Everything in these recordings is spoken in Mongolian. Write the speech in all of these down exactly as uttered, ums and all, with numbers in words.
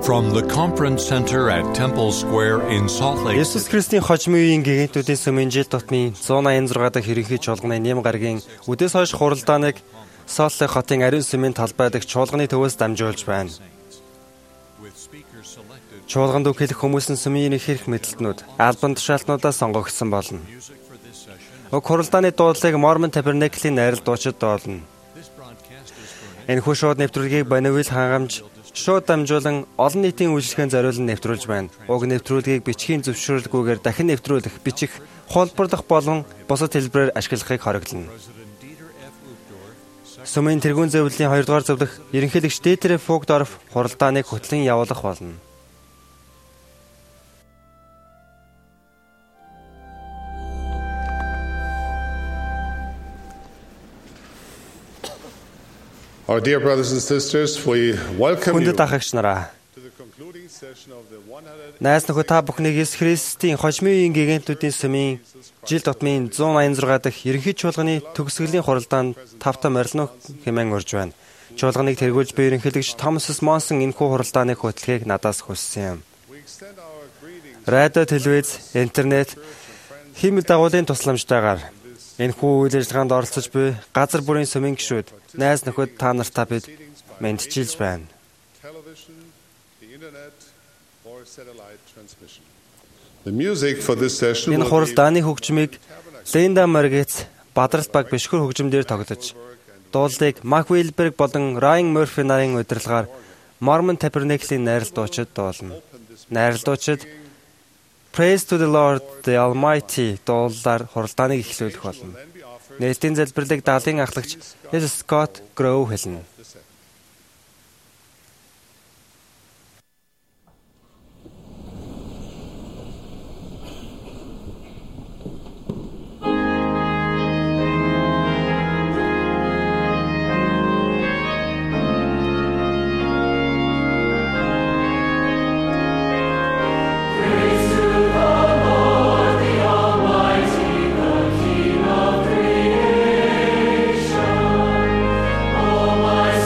From the conference center at Temple Square in Salt Lake Есүс Христийн хожим үеийн гэгэнтүүдийн сүмийн жил тутмын one eighty-six дахь ерөнхий чуулганы нэм гарагийн үдээс хойш хуралдааныг Salt Lake хотын ариун сүмийн талбай дэх чуулганы төвөөс дамжуулж байна. Чуулганд үхэлэх хүмүүсийн сүмийн ирэх мэдлэлтнүүд альбом тушаалтнуудаас сонгогдсон болно. Уг хуралдааны дуудлагыг Mormon Tabernacle-ийн найрал дуучид доолно. Энэхүү шууд нэвтрүүлгийг Бонневил хангамж шууд дамжуулан олон нийтийн үйлчлэгээн зориулан нэвтрүүлж байна. Уг нэвтрүүлгийг бичгийн зөвшөөрлгүйгээр дахин нэвтрүүлэх, бичих, хулбарлах болон бусад хэлбэрээр ашиглахыг хориглоно. Сүмийн тэргүүн зөвлөлийн хоёрдугаар зөвлөх ерөнхийлөгч Dieter F. Uchtdorf хуралдааныг хөтлөн явуулах болно. Our dear brothers and sisters, we welcome you Хүндэт ахагч нараа. Найс нөхөд та бүхнийг Есүс Христийн хожим үеийн гэгэнтүүдийн сүмийн жил тутмын one eighty-six дахь ерөнхий чуулганы төгсгөлийн хуралдаанд тавтан морилно хэмээн урьж байна. Чуулганыг тэргүүлж буй ерөнхийлөгч Thomas S. Monson энэхүү хуралдааны хөтлөхийг надаас хүссэн юм. Радио, телевиз, интернет хэмээн дагуулын тусламжтайгаар энэхүү үйл ажиллагаанд оролцож буй газар бүрийн сүмийн гишүүд, найз нөхөд та нартаа бид мэдчилж байна. Энэ хуралдааны хөгжмийг Linda Margetts Бадралт баг бишгүр хөгжмөөр тоглож, дуулыг Mark Wilberg болон Ryan Murphy нарын удирдлагаар Mormon Tabernacle-ийн найрал дуучид дуулна. Найрал дуучид Praise to the Lord the Almighty дуулаар хуралдааныг эхлүүлэх болно. Нээлтийн залбирлыг даалын ахлагч L. Scott Grove хэлнэ. My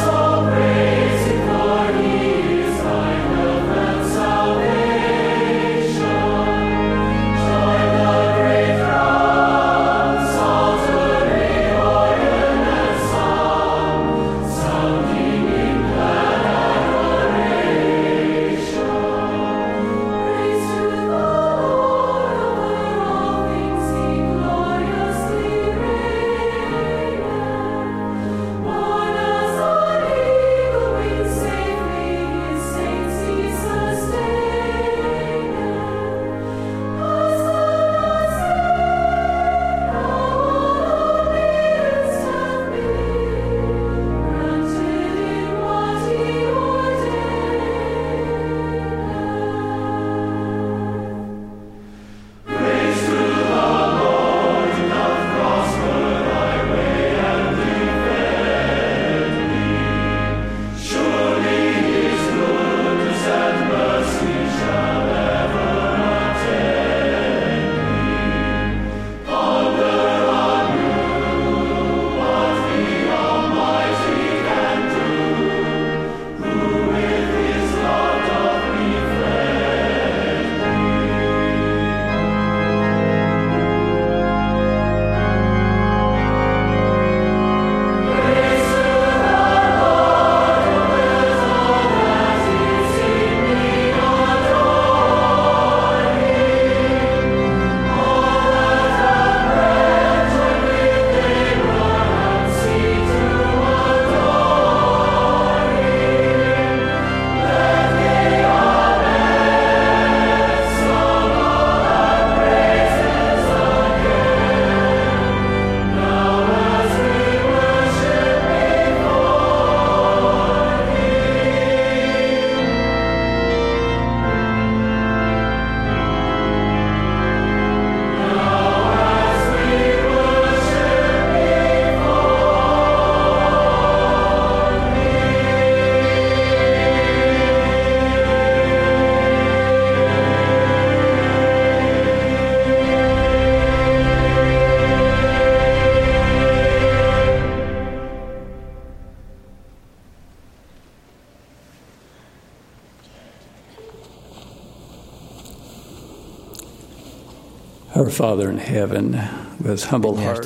Our Father in heaven, with humble hearts,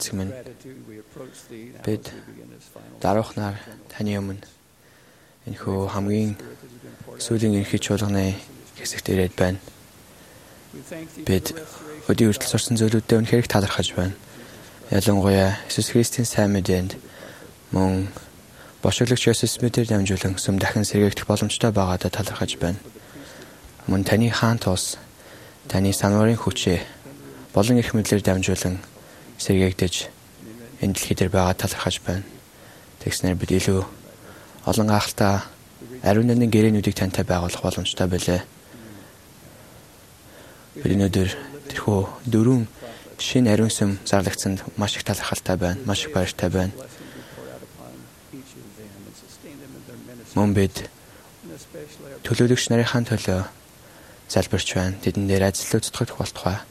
бид даруухнаар таны өмнө энэхүү хамгийн сүүлийн ерөнхий чуулганы хэсэгт ирээд байна. Бид өдий хүртэл сурсан зүйлүүдэд үнэхээр талархаж байна. Ялангуяа Иесус Христийн сайн мэдээнд мөн бошиглогч Иесус мэдээр дамжуулан сүм дахин сэргээгдэх боломжтой байгаадаа талархаж байна. Мөн таны хаан тус таны санварын хүчээ болон их мэдлэр дамжуулан сэргээгдэж энэ дэлхий дээр байгаа талархаж байна. Тэгснээр бид илүү олон гахалтай ариун нэрийн гэрээнүүдийг тантай байгуулах боломжтой байлаа. Бид өнөөдөр тэрхүү дөрвөн шинэ ариун сүм зарлагдсанд маш их талархалтай байна. Маш их баяртай байна. Мөн бид төлөөлөгч нарынхаа төлөө залбирч байна. Тэдэн дээр ажил үзтгэх болтугай.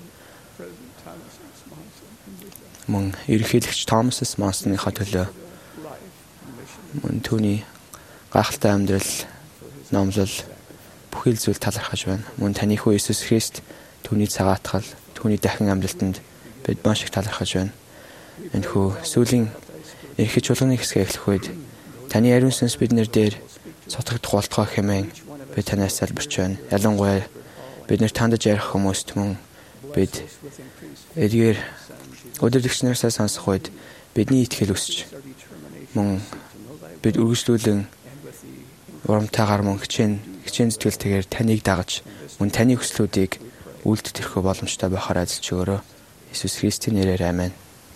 Мөн ерөнхийлөгч Томас Монсныхаа төлөө мөн түүний гахалтай амьдрал, номлол бүхэл зүйл талархаж байна. Мөн таны хүү Иесус Христ түүний цагаатгал, түүний дахин амьдралтанд бид маш их талархаж байна. Энэхүү сүүлийн ерөнхий чуулганы хэсгээ эхлэх үед таны ариун сүнс биднэр дээр сотгодох болтгой хэмээн бид танаас залбирч байна. Ялангуяа бид нэр тандаж ярих хүмүүст мөн бид эдгээр өдөрдөгч нараас сонсох үед бидний итгэл өсч мөн бид үргэлжлүүлэн урамтайгаар мөн хичээн хичээн зүтгэлтэйгээр таныг дагаж мөн таны хүслүүдийг үйлдэх боломжтой байхаар азилж өгөөрэй. Иесус Христийн нэрээр амен.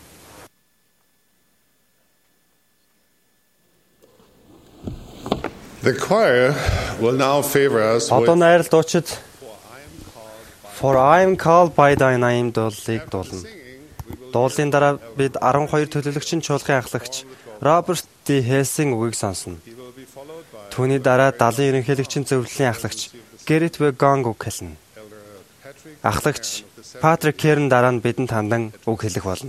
The choir will now favor us with Одоо найрал дуучид For I am called by thy name дуулыг дуулна. Дуулын дараа бид арван хоёр төлөөлөгчийн чуулгын ахлагч Роберт Д. Хелсийн үгийг сонсно. Түүний дараа далайн ерөнхийлөгчийн зөвлөлийн ахлагч Гэрит В. Гонг үг хэлнэ. Ахлагч Патрик Керн дараа нь бидэнд хандан үг хэлэх болно.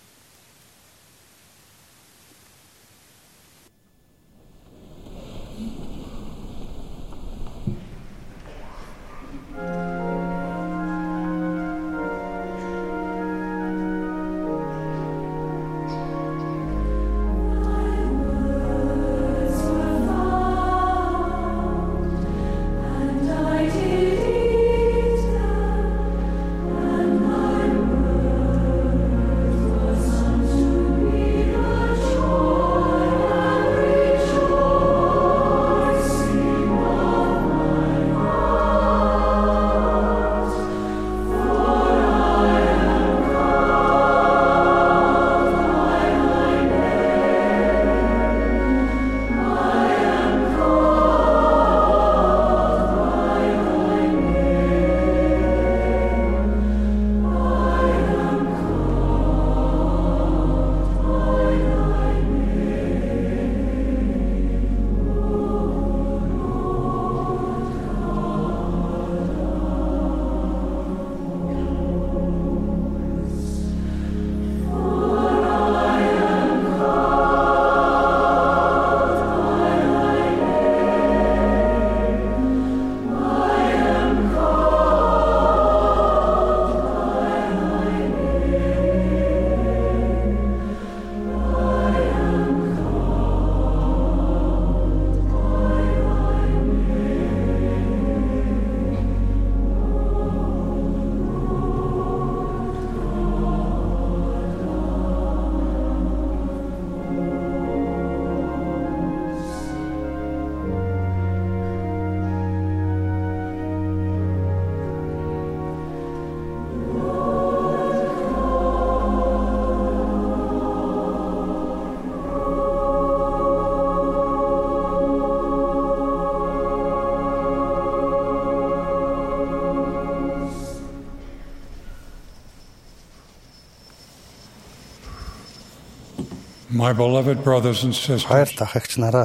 My beloved brothers and sisters, Хайр дахагч нараа.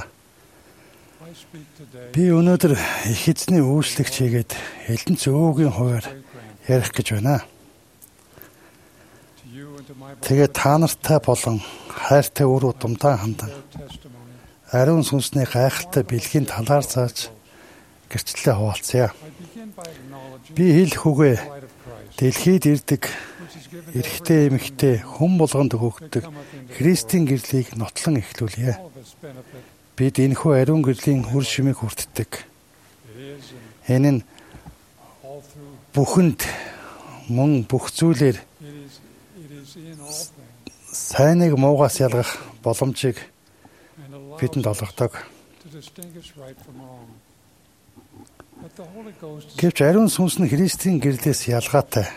Би өнөөдөр их эзний үйлчлэгч хийгээд элдэн зөөгийн хуваар ярих гэж байна. Тэгээд та нартай болон хайртай үр удамтай хандан ариун сүнсний гайхалтай бэлгийн талаар зааж гэрчлэлээ хуваалцъя. Би хэлэх үгээ дэлхийд ирдэг эрэгтэй эмэгтэй хүн болгонд өгөгддөг Христийн гэрлийг нотлон эхлүүлье. Бид энэхүү ариун гэрлийн үр шимийг хүртдэг. Энэ нь бүхэнд мөн бүх зүйлээр сайныг муугаас ялгах боломжийг бидэнд олгодог. Гэвч ариун сүнс нь Христийн гэрлээс ялгаатай.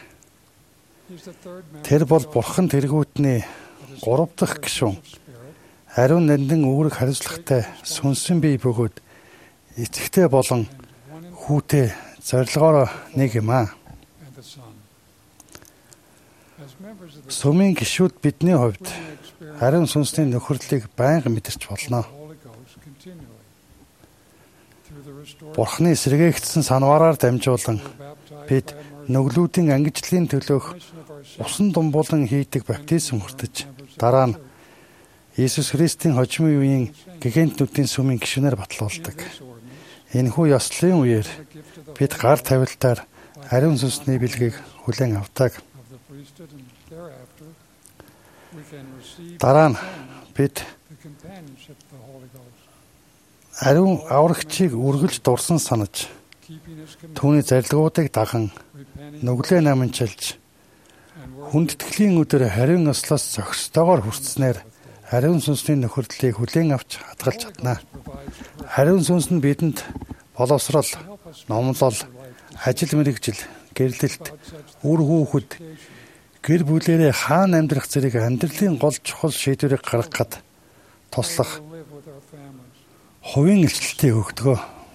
Тэр бол Бурхан тэргүүтний гурав дахь гишүүн. Ариун нандин үүрэг хариуцлагатай сүнсэн бие бөгөөд эцэгтэй болон хүүтэй зорилгоор нэг юм аа. Сүмийн гишүүд бидний хувьд ариун сүнсний нөхөрлөлийг байнга мэдэрч болно. Бурханы сэргээгдсэн санвараар дамжуулан бид нүглүүдийн ангижлын төлөөх усан думбуулан хийдэг баптизм хүртэж дараа нь Иесус Христийн хожимын үеийн гигантнүүдийн сүмийн гишүүнээр батлуулдаг. Энэхүү ёслолын үеэр бид гар тавилтаар ариун сүнсний бэлгийг хүлээн авдаг. Дараа нь бид ариун аврагчийг үргэлж дурсан санаж түүний зарилгуудыг даган нүглээ наманчилж хүндэтгэлийн өдөр хариун ёслоос зохистойгоор хүртснээр ариун сүнсний нөхөрлөлийг хүлээн авч хадгалж чадна. Ариун сүнс нь бидэнд боловсрол, номлол, ажил мэргэжил, гэрлэлт, үр хүүхэд, гэр бүлээрээ хаана амьдрах зэрэг амьдралын гол чухал шийдвэрийг гаргахад туслах хувийн илчлэлтийг өгдөг.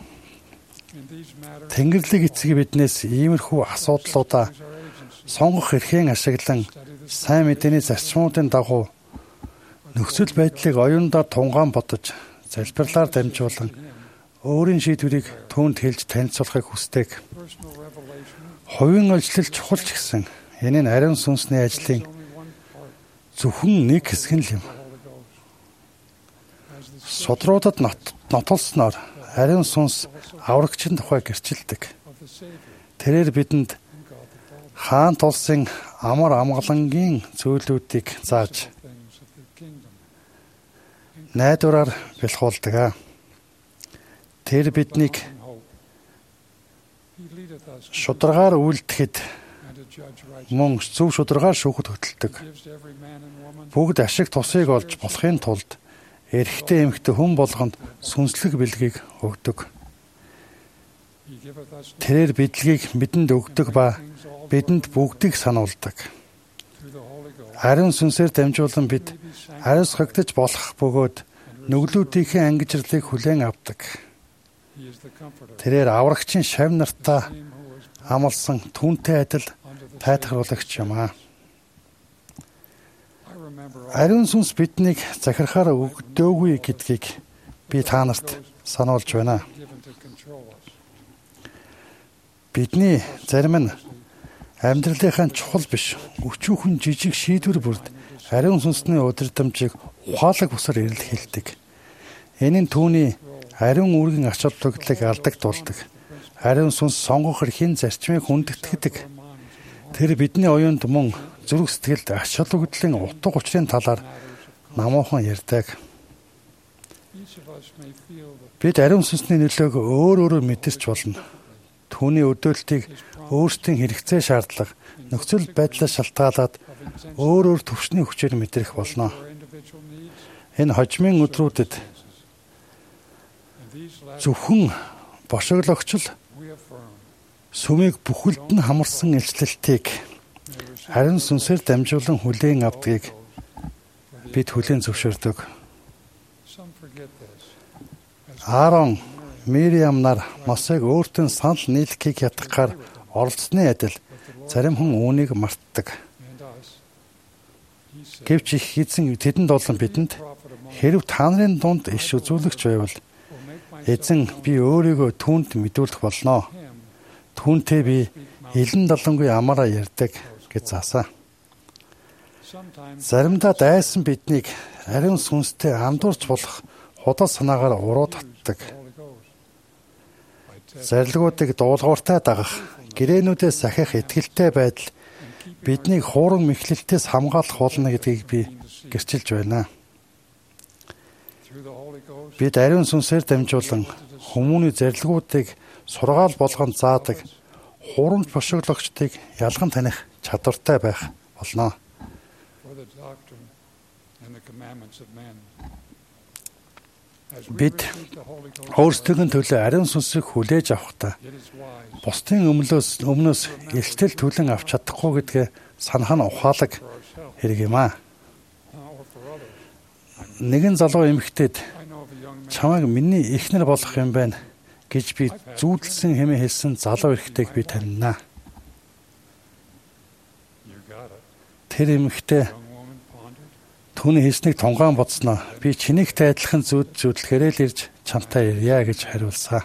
Тэнгэрлэг эцэг биднээс иймэрхүү асуудлуудаа сонгох эрхээ ашиглан сайн мэдээний зарчмуудын дагуу нөхцөл байдлыг оюундаа тунгаан бодож залбирлаар дамжуулан өөрийн шийдвэрийг түүнд хэлж танилцуулахыг хүсдэг. Хувийн олжлол чухал ч гэсэн энэ нь ариун сүнсний ажлын зөвхөн нэг хэсэг нь юм. Судруудад нотолсноор ариун сүнс аврагчийн тухай гэрчилдэг. Тэрээр бидэнд хаан тулсын амар амгалангийн зүйлүүдийг зааж найдвараар бэлхуулдаг. Тэр биднийг шударгаар үйлдэхэд мөн зөв шударгаар шүүхэд хөтэлдэг. Бүгд ашиг тусыг олж болохын тулд эрэгтэй эмэгтэй хүн болгонд сүнслэг бэлгийг өгдөг. Тэрээр бидлэгийг бидэнд өгдөг ба бидэнд бүгдийг сануулдаг. Ариун сүнсээр дамжуулан бид ариусгагдаж болох бөгөөд нүглүүдийнхээ ангижрлыг хүлээн авдаг. Тэрээр аврагчийн шав нартаа амлсан түүнтэй адил тайтгаруулагч юм аа. Ариун сүнс биднийг захирахаар өгдөөгүй гэдгийг би та нарт сануулж байна. Бидний зарим нь амьдралынхаа чухал биш, өчүүхэн жижиг шийдвэр бүрд ариун сүнсний удирдамжийг ухаалаг бусаар эрэлхийлдэг. Энэ нь түүний ариун үүргийн ач холбогдлыг алдагдуулдаг. Ариун сүнс сонгох эрхийн зарчмыг хүндэтгдэг. Тэр бидний оюунд мөн зүрх сэтгэлд ач холбогдлын утга учирын талаар намуухан ярьдаг. Бид ариун сүнсний нөлөөг өөр өөрөөр мэдэрч болно. Түүний өдөөлтийг өөрсдийн хэрэгцээ шаардлага, нөхцөл байдлаас шалтгаалаад өөр өөр төвшний хүчээр мэдрэх болно. Энэ хожмын өдрүүдэд зөвхөн бошиглогчл сүмийг бүхэлд нь хамарсан илчлэлтийг ариун сүнсээр дамжуулан хүлээн авдгийг бид хүлээн зөвшөөрдөг. Аарон, Мириам нар Мосег өөртөө санал нийлхийг ятгахаар оролцсны адил зарим хүн үүнийг мартдаг. Гэвч их эзэн тэдэнд болон бидэнд хэрв та нарын дунд иш үзүүлэгч байвал эзэн би өөрийгөө түүнд мэдүүлэх болно. Түүнтэй би элен далангүй амаараа ярьдаг гэж заасан. Заримдаа дайсан биднийг ариун сүнстэй андуурч болох худал санаагаар уруу татдаг. зарилгуудыг дуулууртай дагах, гэрээнүүдээс сахих итгэлтэй байдал биднийг хууран мэхлэлтээс хамгаалах болно гэдгийг би гэрчилж байна. Бид ариун сүнсээр дамжуулан хүмүүний зарилгуудыг сургаал болгон заадаг хууран бошиглогчдыг ялган таних чадвартай байх болно. Бид өөрсдийн төлөө ариун сүнсийг хүлээж авахдаа бусдын өмнөөс өмнөөс илтгэл түлэн авч чадахгүй гэдгээ санах нь ухаалаг хэрэг юм аа. Нэгэн залуу эмэгтэйд чамайг миний эхнэр болох юм байна гэж би зүүдэлсэн хэмээн хэлсэн залуу эрэгтэйг би танина. Тэр эмэгтэй түүний хэлснийг тунгаан бодсноо. Би чинийхтэй адилхан зүуд зүудлэхээрээ л ирж чамтай ирья гэж хариулсан.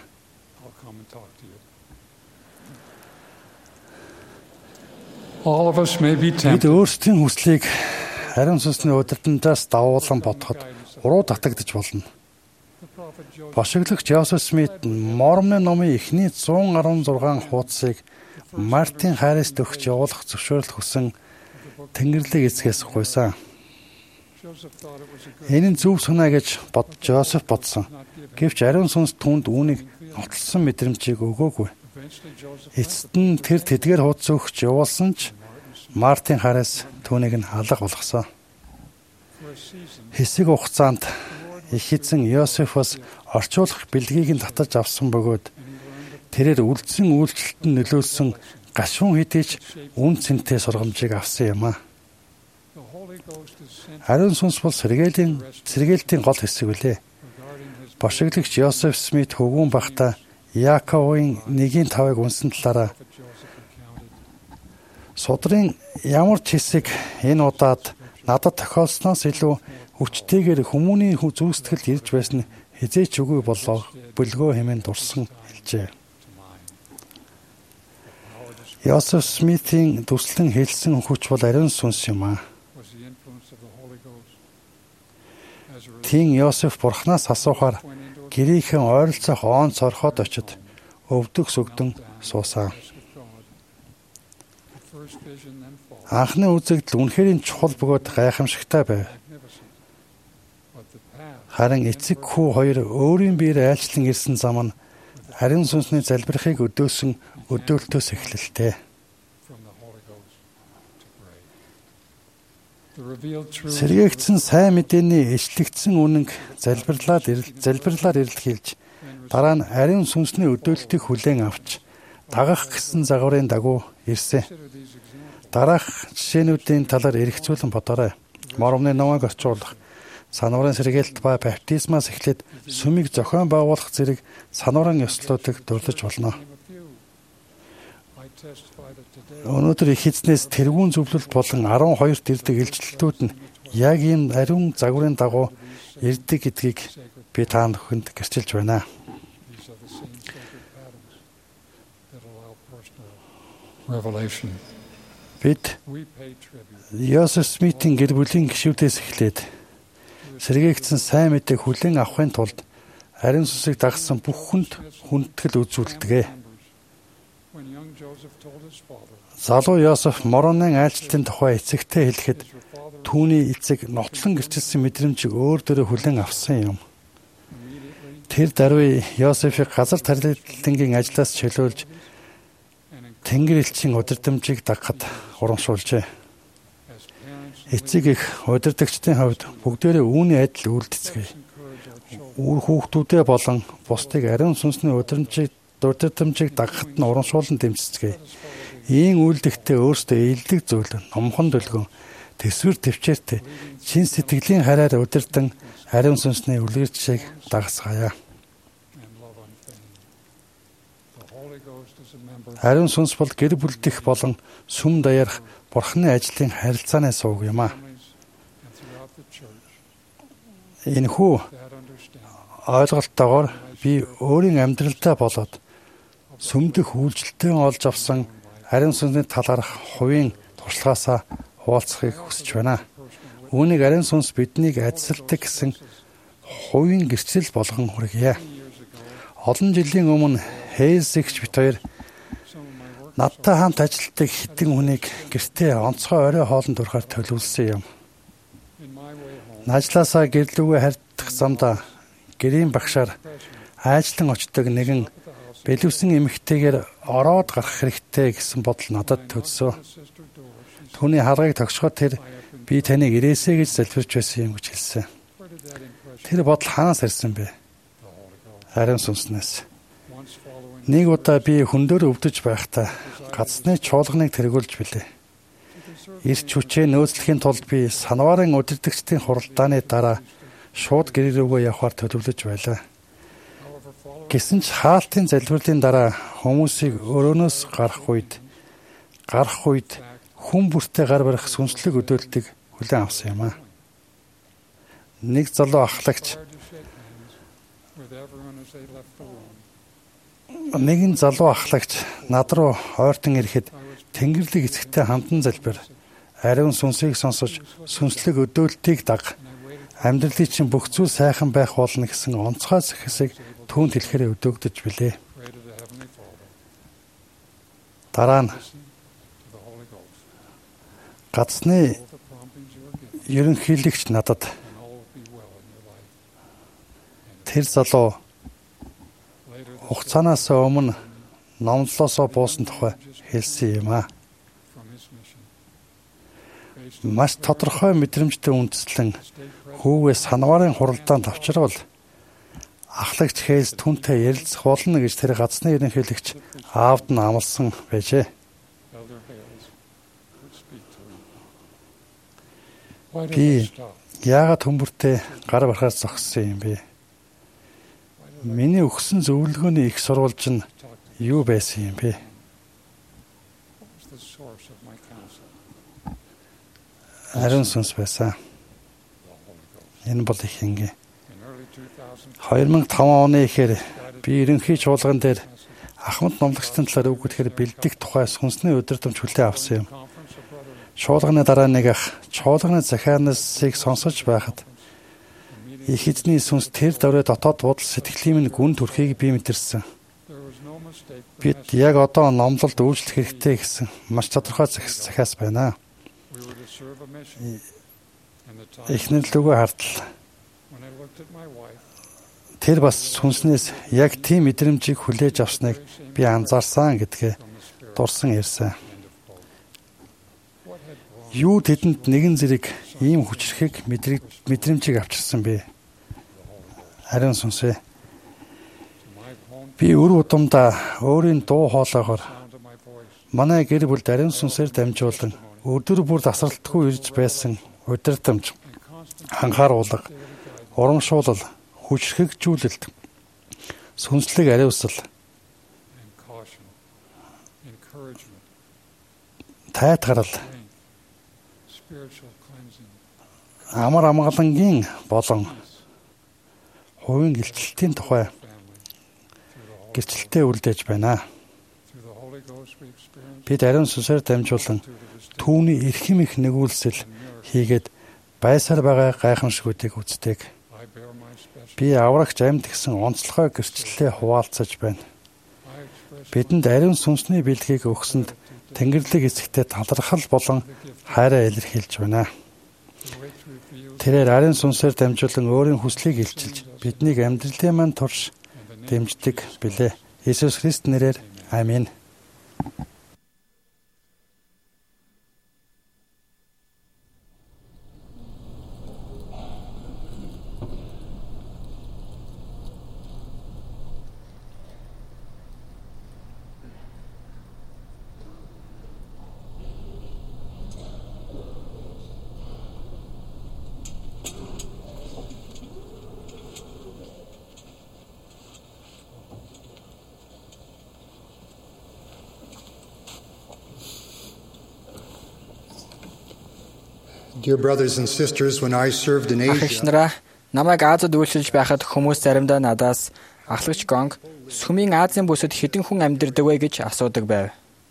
Бид өөрсдийн хүслийг ариун сүнсний удирдлагаас давуулан бодоход уруу татагдж болно. Бошиглогч Йосеф Смит Мормоны номын эхний зуун арван зургаан хуудсыг Мартин Харрист өгч явуулах зөвшөөрөл хүсэн Тэнгэрлэг эцгээс гуйсан. Энэ нь зөв санаа гэж бод Жозеф бодсон. Гэвч ариун сүнс түүнд үүнийг нотлсон мэдрэмжийг өгөөгүй. Эцэст нь тэр тэдгээр хуудас өгч явуулсан ч Мартин Харрис түүнийг нь алга болгосон. Хэсэг хугацаанд их эзэн Йосефос орчуулах бэлгийг нь татаж авсан бөгөөд тэрээр үлдсэн үйлчлэлтэн нөлөөлсөн гашуун хэдийч үн цэнтэй сургамжийг авсан юм а. Ариун сүнс бол сэргээлийн сэргээлтийн гол хэсэг үлээ. Бошиглогч Йосеф Смит хөвгүүн багтаа Яаковын нэгийн тавыг унсан талаараа судрын ямар ч хэсэг энэ удаад надад тохиолсноос илүү хүчтэйгээр хүмүүний зүүстгэл ирж байсан хизээч үгүй болоо бөлгөө хэмээн дурсан хэлжээ. Йосеф Смитийн төслөн хэлсэн хүч бол ариун сүнс юм а. Тийм Йосеф бурхнаас асуухаар гэрийнхэн ойролцоох оон цорхоод очид өвдөг сүгдэн суусан. Анхны үзэгдэл үнэхээр чухал бөгөөд гайхамшигтай байв. Харин эцэг хүү хоёр өөрийн биеэр айлчлан ирсэн зам нь ариун сүнсний залбирахыг өдөөсөн өдөөлтөөс эхлэлтэй. Сэргээгдсэн сайн мэдээний ишлэгдсэн үнэнг залбирлаад залбирлаар илэрхийлж дараа нь ариун сүнсний өдөөлтийг хүлээн авч дагах гэсэн загварын дагуу ирсэн. Дараах жишээнүүдийн талаар эргцүүлэн бодоорой. Мормоны номыг орчуулах, сануурын сэргээлт ба баптизмаас эхлээд сүмийг зохион байгуулах зэрэг сануурын ёслолуудыг дурлаж болно. Өнөөдөр их эзнээс тэргүүн зөвлөлт болон арван хоёрт ирдэг илчлэлтүүд нь яг ийм ариун загварын дагуу ирдэг гэдгийг би та бүхэнд гэрчилж байна. Бид Йосеф Смитийн гэр бүлийн гишүүдээс эхлээд сэргээгдсэн сайн мэдээг хүлээн авахын тулд ариун сүнсийг дагсан бүх хүнд хүндэтгэл үзүүлдэг. Залуу Йосеф Мормоны айлчлалын тухай эцэгтэй хэлэхэд түүний эцэг нотлон гэрчилсэн мэдрэмжийг өөр дөрөө хүлээн авсан юм. Тэр даруй Йосефийг газар тарилтангийн ажлаас чөлөөлж Тэнгэр элчийн удирдамжийг дагахад урамшуулжээ. Эцэг их удирдагчдын хувьд бүгдээрээ үүний адил үйлдэцгээе. Үр хүүхдүүдээ болон бусдыг ариун сүнсний удирдамжийг удирдамжийг дагахад нь урамшуулан дэмжицгээе. Ийм үйлдэгтээ өөрсдөө илдэг зүйл, номхон дүлгэн, төсвөр төвчээртэй, чин сэтгэлийн хараар удирдан ариун сүнсний үлгэрчийг дагасгаая. Ариун сүнс бол гэр бүлдэх болон сүм даярах Бурхны ажлын харилцааны сувг юм а. Энэхүү ойлголтоогоор би өөрийн амьдралдаа болоод сүмдэх үйлчлэлтэн олж авсан ариун сүнсний талаарх хувийн туршлагаасаа хуваалцахыг хүсэж байна. Үүнийг ариун сүнс биднийг адилсалдаг гэсэн хувийн гэрчлэл болгон хүргье. Олон жилийн өмнө Хейс гэх бит хоёр надтай хамт ажилладаг хэдэн хүнийг гэртээ онцгой орой хоолнд урахаар төлөвлөсөн юм. Нажлаасаа гэрлүүгээ харьдах замдаа гэрийн багшаар айжлан очдог нэгэн бэлэвсэн эмэгтэйгээр ороод гарах хэрэгтэй гэсэн бодол надад төрсөн. Түүний харгыг тогшоход тэр би таныг ирээсэй гэж залбирч байсан юм гэж хэлсэн. Тэр бодол хаанаас ирсэн бэ? Ариун сүнснээс. Нэг удаа би хөндөр өвдөж байхдаа газны чуулганыг тэргүүлж билээ. Ирч хүчээ нөөцлөхийн тулд би санварын удирдагчдын хуралдааны дараа шууд гэр рүүгээ явахаар төлөвлөж байлаа. Гэсэн ч хаалтын залбирлын дараа хүмүүсийг өрөөнөөс гарах үед гарах үед хүн бүртээ гар барих сүнслэг өдөөлтийг хүлээн авсан юм аа. Нэг залуу ахлагч нэгэн залуу ахлагч над руу ойртон ирэхэд Тэнгэрлэг эцэгтэй хандан залбир ариун сүнсийг сонсож сүнслэг өдөөлтийг даг амьдралын чинь бүх зүйл сайхан байх болно гэсэн онцгой захисыг түүнд хэлэхээр өдөөгдөж билээ. Дараа нь газны ерөнхийлөгч надад тэр залуу хугацаанаас өмнө номлолоосоо буусан тухай хэлсэн юм аа. Маш тодорхой мэдрэмжтэй үндэслэн хүүгээс санварын хуралдаанд авчирвал ахлагч Хейс түнтэй ярилцах болно гэж тэр газны ерөнхийлөгч аавд нь амласан байжээ. Би яагаад хүмүүртээ гар барахаар зогссон юм бэ? Миний өгсөн зөвлөгөөний их сурвалж нь юу байсан юм бэ? Ариун сүнс байсан. Энэ бол их ингээ. хоёр мың и таван оны ихээр би ерөнхий чуулган дээр Ахмад номлогчдын талаар үг гэхээр бэлдэх тухай сүнсний удирдамж хүлээн авсан юм. Чуулганы дараа нэг ах чуулганы захианасыг сонсож байхад их эзний сүнс тэр дөрөө дотоод бодол сэтгэлийн минь гүн төрхийг би мэдэрсэн. Бид яг одоо номлолд үйлчлэх хэрэгтэй гэсэн маш тодорхой захиас байна. Эхнэр лүгөө хартал. Тэр бас сүнснээс яг тийм мэдрэмжийг хүлээж авсныг би анзаарсан гэдгээ дурсан ярьсан. Юу тэдэнд нэгэн зэрэг ийм хүчрхэг мэдрэмжийг авчирсан бэ? Ариун сүнсээ. Би өр удамдаа өөрийн дуу хоолойгоор манай гэр бүлд ариун сүнсээр дамжуулан өдөр бүр тасралтгүй ирж байсан удирдамж, анхааруулга, урамшуулал, хүчрхэгжүүлэлт, сүнслэг ариусгал, тайтгарал, амар амгалангийн болон хувийн гэрчлэлтийн тухай гэрчлэлтэд үлдээж байна. Бид ариун сүнсээр дамжуулан түүний эрхэм их нэгүүлсэл хийгээд байсаар байгаа гайхамшгуудыг үздэг. Би аврагч амьд гэсэн онцлогой гэрчлэлээ хуваалцаж байна. Бидэнд ариун сүнсний бэлгийг өгсөнд Тэнгэрлэг эцэгтэй талархал болон хайраа илэрхийлж байна. Тэрээр ариун сүнсээр дамжуулан өөрийн хүслийг илчилж биднийг амьдралын маань турш дэмждэг билээ. Иесус Христ нэрээр амин. Dear brothers and sisters, when I served in Asia, намайг Азад үйлчилж байхад хүмүүс заримдаа надаас ахлагч Гонг сүмийн Азийн бүсэд хэдэн хүн амьдардаг вэ гэж асуудаг байв.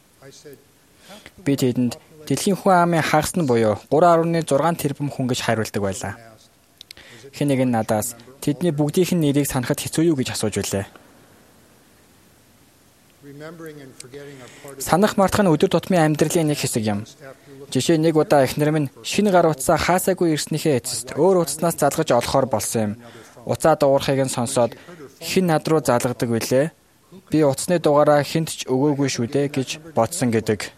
Би тэдэнд дэлхийн хүн амын хагас нь буюу гурван гаруй зургаан тэрбум хүн гэж хариулдаг байлаа. Хэн нэг нь надаас тэдний бүгдийнх нь нэрийг санахад хэцүү юу гэж асууж байлаа. Санах мартах нь өдөр тутмын амьдралын нэг хэсэг юм. Жишээ нэг удаа эхнэр минь шинэ гар утсаа хаасаагүй ирснийхээ эцэст өөр утаснаас залгаж олохоор болсон юм. Уцаа дуурахыг нь сонсоод хэн над руу залгадаг вүлээ? Би утасны дугаараа хинт ч өгөөгүй шүү дээ гэж бодсон гэдэг.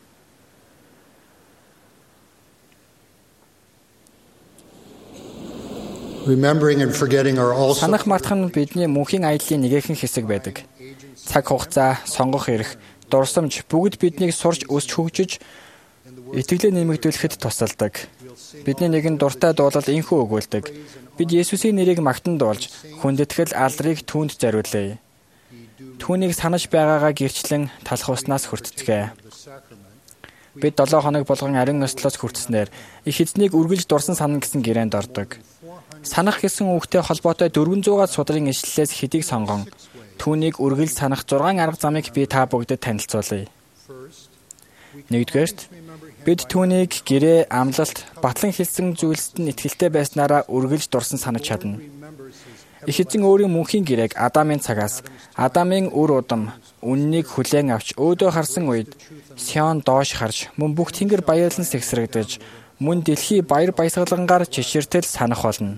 Remembering and forgetting are also Санах мартах нь бидний мөнхийн аяллаа нэгэн хэсэг байдаг. Цаг хугацаа, сонгох эрх, дурсамж бүгд биднийг сурч өсч хөгжиж итгэлээ нэмэгдүүлэхэд тусалдаг. Бидний нэгэн дуртай дуулал инхүү өгүүлдэг. Бид Есүсийн нэрийг магтан дуулж, хүндэтгэл алдрыг түүнд зориулъя. Түүнийг санаж байгаагаа гэрчлэн талах уснаас хүртцгээе. Бид долоо хоног болгон ариун өслөөс хүртснээр их эзнийг үргэлж дурсан санана гэсэн гэрээнд ордог. Санах гэсэн үгтэй холбоотой дөрвөн зуун судрын ишлэлээс хэдийг сонгон. Түүнийг үргэлж санах зургаан арга замыг би та бүгдэд танилцуулъя. Нэгдүгээрт бид түүнийг гэрээ, амлалт, батлан хэлсэн зүйлсэд нь итгэлтэй байснараа үргэлж дурсан санаж чадна. Их эзэн өөрийн мөнхийн гэрээг Адамын цагаас, Адамын үр удам, үннийг хүлээн авч өөдөө харсан үед Сион доош харж, мөн бүх тэнгэр баярлан сэгсрэгдэж, мөн дэлхий баяр баясгалангаар жиширтэл санах болно.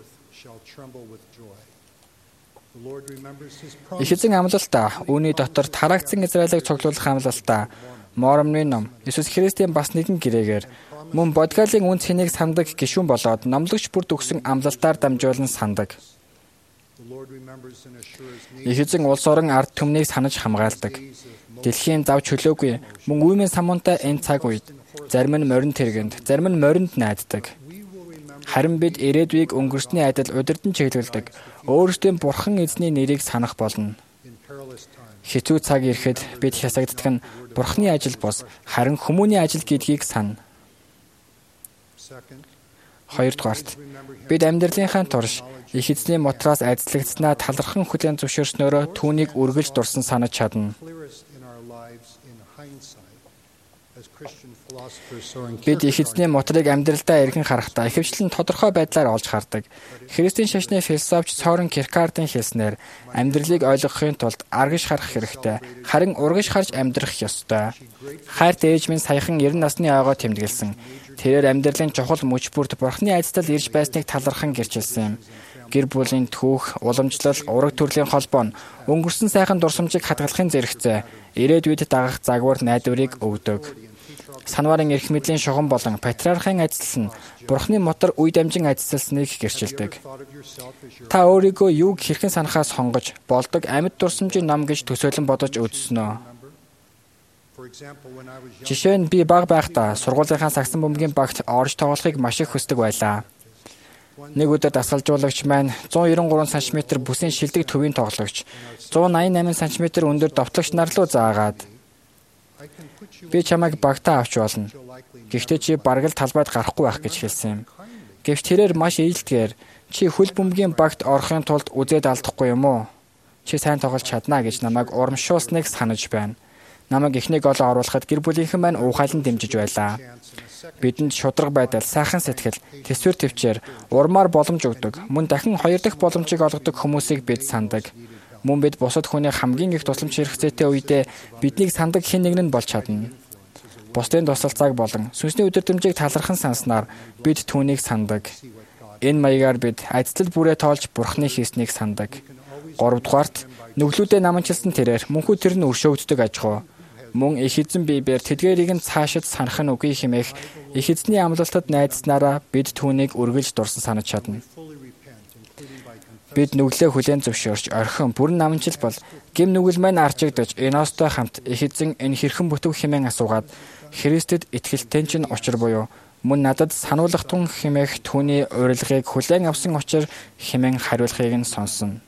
Их эзэн амлалтаа, үүний дотор тараагдсан Израилийг цуглуулах амлалтаа, Моромны ном, Иесус Христийн бас нэгэн гэрээгээр мөн бодгалын үн цэнийг сандаг гишүүн болоод номлогч бүрд өгсөн амлалтаар дамжуулан сандаг. Их эзэн улс орон ард түмнийг санаж хамгаалдаг. Дэлхийн зав чөлөөгүй мөн үеийн самуунтай энэ цаг үед зарим нь морин тэргэнд, зарим нь моринд найддаг. Харин бид ирээдүйг өнгөрсний адил удирдан чиглүүлдэг. Өөрсдийн бурхан эзний нэрийг санах болно. Хэцүү цаг ирэхэд бид хясагддаг нь бурханы ажил бус, харин хүмүүний ажил гэдгийг сана. Хоёрдугаарт бид амьдралынхаа турш их эзний мотроос айцлагдсанаа талархан хүлээн зөвшөөрснөөрөө түүнийг үргэлж дурсан санаж чадна. Бид их эзний мотрыг амьдралдаа эргэн харахтаа ихэвчлэн тодорхой байдлаар олж хардаг. Христийн шашны философч Сорен Кierkegaard-ын хэлснээр амьдралыг ойлгохын тулд аргиж харах хэрэгтэй, харин ургиж харж амьдрах ёстой. Хайрт ээж минь саяхан ерөн насны ойгоо тэмдэглэсэн. Тэрээр амьдралын чухал мөч бүрт бурхны айдтал ирж байсныг талархан гэрчилсэн юм. Гэр бүлийн түүх, уламжлал, ураг төрлийн холбоо нь өнгөрсөн сайхан дурсамжийг хадгалахын зэрэгцээ, ирээдүйд дагах загвар найдварыг өгдөг. Санварын эрх мэдлийн шугам болон патриархын ажил нь бурхны мотор үе дамжин ажилласныг гэрчилдэг. Та өөрийгөө юуг хэрхэн санахаас хонгож болдог амьд дурсамжийн ном гэж төсөөлөн бодож үзснөө. Жишээ нь би бага байхдаа сургуулийнхаа сагсан бөмбөгийн багт орж тоглохыг маш их хүсдэг байлаа. Нэг өдөр дасгалжуулагч маань зуун ерөн гурван сантиметр бүсийн шилдэг төвийн тоглогч, зуун аян найман сантиметр өндөр довтлогч нар руу заагаад би чамайг багтаа авч болно. Гэхдээ чи бараг л талбайд гарахгүй байх гэж хэлсэн юм. Гэвч тэрээр маш ээлдгээр чи хөл бөмбөгийн багт орохын тулд үзээд алдахгүй юм уу? Чи сайн тоглож чадна гэж намайг урамшуулсныг санаж байна. Намайг эхний голоо оруулахад гэр бүлийнхэн маань уухайлан дэмжиж байлаа. Бидэнд шудраг байдал, сайхан сэтгэл, төсвөр төвчээр урмаар боломж өгдөг. Мөн дахин хоёр дахь боломжийг олгодог хүмүүсийг бид сандаг. Мөн бид бусад хүний хамгийн их тусламж хэрэгцээтэй үедээ биднийг сандаг хэн нэг нь болж чадна. Бусдын тусалцааг болон сүнсний өдөртөмжийг талархан санснаар бид түүнийг сандаг. Энэ маягаар бид айцлал бүрээ тоолж бурхны хийснийг сандаг. Гуравдугаарт нүглүүдээ наманчилсан тэрээр мөнхүү тэр нь өршөөгддөг аж ахуй. Мөн их эзэн биебэр тэдгээрийг нь цаашид санах нь үгүй хэмээх их эзний амлалтад найдснараа бид түүнийг үргэлж дурсан санаж чадна. Бид нүглээ хүлээн зөвшөөрч орхин бүрэн наманчил бол гэм нүгэл маань арчигдаж Эностой хамт их эзэн энэ хэрхэн бүтв хэмээн асуугаад Христэд итгэлтэй чинь учир буюу мөн надад сануулгах тун хэмээх түүний урилгыг хүлээн авсан учир хэмээн хариулахыг нь сонсон.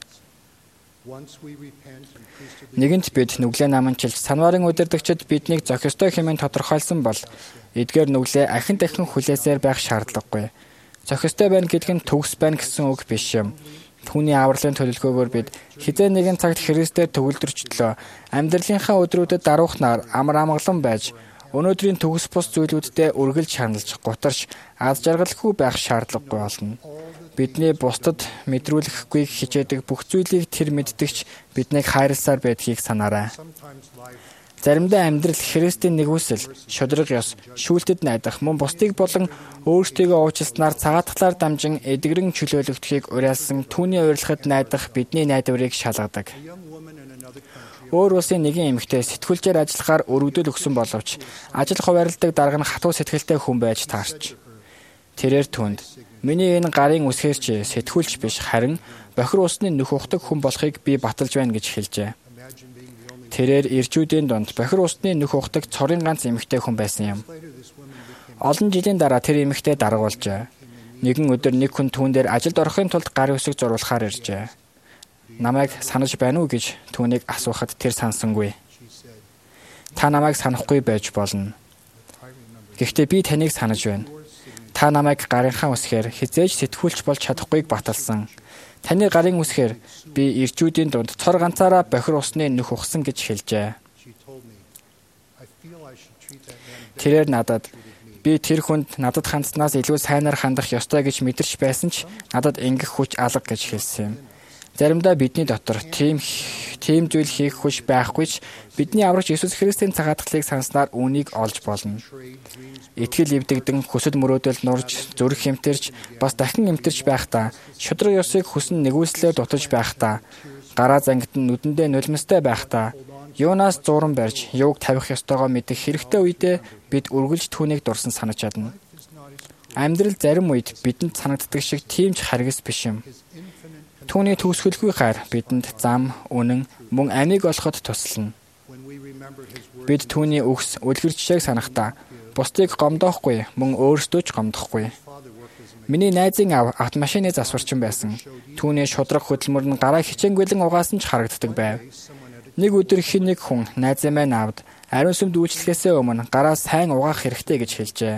Нэгэнт бид нүглээ наманчилж санварын удирдагчид биднийг зохистой хэмээн тодорхойлсон бол эдгээр нүглээ ахин дахин хүлээсээр байх шаардлагагүй. Зохистой байна гэдэг нь төгс байна гэсэн үг биш юм. Түүний авралын төлөвлөгөөгөөр бид хизээ нэгэн цагт Христээр төгөлдрчлөө амьдралынхаа өдрүүдэд даруухнаар амар амгалан байж өнөөдрийн төгс бус зүйлүүддээ үргэлж шаналж гутарч аз жаргалгүй байх шаардлагагүй болно. бидний бусдад мэдрүүлэхгүйг хичээдэг бүх зүйлийг тэр мэддэгч биднийг хайрласаар байдгийг санаарай. Заримдаа амьдрал Христийн нэгүсэл, шудраг ёс, шүүлтэд найдах, мөн бусдыг болон өөрсдийгөө уучласнаар цагаатгалаар дамжин эдгэрэн чөлөөлөгдөхийг уриалсан түүний урилгад найдах бидний найдварыг шалгадаг. Өөр улсын нэгэн эмэгтэй сэтгүүлчээр ажиллахаар өргөдөл өгсөн боловч ажил хуваарлдаг дарга нь хатуу сэтгэлтэй хүн байж таарч. Тэрээр түнд миний энэ гарын үсгээр чи сэтгүүлч биш харин бохир усны нөх ухдаг хүн болохыг би баталж байна гэж хэлжээ. Тэрээр ирчүүдийн донд бохир усны нөх ухдаг цорын ганц эмэгтэй хүн байсан юм. Олон жилийн дараа тэр эмэгтэй дарга болжээ. Нэгэн өдөр нэг хүн түүн дээр ажилд орохын тулд гарын үсэг зурвалахаар иржээ. Намайг санаж байна уу гэж түүнийг асуухад тэр сансангүй. Та намайг санахгүй байж болно. Гэхдээ би таныг санаж байна. Та намайг гарынхаа үсгээр хизээж сэтгүүлч болж чадахгүйг баталсан. Таны гарын үсгээр би ирчүүдийн дунд цор ганцаараа бохир усны нөх ухсан гэж хэлжээ. Тэрээр надад би тэр хүнд надад хандснаас илүү сайнаар хандах ёстой гэж мэдэрч байсан ч надад ингэх хүч алга гэж хэлсэн юм. Заримдаа бидний дотор тийм тийм зүйл хийх хүч байхгүй ч бидний аврагч Иесус Христийн цагаатгалыг санснаар үүнийг олж болно. Итгэл эвдэгдэн хүсэл мөрөөдөл нурж зүрх хэмтэрч бас дахин эмтэрч байхдаа шудраг ёсыг хүсэн нэгүслээр дутаж байхдаа гараа зангид нь нүдэндээ нулимстай байхдаа юунаас зууран барьж юуг тавих ёстойгоо мэдэх хэрэгтэй үедээ бид үргэлж түүнийг дурсан санаж чадна. Амьдрал зарим үед бидэнд санагддаг шиг тийм ч харгас биш юм. Түүний төгсгөлгүй хайр бидэнд зам, үнэн, мөн амийг олоход туслана. Бид түүний үгс, үлгэр жишээг санахдаа бусдыг гомдоохгүй, мөн өөрсдөө ч гомдохгүй. Миний найзын аав автомашины засварчин байсан. Түүний шудраг хөдөлмөр нь гараа хичээнгүйлэн угаасан ч харагддаг байв. Нэг өдөр хэн нэг хүн найзын маань аавд ариун сүмд үйлчлэхээсээ өмнө гараа сайн угаах хэрэгтэй гэж хэлжээ.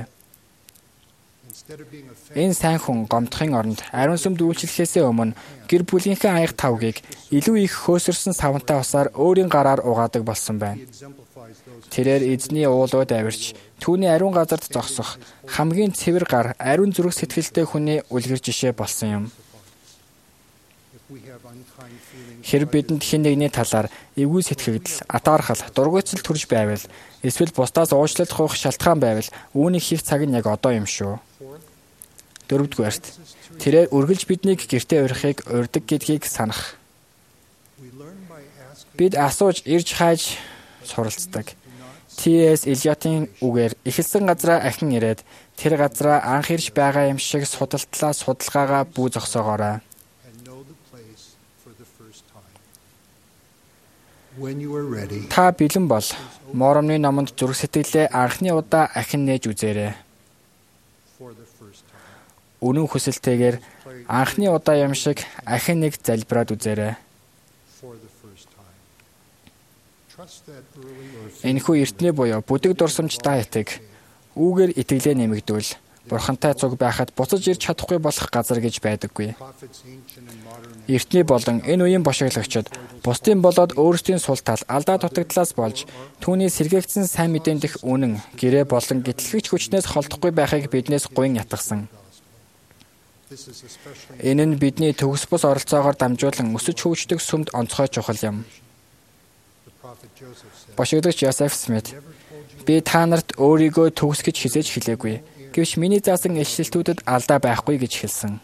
Энэ сайн хүн гомдохын оронд ариун сүмд үйлчлэхээсээ өмнө гэр бүлийнхээ аяг тавгийг илүү их хөөсөрсөн савнтай усаар өөрийн гараар угаадаг болсон байна. Тэрээр эзний уулууд авирч түүний ариун газарт зогсох хамгийн цэвэр гар ариун зүрх сэтгэлтэй хүний үлгэр жишээ болсон юм. Хэрэг бидэнд хэн нэгний талаар эвгүй сэтгэгдэл, атаархал, дургуйцал төрж байвал эсвэл бусдаас уучлалт гуйх шалтгаан байвал үүнийг хийх цаг нь яг одоо юм шүү. Дөрөвдүгээрт тэрээр үргэлж биднийг гэртээ урихыг урьдаг гэдгийг санах. Бид асууж ирж хайж суралцдаг. Ти эс Элиотийн үгээр эхэлсэн газраа ахин ирээд тэр газраа анх ирж байгаа юм шиг судалтлаа судалгаагаа бүү зогсоогоорой. Та бэлэн бол Моромны номонд зүрх сэтгэлээ анхны удаа ахин нээж үзээрэй. Үнэн хүсэлтэйгээр анхны удаа юм шиг ахин нэг залбираад үзээрэй. Энэхүү эртний буюу бүдэг дурсамжтай итэг үүгээр итгэлээ нэмэгдүүл бурхантай цуг байхад буцаж ирж чадахгүй болох газар гэж байдаггүй. Эртний болон энэ үеийн бошиглагчид бусдын болоод өөрсдийн сул тал алдаа дутагдлаас болж түүний сэргээгдсэн сайн мэдээнд дэх үнэн гэрээ болон гэтлэгч хүчнээс холдохгүй байхыг биднээс гуйн ятгсан. Энэ нь бидний төгс бус оролцоогоор дамжуулан өсөж хөгждөг сүмд онцгой чухал юм. Бошиглагч Йосеф Смит би та нарт өөрийгөө төгс гэж хизээж хэлээгүй. Гэвч миний заасан илчлэлтүүдэд алдаа байхгүй гэж хэлсэн.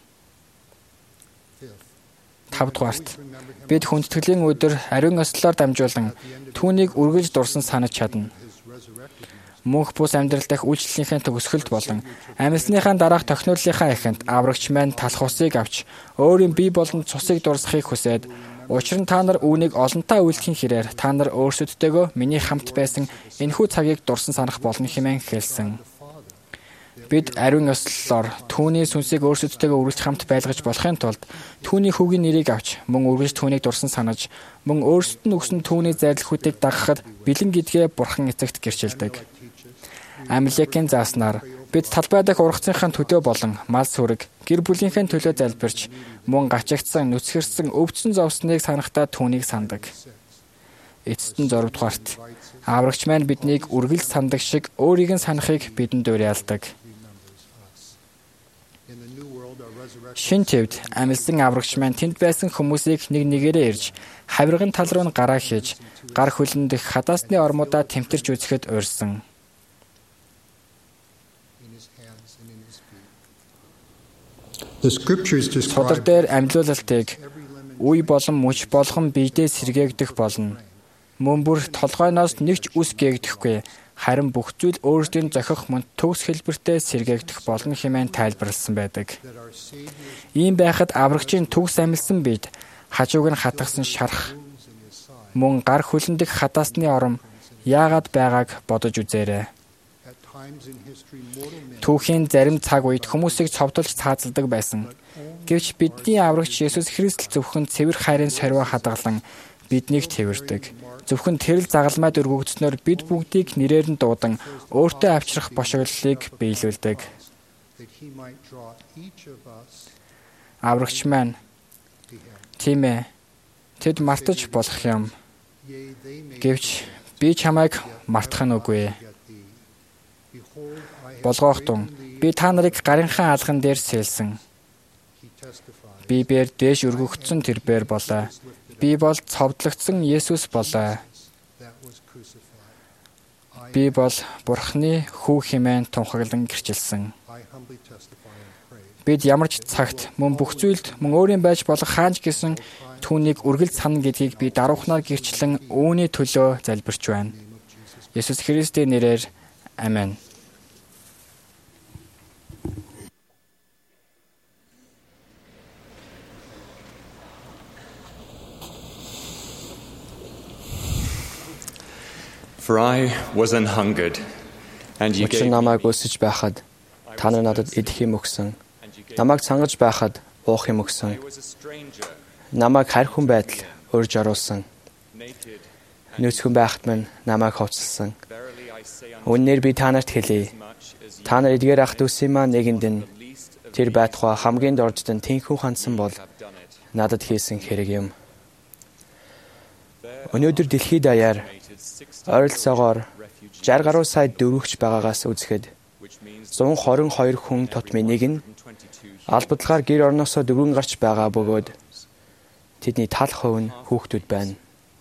Тавдугаарт бид хүндэтгэлийн өдөр ариун ёслолоор дамжуулан түүнийг үргэлж дурсан санаж чадна. Мөнх бус амьдрал дахь үйлчлэлийнхээ төгсгөлд болон амьсныхаа дараах тохиолдлынхаа эхэнд аврагч маань талах усыг авч өөрийн бие болон цусыг дурсахыг хүсээд учир нь та нар үүнийг олонтаа үйлдэхийн хэрээр та нар өөрсөддөө миний хамт байсан энэхүү цагийг дурсан санах болно хэмээн хэлсэн. Бид ариун ёслолоор түүний сүнсийг өөрсөддөө үргэлж хамт байлгаж болохын тулд түүний хүүгийн нэрийг авч мөн үргэлж түүнийг дурсан санаж мөн өөрсдөд нь өгсөн түүний зайлшгуудыг дагахад бэлэн гэдгээ бурхан эцэгт гэрчилдэг. Амлекийн зааснаар бид талбай дахь ургацынхаа төлөө болон мал сүрэг гэр бүлийнхээ төлөө залбирч мөн гачигдсан нүцгэрсэн өвдсөн зовсныг санахдаа түүнийг сандаг. Эцэст нь зоригдугаарт аврагч маань биднийг үргэлж сандаг шиг өөрийг нь санахыг бидэнд уриалдаг. Шин төвд амилсан аврагч маань тэнд байсан хүмүүсийг нэг нэгээрээ ирж хавиргын тал руу нь гараа хийж гар хөлн дэх хадаасны ормуудаа тэмтэрч үзэхэд урьсан. Судар дээр амьлуулалтыг үе болон мөч болгон биедээ сэргээгдэх болно. Мөн бүр толгойноос нэг ч үс гээгдэхгүй, харин бүх зүйл өөрсдийн зохих мөн төгс хэлбэртэй сэргээгдэх болно хэмээн тайлбарласан байдаг. Ийм байхад аврагчийн төгс амилсан биед хажууг нь хатгасан шарх мөн гар хөлөндөх хадаасны ором яагаад байгааг бодож үзээрэй. Түүхийн зарим цаг үед хүмүүсийг цовдолж цаазалдаг байсан. Гэвч бидний аврагч Есүс Христ зөвхөн цэвэр хайрын сорьвоо хадгалан биднийг тэвэрдэг. Зөвхөн тэрл загалмайд өргөгдснөөр бид бүгдийг нэрээр нь дуудан өөртөө авчрах бошиглолыг биелүүлдэг. Аврагч маань тийм ээ. Тэд мартаж болох юм. Гэвч би чамайг мартах нь үгүй. Болгоохтун би та нарыг гарынхаа алган дээр сэлсэн. Би бээр дээш өргөгдсөн тэр бээр болоо. Би бол цовдлогдсон Есүс болоо. Би бол Бурхны хүү хэмээн тунхаглан гэрчилсэн. Бид ямар ч цагт мөн бүх зүйлд мөн өөрийн байж болох хаанч гэсэн түүнийг үргэлж санана гэдгийг би даруухнаар гэрчлэн үүний төлөө залбирч байна. Есүс Христийн нэрээр амен. For I was an hungered, and you gave me. Намайг өсөж байхад та нар надад идэх юм өгсөн. Намайг цангаж байхад уух юм өгсөн. Намайг харь хүн байдал урьж оруулсан. Нөөцхөн байхад минь намайг хувцалсан. Үнээр би та нарт хэлье. Та нар эдгээр ах дүүсийн маань нэгэнд нь тэр байтугай хамгийн дорждон тэнхүү хандсан бол надад хийсэн хэрэг юм. Өнөөдөр дэлхийд даяар ойролцоогоор шарх гаруй сая дөрвөгч байгаагаас үзэхэд зуун хорин хоёр хүн тутмын нэг нь албадлагаар гэр орноосоо дөрвөн гарч байгаа бөгөөд тэдний тал хувь нь хүүхдүүд байна.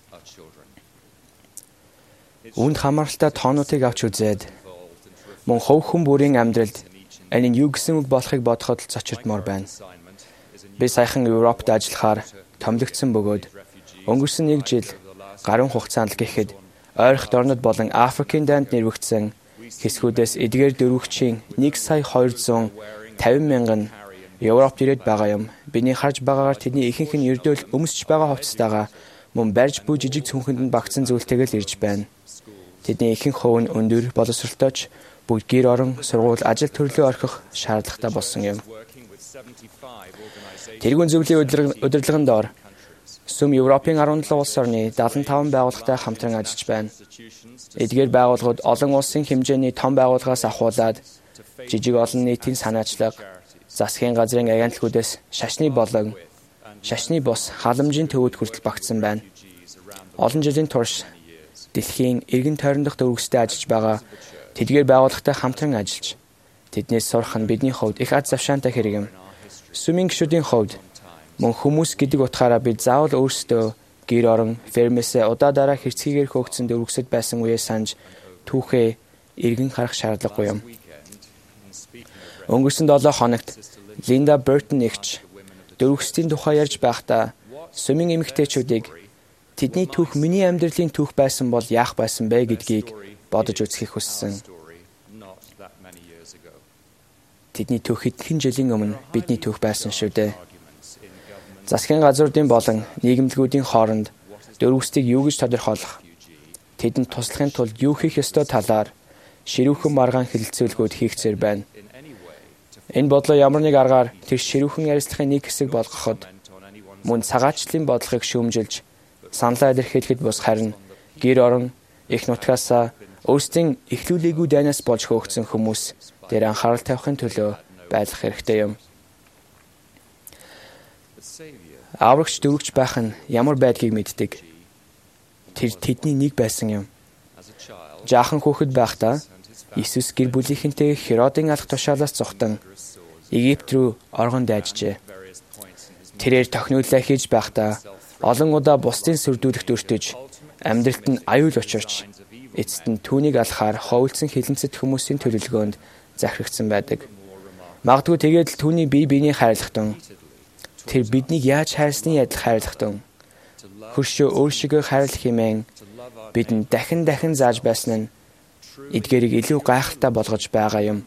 Үүнд хамааралтай тоонуудыг авч үзээд мөн хувь хүн бүрийн амьдралд энэ нь юу гэсэн үг болохыг бодоход л зочирдмоор байна. Би саяхан Европт ажиллахаар томилогдсон бөгөөд өнгөрсөн нэг жил гарын хугацаанд л гэхэд ойрхон орнод болон Африкийн дайнд нэрвэгдсэн хэсгүүдээс эдгээр дөрвөгчийн нэг сая хоёр зуун тавин мянган Европт ирээд байгаа юм. Биний харж байгаагаар тэдний ихэнх нь ердөөл өмсөж байгаа хувцастайгаа мөн барьж буй жижиг цүнхэнд нь багцсан зүйлтэйгээр л ирж байна. Тэдний ихэнх хувь нь өндөр боловсролтойч бүгд гэр орон сургууль ажил төрлөө орхих шаардлагатай болсон юм. Тэргүүн зөвлөлийн удирдлагын доор Сүм Европын арван долоо улс орны дадлан таван байгууллагатай хамтран ажиллаж байна. Эдгээр байгууллагууд олон улсын хэмжээний том байгууллагаас ахуулаад жижиг олон нийтийн санаачлага, засгийн газрын агентлагуудаас шашны болон шашны бус халамжийн төвөд хүртэл багтсан байна. Олон жилийн турш дэлхийн эргэн тойрон дахь дөрвөстэй ажиллаж байгаа тэдгээр байгууллагатай хамтран ажиллаж тэднээс сурах нь бидний хувьд их аз завшаантай хэрэг юм. Сүмийн гишүүдийн хувьд мөн хүмүүс гэдэг утгаараа бид заавал өөрсдөө гэр орон фермээсээ удаа дараа хэрцгийгээр хөөгдсөн дөрвөсөд байсан үеэ санаж түүхээ эргэн харах шаардлагагүй юм. Өнгөрсөн долоо хоногт Линда Бертон эгч дөрвөсдийн тухай ярьж байхдаа сүмийн эмэгтэйчүүдийг тэдний түүх миний амьдралын түүх байсан бол яах байсан бэ гэдгийг бодож үзхийг хүссэн. Тэдний түүх хэдхэн жилийн өмнө бидний түүх байсан шүү дээ. Засгийн газруудын болон нийгэмлэгүүдийн хооронд дөрвөстийг юу гэж тодорхойлох, тэдэнд туслахын тулд юу хийх ёстой талаар ширүүхэн маргаан хэлэлцүүлгүүд хийгцээр байна. Энэ бодлоо ямар нэг аргаар тэр ширүүхэн ярилцлагын нэг хэсэг болгоход мөн цагаачлалын бодлогыг шүүмжилж саналаа илэрхийлэхэд бус харин гэр орон их нутгаасаа өөрсдийн эхлүүлээгүй дайнаас болж хөөгдсөн хүмүүс дээр анхаарал тавихын төлөө байлгах хэрэгтэй юм. Аврагч дөрвөгч байх нь ямар байдгийг мэддэг. Тэр тэдний нэг байсан юм. Жаахан хүүхэд байхдаа Иесус гэр бүлийнхэнтэй Херодын алх тушаалаас зугтан Египт рүү оргон дайжжээ. Тэрээр тохинодлоо хийж байхдаа олон удаа бусдын сүрдүүлэгт өртөж, амьдралд нь аюул учирч, эцэст нь түүнийг алахаар ховлцсон хилэнцэт хүмүүсийн төлөвлөгөөнд захирагдсан байдаг. Магадгүй тэгээд л түүний бие биений хайрлагтан тэр биднийг яаж хайрсны адил хайрлагтан хөршөө өөршигөө хайрлах хэмээн бидэнд дахин дахин зааж байсан нь эдгээрийг илүү гайхалтай болгож байгаа юм.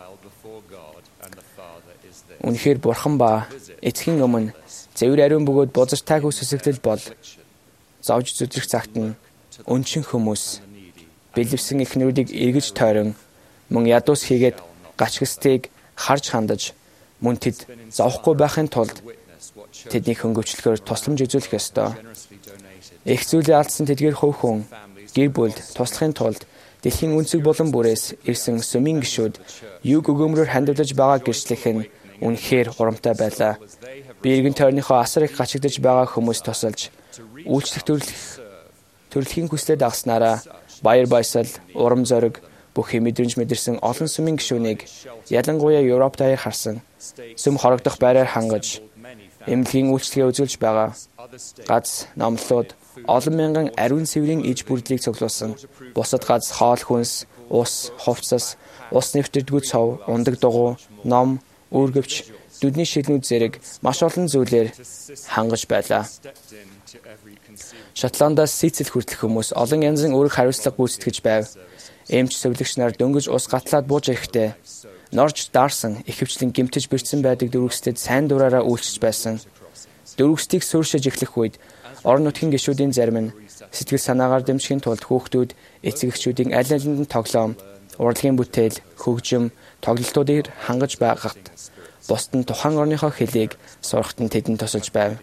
Үнэхээр бурхан ба эцгийн өмнө зэвэр ариун бөгөөд бузартайг үсэсгэлэл бол зовж зүдрэх цагт нь өнчин хүмүүс бэлэвсэн эхнэрүүдийг эргэж тойрон мөн ядуус хийгээд гачгстыг харж хандаж мөн тэд зовхгүй байхын тулд тэдний хөнгөвчлөхөөр тусламж үзүүлэх ёстой. Их зүйлээ алдсан тэдгээр хувь хүн гэр бүлд туслахын тулд дэлхийн үнцэг болон бүрээс ирсэн сүмийн гишүүд юг өгөөмрөөр хандивлаж байгаа гэрчлэх нь үнэхээр хурамтай байлаа. Би эргэн тойрныхоо асар их гачигдж байгаа хүмүүс тусалж үйлчлэх төрлөх төрөлхийн хүслээ дагснараа баяр баясал, урам зориг бүхий мэдрэмж мэдэрсэн олон сүмийн гишүүнийг ялангуяа Европ даяар харсан сүм хорогдох байраар хангаж эмнэлгийн үйлчлэгээ үзүүлж байгаа. Гац номлууд олон мянган ариун цэврийн иж бүрдлийг цуглуулсан. Бусад гац хоол хүнс, ус, хувцас, ус нэвтэрдгүү цов, ундаг дугуй, ном, үүргэвч, дүдний шилнүүд зэрэг маш олон зүйлээр хангаж байлаа. Шотландаас Сицил хүртэл хүмүүс олон янзын үүрэг хариуцлага гүйцэтгэж байв. Эмч сувилагч нар дөнгөж ус гатлаад бууж ирэхдээ норж даарсан ихэвчлэн гэмтэж бэрцсэн байдаг дөрвөстэд сайн дураараа үйлчилж байсан. Дөрвөстийг суурьшиж эхлэх үед орон нутгийн гишүүдийн зарим нь сэтгэл санаагаар дэмжихийн тулд хүүхдүүд эцэг эхчүүдийн аль алинд нь тоглоом, урлагийн бүтээл, хөгжим, тоглолтуудыг хангаж байгаад бусд нь тухайн орныхоо хэлийг сурахад нь тэдэнд тусалж байв.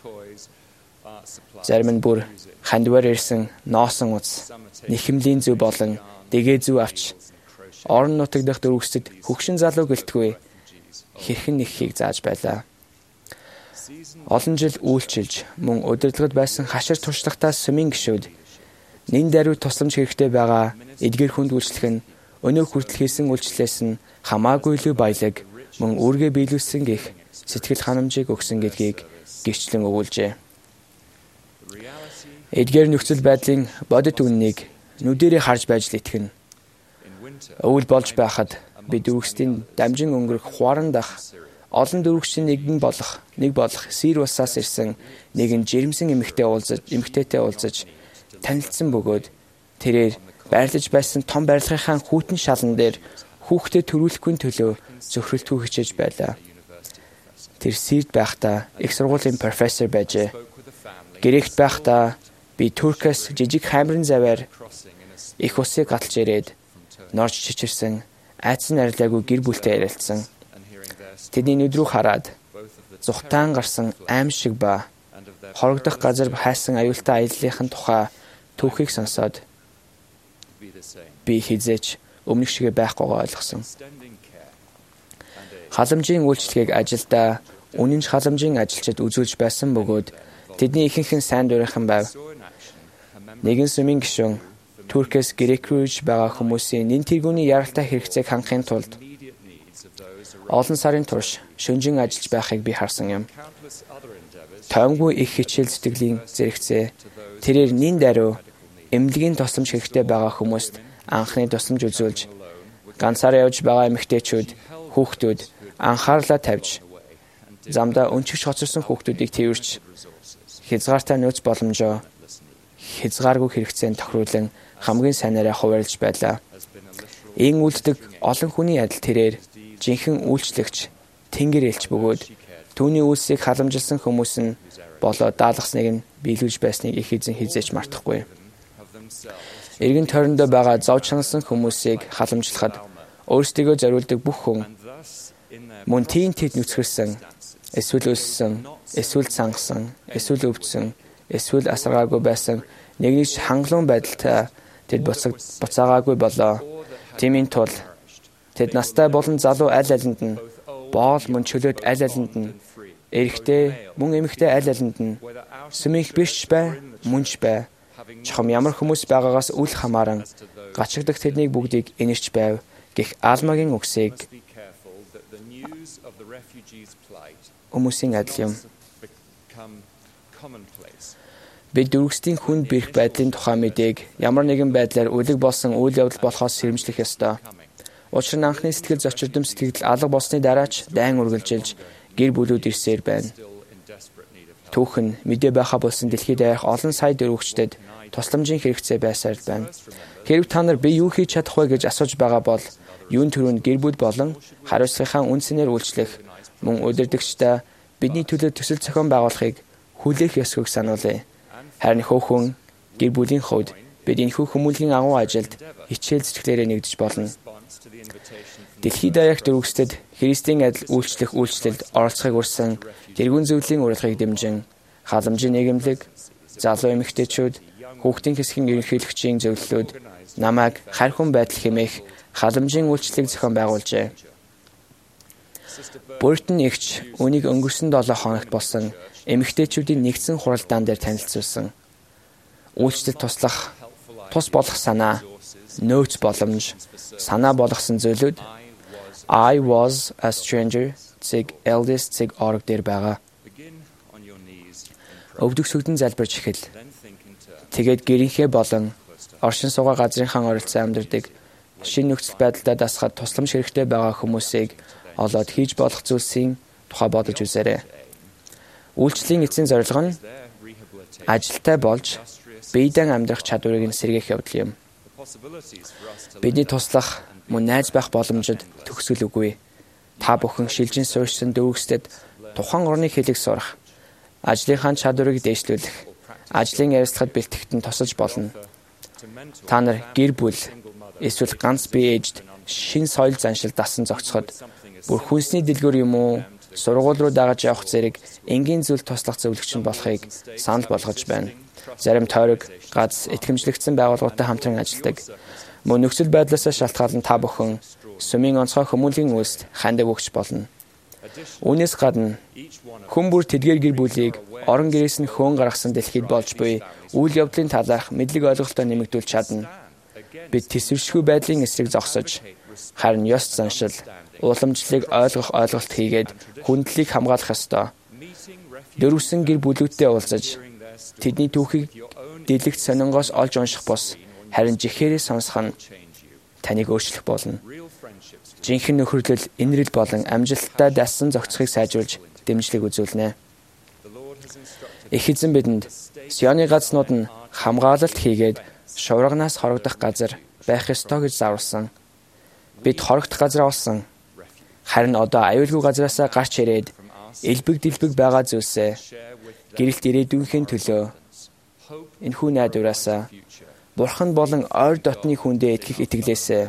Зарим нь бүр хандвар ирсэн ноосон уц, нэхэмлийн зөв болон дэгээ зөв авч орон нутаг дахь дөрвөстэд хөгшин залуу гэлтгүй хэрхэн нэххийг зааж байлаа. Олон жил үйлчилж мөн удирдлагад байсан хашир туршлагатай сүмийн гишүүд нэн даруй тусламж хэрэгтэй байгаа эдгээр хүнд үйлчлэх нь өнөө хүртэл хийсэн үйлчлэлээс нь хамаагүй илүү баялаг мөн үүргээ биелүүлсэн гэх сэтгэл ханамжийг өгсөн гэдгийг гэрчлэн өгүүлжээ. Эдгээр нөхцөл байдлын бодит үннийг нүдэрээ харж байж л итгэнэ. Өвөл болж байхад бид дөрвөстийн дамжин өнгөрөх хуаран дах олон дөрвөгчийн нэгэн болох нэг болох Сир улсаас ирсэн нэгэн жирэмсэн эмэгтэй уулзаж эмэгтэйтэй уулзаж танилцсан бөгөөд тэрээр байрлаж байсан том барилгынхаа хүүтэн шалан дээр хүүхдэд төрүүлэхгүй төлөө зөвхөрлөлтгүй хичээж байлаа. Тэр Сирд байхдаа их сургуулийн профессор байжээ. Грект байхдаа би Туркаас жижиг хаймрын заваар их усыг гаталж ирээд норж чичирсэн айцсан арилаагүй гэр бүлтэй ярилцсан. Тэдний нүд рүү хараад зүхтаан гарсан аим шиг ба хорогдох газар хайсан аюултай аяллахын тухай түүхийг сонсоод би хизээч өмнөх шигэ байхгүйгаа ойлгосон. Халамжийн үйлчлэгийг ажилдаа үнэнч халамжийн ажилчид үзүүлж байсан бөгөөд тэдний ихэнх нь сайн дурынхан байв. Нэгэн сүмийн гишүүн Туркээс Грек рүү иж байгаа хүмүүсийн нэн тэргүүний яралтай хэрэгцээг хангахын тулд олон сарын турш шөнжин ажиллаж байхыг би харсан юм. Тоймгүй их хичээл зүтгэлийн зэрэгцээ тэрээр нэн даруй эмнэлгийн тусламж хэрэгтэй байгаа хүмүүст анхны тусламж үзүүлж ганцаараа явж байгаа эмэгтэйчүүд хүүхдүүд анхаарлаа тавьж замдаа өнчигч хоцорсон хүүхдүүдийг тэрвэрч хязгаартай нөөц боломжоо хязгааргүй хэрэгцээнд тохируулан хамгийн сайнараа хуваарлж байлаа. Ийн үлддэг олон хүний адил тэрээр жинхэнэ үйлчлэгч тэнгэр элч бөгөөд түүний үйлсийг халамжилсан хүмүүс нь болоо даалгасныг нь биелүүлж байсныг их эзэн хизээч мартахгүй. Эргэн тойрондоо байгаа зовж шаналсан хүмүүсийг халамжлахад өөрсдийгөө зориулдаг бүх хүн мөн тийм тэд нүцгэрсэн, эсвэл өлссөн, эсвэл цангасан, эсвэл өвдсөн, эсвэл асаргаагүй байсан нэг нэг хангалуун байдалтай тэд буцаагаагүй болоо. Тиймийн тул тэд настай болон залуу аль алинд нь боол мөн чөлөөт аль алинд нь эрэгтэй мөн эмэгтэй аль алинд нь сүмийнх биш бай мөнч бай чухам ямар хүмүүс байгаагаас үл хамааран гачигдах тэднийг бүгдийг инэрч байв гэх Алмагийн үгсийг Хүмүүсийн адил юм. Бид дөрвөсдийн хүнд бэрх байдлын тухай мэдээг ямар нэгэн байдлаар үлэг болсон үйл явдал болохоос сэрэмжлэх ёстой. Учир нь анхны сэтгэл зочирдом сэтгэл алга болсны дараач дайн үргэлжилж гэр бүлүүд ирсээр байна. Түүхэн мэдээ байха болсон дэлхийд даяарх олон сая дөрвөгчдөд тусламжийн хэрэгцээ байсаар байна. Хэрв та нар би юу хийж чадах вэ гэж асууж байгаа бол юун төрөнд гэр бүл болон хариуцлагынхаа үндсээр үйлчлэх мөн удирдагчдаа бидний төлөө төсөл зохион байгуулахыг хүлээх ёсгүйг сануулъя. Харин хөөхөн гэр бүлийн хувьд бид энэхүү хүмүүлийн агуу ажилд хичээл зүтгэлээрээ нэгдэж болно. Дэлхийд даяарх дөрвөгчдөд Христийн адил үйлчлэх үйлчлэлд оролцохыг хүссэн тэргүүн зөвлөлийн урилгыг дэмжин халамжийн нийгэмлэг, залуу эмэгтэйчүүд, хүүхдийн хэсгийн ерөнхийлөгчийн зөвлөлүүд намайг харьхун байдал хэмээх халамжийн үйлчлэлийг зохион байгуулжээ. Буртон эгч үнийг өнгөрсөн долоо хоногт болсон эмэгтэйчүүдийн нэгдсэн хуралдаан дээр танилцуулсан. Үйлчлэл туслах, тус болох санаа, нөөц боломж, санаа болгосон зүйлүүд I was a stranger цэг eldest цэг org дээр байгаа. Өвдөг сүгдэн залбирч эхэл. Тэгээд гэрийнхээ болон оршин суугаа газрынхаа оролцсон амьдардаг шинэ нөхцөл байдалтай дасгаад тусламж хэрэгтэй байгаа хүмүүсийг олоод хийж болох зүйлсийн тухай бодож үзээрэй. Үйлчлэлийн эцсийн зорилго нь ажилтай болж биедэн амьдрах чадварыг нь сэргээх явдал юм. Бидний туслах мөн найз байх боломжид төгсгөл үгүй. Та бүхэн шилжин суурьсан дөрвөгчдөд тухайн орны хэлийг сурах, ажлынхаа чадварыг дээшлүүлэх, ажлын ярилцлагад бэлтгэхтэн тусалж болно. Та нар гэр бүл эсвэл ганц бие ээжд шин соёл заншил дасан зохицоход бүр хүнсний дэлгүүр юм уу сургууль руу дагаж явах зэрэг энгийн зүйл туслах зөвлөгч нь болохыг санал болгож байна. Зарим тойрог, гац, итгэмжлэгдсэн байгууллагатай хамтран ажилладаг. Мөн нөхцөл байдлаас шалтгаалan та бүхэн сүмийн онцгой хүмүүлийн үйлсд хандаг өгч болно. Үүнээс гадна хүн бүр тэдгээр гэр бүлийг орон гэрээс нь хөөн гаргасан дэлхийд болж буй үйл явдлын талаарх мэдлэг ойлголтоо нэмэгдүүлж чадна. Бид тэсвэршгүй байдлын эсрэг зогсож, харин ёс заншил, уламжлалыг ойлгох ойлголт хийгээд хүндлэлийг хамгаалах ёстой. Дөрвсөн гэр бүлүүдтэй уулзаж, тэдний түүхийг дэлгэц сонингоос олж унших бус, харин жихээрээ сонсох нь таныг өөрчлөх болно. Жинхэнэ нөхөрлөл, инрэл болон амжилттай дассан зохицохыг сайжруулж дэмжлэг үзүүлнэ. Их эзэн бидэнд Сионы газнууд нь хамгаалалт хийгээд шуурганаас хорогдох газар байх ёстой гэж заруулсан. Бид хорогдох газар олсон. Харин одоо аюулгүй газараасаа гарч ирээд элбэг дэлбэг байгаа зүйлсээ гэрэлт ирээдүйнхээ төлөө энэхүү найдвараасаа Бурхан болон ойр дотны хүндээ итгэх итгэлээсээ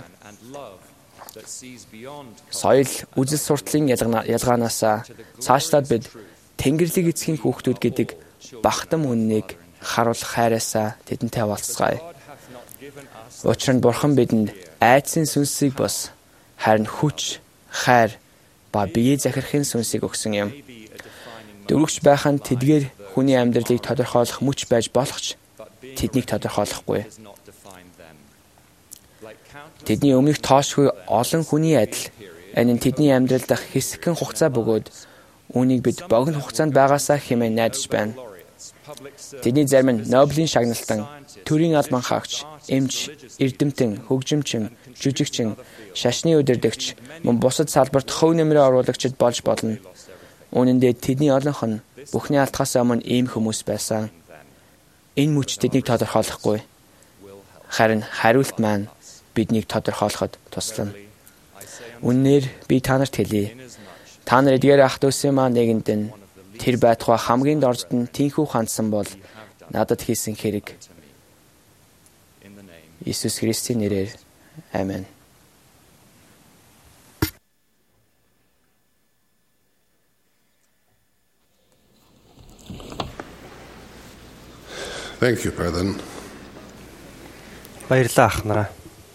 соёл үзэл суртлын ялгаанаасаа цаашлаад бид Тэнгэрлэг эцгийн хүүхдүүд гэдэг бахтам үннийг харуулах хайраасаа тэдэнтэй хаваалцгаая. Учир нь Бурхан бидэнд айдсын сүнсийг бос харин хүч, хайр ба биеэ захирахын сүнсийг өгсөн юм. Дөрвөгч байх нь тэдгээр хүний амьдралыг тодорхойлох мөч байж болох ч тэднийг тодорхойлохгүй. Тэдний өмнөх тоошгүй олон хүний адил энэ нь тэдний амьдрал дах хэсэгхэн хугацаа бөгөөд үүнийг бид богино хугацаанд байгаасаа хэмээн найдаж байна. Тэдний зарим нь Нобелийн шагналтан, төрийн албан хаагч, эмч, эрдэмтэн, хөгжимчин, жүжигчин, шашны удирдагч, мөн бусад салбарт хөв нэмрээ оруулагчид болж болно. Үүн дээр тэдний олонх нь бүхний алдхаас өмнө ийм хүмүүс байсан. Энэ мөч тэднийг тодорхойлохгүй. Харин хариулт маань биднийг тодорхойлоход туслана. Үнээр би та нарт хэлье. Та нар эдгээр ах дүүсийн маань нэгэнд нь тэр байтугай хамгийн доржд нь тийхүү хандсан бол надад хийсэн хэрэг. Иесус Христийн нэрээр амен. Thank you, brethren. Баярлалаа ах нараа.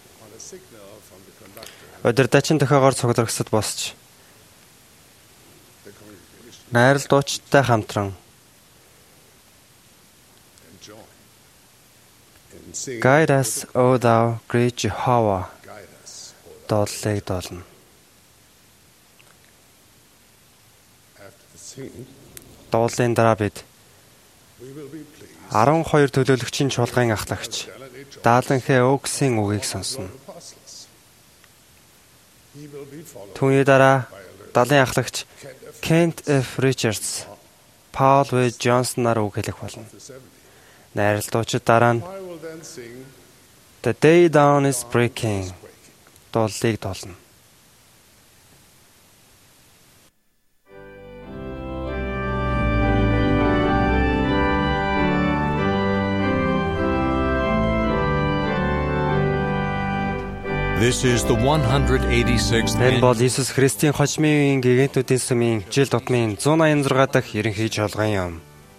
Удирдаачин тохиогоор цугларгасад босч найрал дуучтай хамтран Guide us, O thou great Jehovah. Доотлыг доолно. Дуулын дараа бид арван хоёр төлөөлөгчийн чуулган ахлагч Дааланхэ Оксийн үгийг сонсно. Түүний дараа далайн ахлагч Kent F. Richards, Paul W. Johnson нар үг хэлэх болно. Найралтуучид дараа нь The Day Dawn is Breaking дуулыг дуулна. This is the one hundred eighty-sixth Энэ бол Иесус Христийн хожмын үеийн гэгэнтүүдийн сүмийн жил тутмын one eighty-six дахь ерөнхий чуулган юм.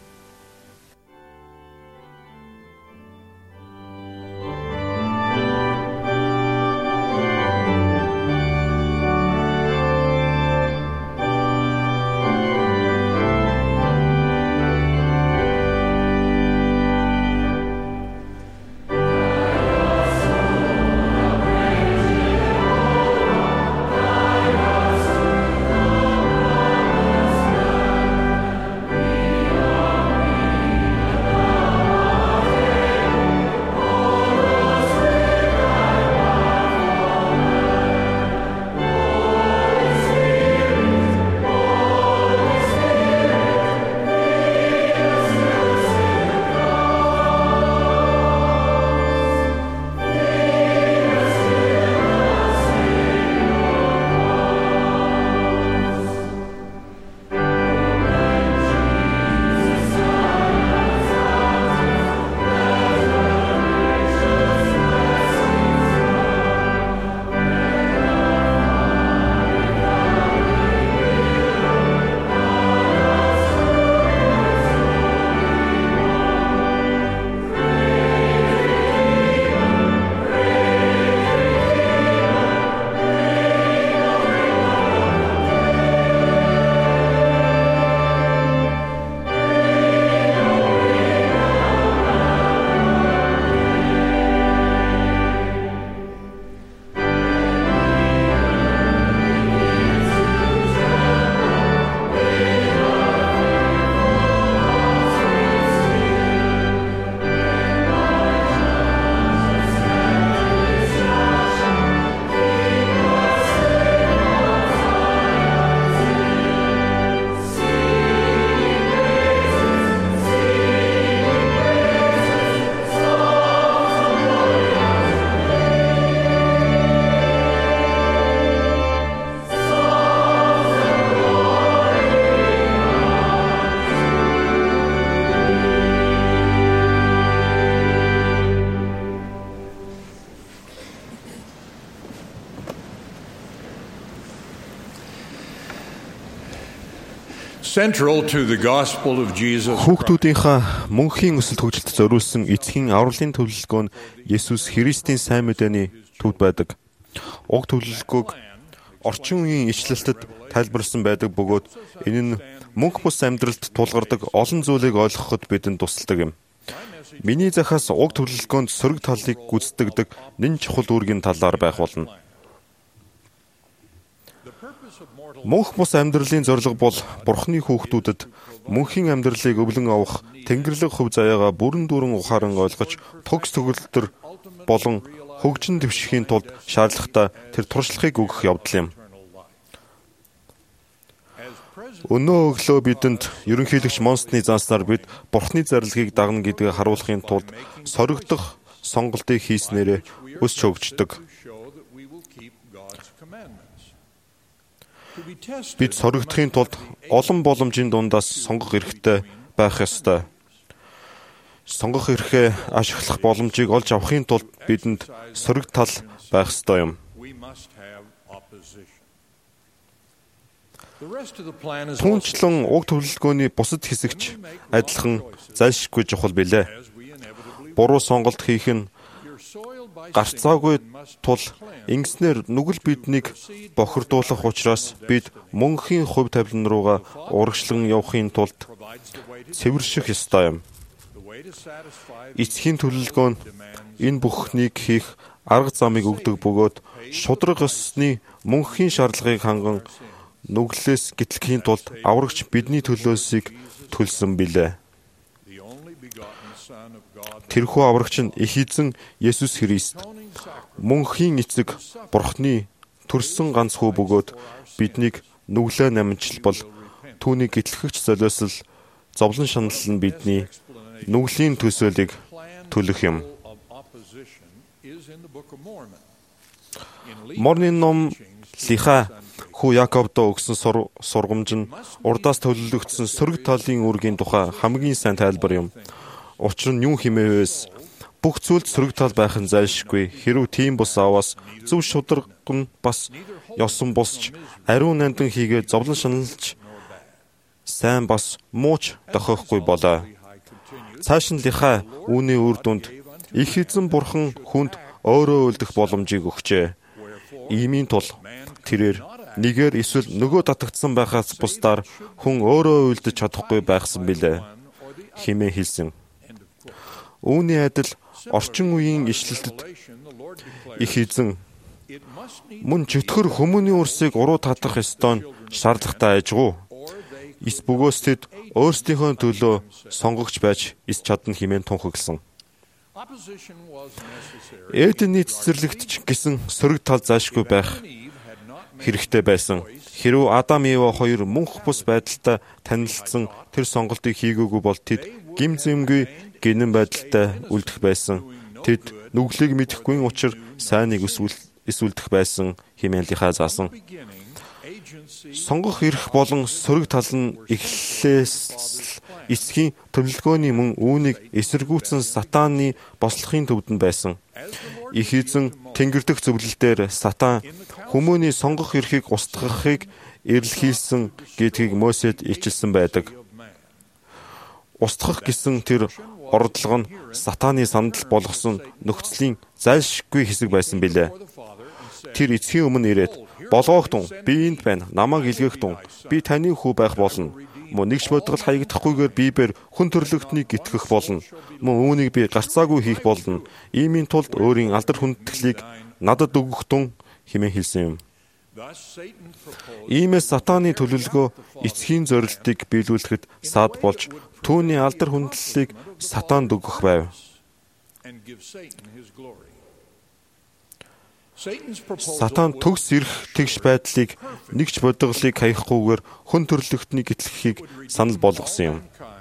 Хүүхдүүдийнхээ мөнхийн өсөлт хөгжилд зориулсан эцгийн авралын төлөвлөгөө нь Есүс Христийн сайн мэдээний төвд байдаг. Уг төлөвлөгөөг орчин үеийн ишлэлтэд тайлбарласан байдаг бөгөөд энэ нь мөнх бус амьдралд тулгардаг олон зүйлийг ойлгоход бидэнд тусалдаг юм. Миний захаас уг төлөвлөгөөнд сөрөг талыг гүйцэтгэдэг нэн чухал үүргийн талаар байх болно. Мөнх бус амьдралын зорилго бол Бурхны хүүхдүүдэд мөнхийн амьдралыг өвлөн авах Тэнгэрлэг хөв заяагаа бүрэн дүүрэн ухаан ойлгож тогс төгөлдөр болон хөгжин дэвшихийн тулд шаардлагатай тэр туршлагыг өгөх явдал юм. Өнөө өглөө бидэнд ерөнхийлөгч Монсны зааснаар бид Бурхны зарилгыг дагна гэдгийг харуулахын тулд соригдох сонголтыг хийснээрээ өсч хөгждөг. Бид соригдохын тулд олон боломжийн дундаас сонгох эрхтэй байх ёстой. Сонгох эрхээ ашиглах боломжийг олж авахын тулд бидэнд сөрөг тал байх ёстой юм. Түүнчлэн уг төлөвлөгөөний бусад хэсэгч адилхан зайлшгүй чухал билээ. Буруу сонголт хийх нь гарцаагүй тул ингэснээр нүгэл биднийг бохирдуулах учраас бид мөнхийн хувь тавилан руугаа урагшлан явахын тулд цэвэрших ёстой юм. Эцгийн төлөвлөгөө нь энэ бүхнийг хийх арга замыг өгдөг бөгөөд шудраг ёсны мөнхийн шаардлагыг ханган нүглээс гитлэхийн тулд аврагч бидний төлөөсийг төлсөн билээ. Тэрхүү аврагч нь их эзэн Есүс Христ мөнхийн эцэг Бурхны төрсөн ганц хүү бөгөөд биднийг нүглээ намжлбал түүнийг гитлэхэгч золиосл зовлон шанал нь бидний нүглийн төсөөлийг төлөх юм. Морны ном Лиха хүү Яаковдо өгсөн сургамж нь урдаас төлөвлөгдсөн сөрөг талын үүргийн тухай хамгийн сайн тайлбар юм. Учир нь юу хэмээвээс бүх зүйлд сөрөг тал байх нь зайлшгүй. Хэрв тийм бус аваас зөв шударга нь бас ёсон бусч ариун нандин хийгээд зовлон шаналж сайн бас мууч дохиохгүй болоо. Цааш нь Лиха үүний үр дүнд их эзэн бурхан хүнд өөрөө үлдэх боломжийг өгчээ. Иймийн тул тэрээр нэгээр эсвэл нөгөө татагдсан байхаас бусдаар хүн өөрөө үлдэж чадахгүй байхсан билээ хэмээн хэлсэн. Үүний адил орчин үеийн ишлэлтэд их эзэн мөн чөтгөр хүмүүний урсыг уруу татах ёстой нь шаардлагатай ажгүй. Ис бөгөөс тэд өөрсдийнхөө төлөө сонгогч байж ис чадна хэмээн тунхагласан. Эдний цэцэрлэгтч гэсэн сөрөг тал заашгүй байх хэрэгтэй байсан. Хэрв Адам Ева хоёр мөнх бус байдалтай танилцсан тэр сонголтыг хийгээгүй бол тэд гим зэмгүй гинэн байдалтай үлдэх байсан. Тэд нүглийг мэдэхгүй учраас сайныг эсвэлдэх байсан хэмээн Лиха заасан. Сонгох эрх болон сөрөг тал нь эхлээс эцгийн төлөвлөгөөний мөн үүнийг эсэргүүцсэн сатааны бослохын төвдөнд байсан. Их эзэн тэнгэр дэх зөвлөлтөөр сатан хүмүүний сонгох эрхийг устгахыг эрэлхийлсэн гэдгийг Мосед ичилсэн байдаг. Устгах гэсэн тэр ордлого нь сатааны сандал болгосон нөхцөлийн зайлшгүй хэсэг байсан билээ. Тэр эцгийн өмнө ирээд "Болгоогтун, би энд байна. Намайг илгээхтун. Би таны хүү байх болно. Мөн нэгч бодгол хаягдахгүйгээр бибээр хүн төрлөختнийг гитгэх болно. Мөн үүнийг би гарцаагүй хийх болно. Иймийн тулд өөрийн алдар хүндэтгэлийг надад өгөختун" хэмээн хэлсэн юм. Иймээс сатааны төлөвлөгөө эцгийн зорилтыг биелүүлэхэд саад болж түүний алдар хүндлэлийг сатаанд өгөх байв. Сатан төгс ирэх тэгш байдлыг нэгч бодголыг хаягахгүйгээр хүн төрлөختнийг гитлэхийг санал болгосон юм.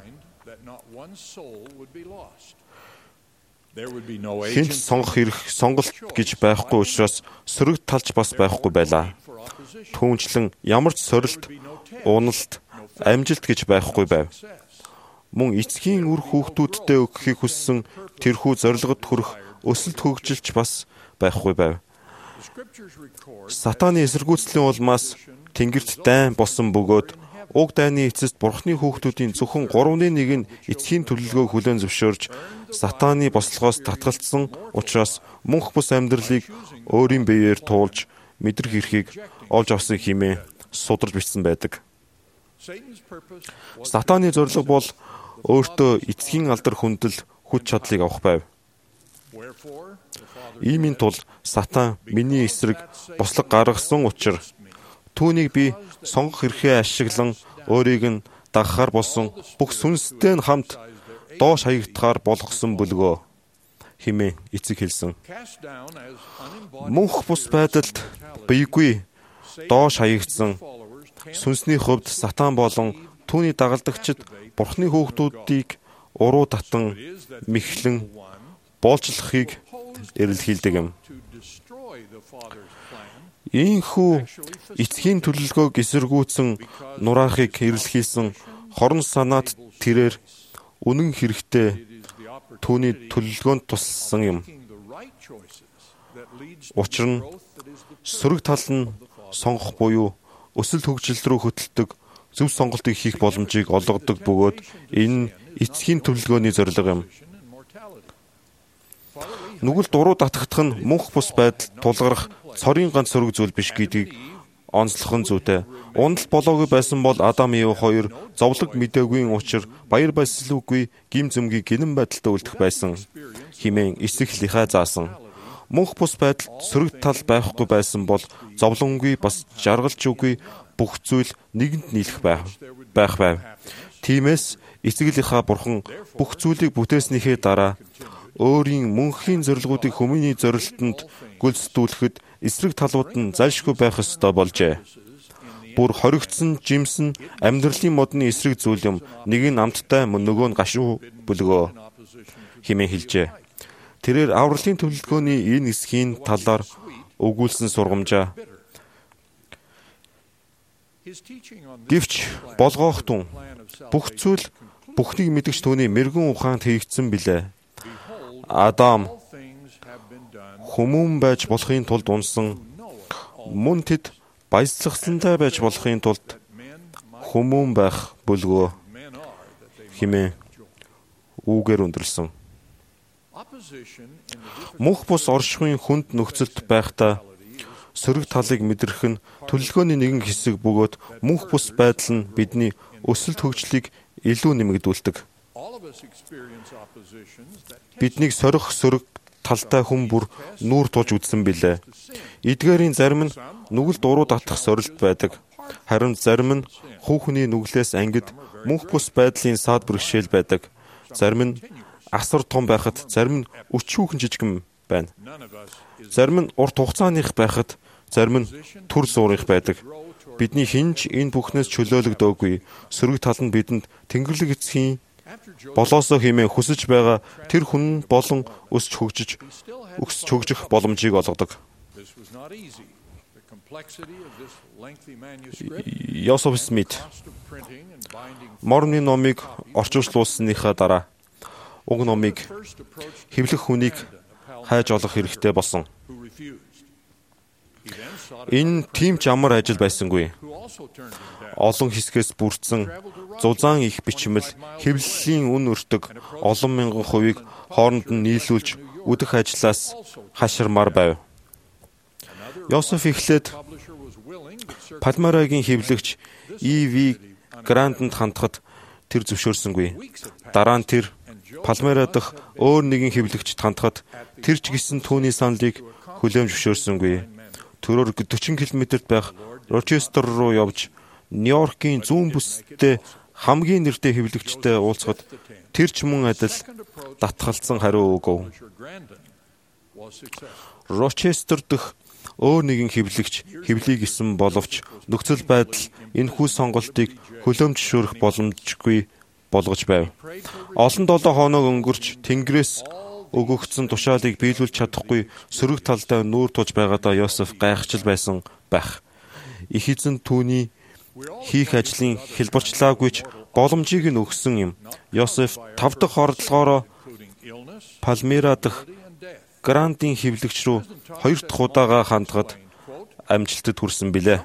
Хинт сонгох эрх сонголт гэж байхгүй учраас сөрөг талч бас байхгүй байлаа. Түүнчлэн ямар ч сорилт, уналт, амжилт гэж байхгүй байв. Мөн эцгийн үр хүүхдүүддээ өгөхийг хүссэн тэрхүү зорилгод хүрэх өсөлт хөгжилч бас байхгүй байв. Сатааны эсэргүүцлийн улмаас тэнгэрт дайн болсон бөгөөд уг дайны эцэст Бурхны хүүхдүүдийн зөвхөн гуравны нэг нь эцгийн төлөвлөгөөг хүлээн зөвшөөрж сатааны бослогоос татгалцсан учраас мөнх бус амьдралыг өөрийн биеэр туулж мэдрэх эрхийг олж авсан хэмээн сударж бичсэн байдаг. Сатааны зорилго бол өөртөө эцгийн алдар хүндэл хүч чадлыг авах байв. Иймийн тул сатан миний эсрэг бослог гаргасан учраас түүнийг би сонгох эрхээ ашиглан өөрийг нь дагахаар болсон бүх сүнстэй нь хамт доош хаягдахаар болгосон бүлгөө хэмээн эцэг хэлсэн. Мөнх бус байдалд биегүй доош хаягдсан сүнсний хувьд сатан болон түүний дагалдагчид Бурхны хүүхдүүдийг уруу татан мэхлэн боолжлохыг эрэлхийлдэг юм. Ийхүү эцгийн төлөвлөгөөг эсэргүүцсэн нураахыг эрэлхийлсэн хорон санаат тэрээр үнэн хэрэгтэй түүний төлөвлөгөөнд туссан юм. Учир нь сөрөг тал нь сонгох буюу өсөлт хөгжил рүү хөтэлдэг зөв сонголтыг хийх боломжийг олгодог бөгөөд энэ нь эцгийн төлөвлөгөөний зорилго юм. Нүгэлд уруу татагдах нь мөнх бус байдал тулгарах цорын ганц сөрөг зүйл биш гэдгийг онцлох нь зүйтэй. Ундал болоогүй байсан бол Адам Ева хоёр зовлог мэдээгүй учраас баяр баясгалгүй гим зэмгийн гинэн байдалтай үлдэх байсан хэмээн эсэх Лиха заасан. Мөнх бус байдалд сөрөг тал байхгүй байсан бол зовлонгүй бас жаргалж үгүй бүх зүйл нэгэнд нийлэх байх байх байв. Тиймээс эцэглийнхаа бурхан бүх зүйлийг бүтээснийхээ дараа өөрийн мөнхийн зорилгоодыг хүмүүний зорилтонд гүйцэтгүүлэхэд эсрэг талууд нь зайлшгүй байх ёстой болжээ. Бүр хоригдсон жимс нь амьдралын модны эсрэг зүйл юм. Нэг нь амттай мөн нөгөө нь гашуу бүлгөө хэмээн хэлжээ. Тэрээр авралын төлөвлөгөөний энэ хэсгийн талаар өгүүлсэн сургамжаа. Гэвч болгоохтун бүх зүйл бүхнийг мэдгч түүний мэрэгэн ухаанд хийгдсэн билээ. Адам хүмүүн байж болохын тулд унсан, мөн тэд баяслагсантай байж болохын тулд хүмүүн байх бүлгөө хэмээн үүгээр өндөрлсөн. Мөнх бус оршихуйн хүнд нөхцөлд байхдаа сөрөг талыг мэдрэх нь төлөвлөгөөний нэгэн хэсэг бөгөөд мөнх бус байдал нь бидний өсөлт хөгжлийг илүү нэмэгдүүлдэг. Биднийг сорих сөрөг талтай хүн бүр нүүр тулж үзсэн билээ. Эдгээрийн зарим нь нүгэл дуруу татах сорилт байдаг. Харин зарим нь хүүхний нүглээс ангид мөнх бус байдлын саад бэрхшээл байдаг. Зарим нь асар том байхад, зарим нь өчүүхэн жижигэн байна. Зарим нь урт хугацааных байхад, зарим нь төр зуурих байдаг. Бидний хинж энэ бүхнээс чөлөөлөгдөөгүй. Сөрөг тал нь бидэнд Тэнгэрлэг эцгийн болоосоо хэмээн хүсэж байгаа тэр хүн болон өсч хөгжиж, өсч хөгжих боломжийг олгодог. Йосеф Смит Мормны номыг орчуулсныхаа дараа уг номыг хэвлэх хүнийг хайж олох хэрэгтэй болсон. Энэ тийм ч амар ажил байсангүй. Олон хэсгээс бүрдсэн зузаан их бичмэл хэвлэлийн үн өртөг олон мянган хувийг хооронд нь нийлүүлж үдэх ажлаас хаширмаар байв. Йосеф эхлээд Пальмирагийн хэвлэгч И Ви Гранданд хандахад тэр зөвшөөрсөнгүй. Дараа нь тэр Пальмира дахь өөр нэгэн хэвлэгчд хандахад тэр ч гэсэн түүний саналыг хүлээн зөвшөөрсөнгүй. Төрөөр forty километрт байх Рочестер руу явж Нью-Йоркийн зүүн бүстэй хамгийн нэртэй хэвлэгчтэй уулзахад тэр ч мөн адил татгалцсан хариу өгөв. Рочестер дэх өөр нэгэн хэвлэгч хэвлийг исэн боловч нөхцөл байдал энэхүү сонголтыг хүлээмжшүүлэх боломжгүй болгож байв. Олон долоо хоног өнгөрч Тэнгэрээс өгөгдсөн тушаалыг биелүүлж чадахгүй сөрөг талдаа нүүр тулж байгаадаа Йосеф гайхчил байсан байх. Их эзэн түүний хийх ажлын хэлбэрчлаагүйч боломжийг нь өгсөн юм. Йосеф тав дахь ордлогоороо Пальмира дахь Грандын хэвлэгч рүү хоёр дахь удаага хандахад амжилтад хүрсэн билээ.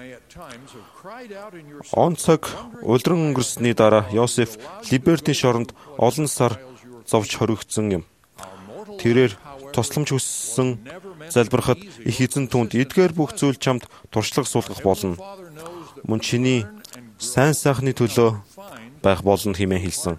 Он цаг улиран өнгөрсөний дараа Йосеф Либертийн шоронд олон сар зовж хоригдсон юм. Тэрээр тусламж хүссэн залбирахад их эзэн түүнд эдгээр бүх зүйл чамд туршлага суулгах болно. Мөн чиний сайн сайхны төлөө байх болно хэмээн хэлсэн.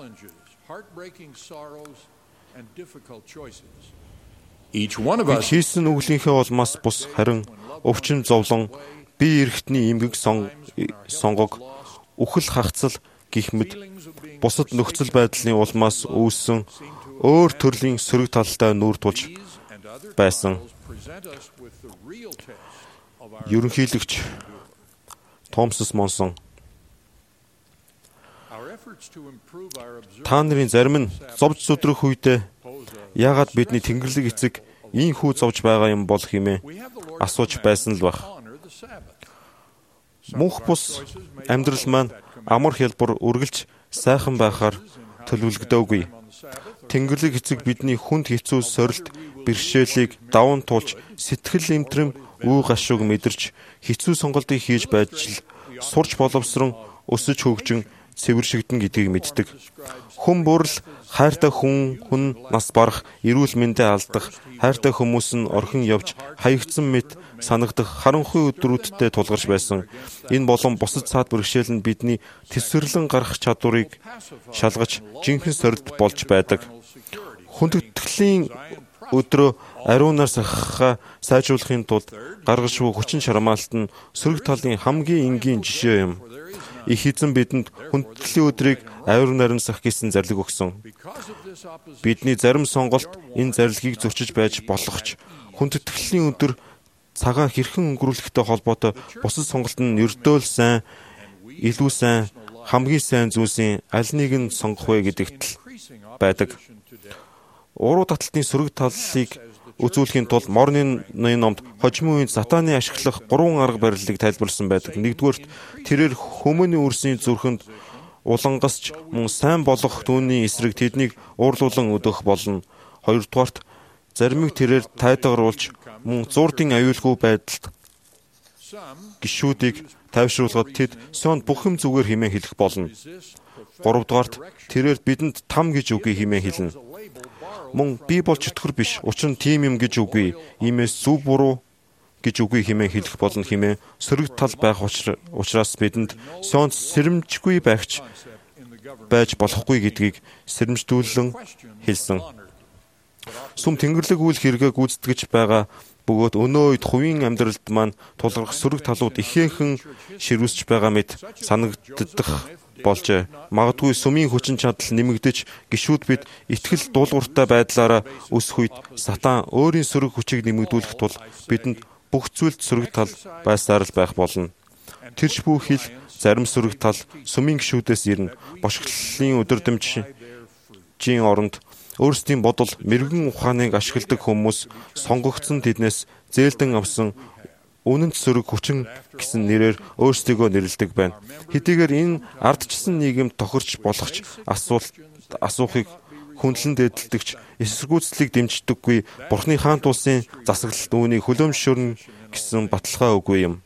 Бид хийсэн үглийнхээ улмаас бус харин өвчин зовлон, бие эрхтний эмгэг сонгог, үхэл хагцал гэх мэт бусад нөхцөл байдлын улмаас үүссэн өөр төрлийн сөрөг талтай нүүр тулж байсан. Ерөнхийлөгч Томас Монсон та нарын зарим нь зовж зүдрэх үедээ яагаад бидний Тэнгэрлэг эцэг ийм хүү зовж байгаа юм бол хэмээн асууж байсан л байх. Мөнх бус амьдрал маань амар хялбар үргэлж сайхан байхаар төлөвлөгдөөгүй. Тэнгэрлэг эцэг бидний хүнд хэцүү сорилт бэрхшээлийг даван туулж сэтгэл эмтрэм үе гашууг мэдэрч хэцүү сонголтыг хийж байж л сурч боловсрон өсөж хөгжин цэвэршигдэн гэдгийг мэддэг. Хүн бүрл хайртай хүн хүн нас барах, эрүүл мэндэ алдах, хайртай хүмүүс нь орхин явж хаягдсан мэт санагдах харанхуй өдрүүдтэй тулгарч байсан. Энэ болон бусад цаад бэрхшээл нь бидний тэсвэрлэн гарах чадварыг шалгаж жинхэнэ сорилт болж байдаг. Хүндэтгэлийн өдрөө ариунаар сахихаа сайжруулахын тулд гаргаж буй хүчин чармаалт нь сөрөг талын хамгийн энгийн жишээ юм. Их эзэн бидэнд хүндэтгэлийн өдрийг авир нарийн сах гэсэн зарлиг өгсөн. Бидний зарим сонголт энэ зарлигийг зөрчиж байж болохч хүндэтгэлийн өдөр цагаа хэрхэн өнгөрүүлэхтэй холбоотой бусад сонголт нь ердөө л сайн, илүү сайн, хамгийн сайн зүйлсийн аль нэг нь сонгох вэ гэдэгт л байдаг. Уруу таталтын сөрөг талыг үзүүлэхийн тулд Морны номд хожим үеийн сатаны ашиглах гурван арга барилыг тайлбарласан байдаг. Нэгдүгээрт тэрээр хүмүүний үрсийн зүрхэнд улангасч мөн сайн болох түүний эсрэг тэднийг уурлуулан өдөх болно. Хоёрдугаарт заримыг тэрээр тайдагаруулж мөн зурдын аюулгүй байдалд гишүүдийг тайвшруулахад тэд сонд бүх юм зүгээр хэмээн хэлэх болно. Гуравдугаарт тэрээр бидэнд там гэж үгүй хэмээн хэлнэ. Мөн би бол чөтгөр биш, учир нь тийм юм гэж үгүй, иймээс зөв буруу гэж үгүй хэмээн хэлэх болно хэмээн сөрөг тал байх учраас бидэнд сонд сэрэмжгүй байгч байж болохгүй гэдгийг сэрэмждүүлэн хэлсэн. Сүм тэнгэрлэг үйл хэрэгээ гүйцэтгэж байгаа бөгөөд өнөө үед хувийн амьдралд маань тулгарх сөрөг талууд ихээхэн ширүүсч байгаа мэт санагдах болжээ. Магадгүй сүмийн хүчин чадал нэмэгдэж гишүүд бид итгэл дуулууртай байдлаараа өсөх үед сатан өөрийн сөрөг хүчийг нэмэгдүүлэх тул бидэнд бүх зүйлд сөрөг тал байсаар л байх болно. Тэрч бүх хил зарим сөрөг тал сүмийн гишүүдээс ирнэ. Бошглолын өдөрдөмжийн оронд өөрсдийн бодол, мэрэгэн ухааныг ашигладаг хүмүүс сонгогдсон тэднээс зээлдэн авсан үнэнд сөрөг хүчин гэсэн нэрээр өөрсдийгөө нэрлэдэг байна. Хэдийгээр энэ ардчсан нийгэмд тохирч болохч асуулт асуухыг хүндлэн дэдэлдэгч эсэргүүцлийг дэмждэггүй Бурхны хаант улсын засаглалт үүнийг хөлөмшөрнө гэсэн баталгаа үгүй юм.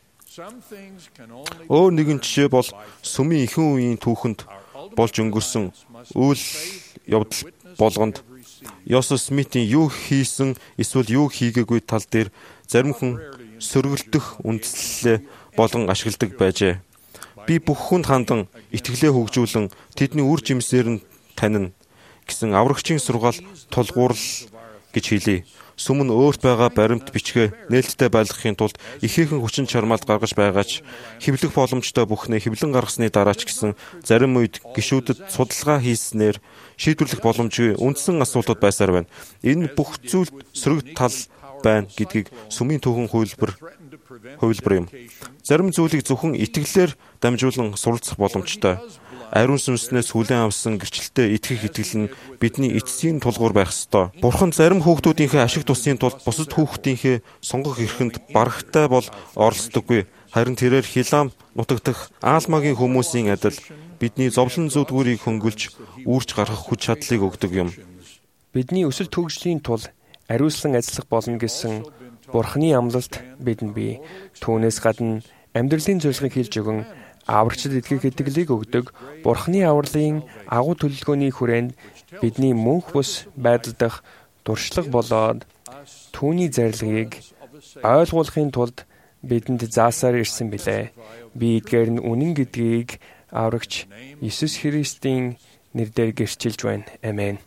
Өөр нэгэн жишээ бол сүмийн ихэнх үеийн түүхэнд болж өнгөрсөн үйл явдал болгонд Йосеф Смитийн юу хийсэн эсвэл юу хийгээгүй тал дээр зарим хүн сөргөлдөх үндслэлээ болгон ашигладаг байжээ. Би бүх хүнд хандан итгэлээ хөгжүүлэн тэдний үр жимсээр нь танина гэсэн аврагчийн сургаал тулгуурл гэж хэлье. Сүм нь өөрт байгаа баримт бичгээ нээлттэй байлгахын тулд ихээхэн хүчин чармаалт гаргаж байгаач хэвлэх боломжтой бүхнээ хэвлэн гаргасны дараач гэсэн зарим үед гишүүдэд судалгаа хийснээр шийдвэрлэх боломжгүй үндсэн асуудлууд байсаар байна. Энэ бүх зүйлд сөрөг тал байна гэдгийг сүмийн түүхэн хувилбар хувилбар юм. Зарим зүйлийг зөвхөн итгэлээр дамжуулан суралцах боломжтой. Ариун сүнснээс хүлээн авсан гэрчлэлтэд итгэх итгэл нь бидний эцсийн тулгуур байх ёстой. Бурхан зарим хүүхдүүдийнхээ ашиг тусын тулд бусад хүүхдийнхээ сонгох эрхэнд барагтай бол оролцдоггүй. Харин тэрээр хилаам нутагдах аалмагийн хүмүүсийн адил бидний зовлон зүдгүүрийг хөнгөлж үүрч гаргах хүч чадлыг өгдөг юм. Бидний өсөлт хөгжлийн тул ариуслан ажиллах болно гэсэн Бурханы амлалт бидэнд бий. Түүнээс гадна амьдралын зорилгыг хэлж өгөн аврагчид итгэх итгэлийг өгдөг Бурханы авралын агуу төлөвлөгөөний хүрээнд бидний мөнх бус байдал дах дуршлаг болоод түүний зарилгыг ойлгуулахын тулд бидэнд заасаар ирсэн билээ. Би эдгээр нь үнэн гэдгийг аврагч Иесус Христийн нэрээр гэрчилж байна. Амен.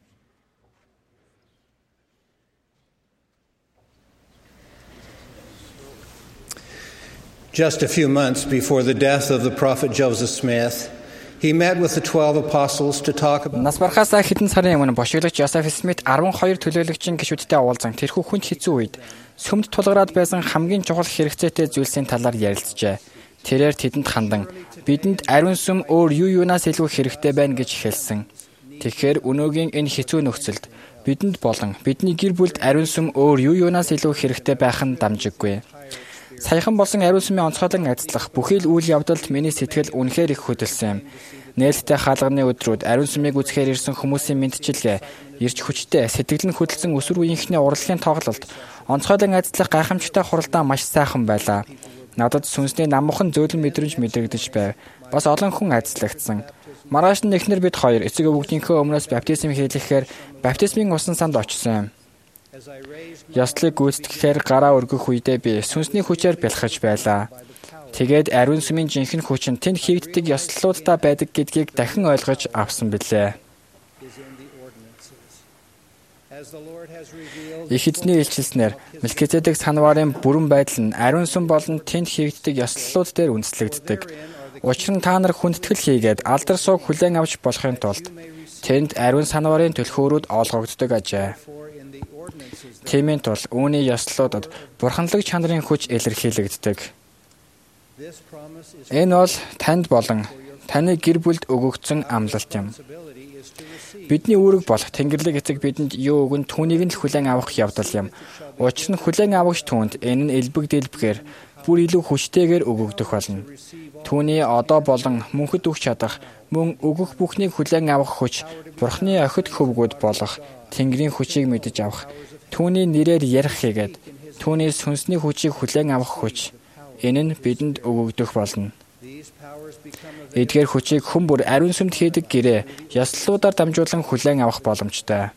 Just a few months before the death of the prophet Joseph Smith, he met with the twelve apostles to talk about. Нас барахаас хэдэн сарын өмнө бошиглагч Йосеф Смит арван хоёр төлөөлөгчийн гишүүдтэй уулзсан тэрхүү хүнд хэцүү үед сүмд тулгараад байсан хамгийн чухал хэрэгцээтэй зүйлсийн талаар ярилцжээ. Тэрээр тэдэнд хандан бидэнд ариун сүм өөр юу юунаас илүү хэрэгтэй байна гэж хэлсэн. Тэгэхээр өнөөгийн энэ хэцүү нөхцөлд бидэнд болон бидний гэр бүлд ариун сүм өөр юу юунаас илүү хэрэгтэй байх нь дамжиггүй. Саяхан болсон ариун сүмийн онцгойлон ажиллах бүхий л үйл явдалд миний сэтгэл үнэхээр их хөдөлсөн юм. Нээлттэй хаалганы өдрүүд ариун сүмийг үзэхээр ирсэн хүмүүсийн мэдчилгээ, ирж хүчтэй сэтгэл нь хөдөлсөн өсвөр үеийнхний урлагийн тоглолт, онцгойлон ажиллах гайхамшигтай хуралдаан маш сайхан байлаа. Надад сүнсний намхан зөөлөн мэдрэмж мэдрэгдэж байв. Бас олон хүн ажиллагдсан. Маргааш нь эхнэр бид хоёр эцэг өвгдийнхөө өмнөөс баптизм хийлгэхээр баптизмын усан санд очсон юм. Яслыг гүйцэтгэхээр гараа өргөх үедээ би сүнсний хүчээр бэлхэж байлаа. Тэгээд ариун сүмийн жинхэнэ хүч нь тэнд хийгддэг ёслолуудаа байдаг гэдгийг дахин ойлгож авсан билээ. Их эзний илчилснээр Мелкизедек санварын бүрэн байдал нь ариун сүм болон тэнд хийгддэг ёслолууд дээр үндэслэгддэг. Учир нь та нар хүндэтгэл хийгээд алдар сууг хүлээн авч болохын тулд тэнд ариун санварын түлхүүрүүд олгогддог ажээ. Тиймийн тул үүний ёслолуудад бурханлаг чанарын хүч илэрхийлэгддэг. Энэ бол танд болон таны гэр бүлд өгөгдсөн амлалт юм. Бидний үүрэг болох Тэнгэрлэг эцэг бидэнд юу өгөн түүнийг нь хүлээн авах явдал юм. Учир нь хүлээн авагч түүнд энэ нь элбэг дэлбэгээр бүр илүү хүчтэйгээр өгөгдөх болно. Түүний одоо болон мөнхөд өгч чадах мөн өгөх бүхнийг хүлээн авах хүч, Бурхны охид хөвгүүд болох Тэнгэрийн хүчийг мэдэж авах, түүний нэрээр ярих хийгээд түүний сүнсний хүчийг хүлээн авах хүч. Энэ нь бидэнд өгөгдөх болно. Эдгээр хүчийг хүн бүр ариун сүмд хийдэг гэрээ ёслолуудаар дамжуулан хүлээн авах боломжтой.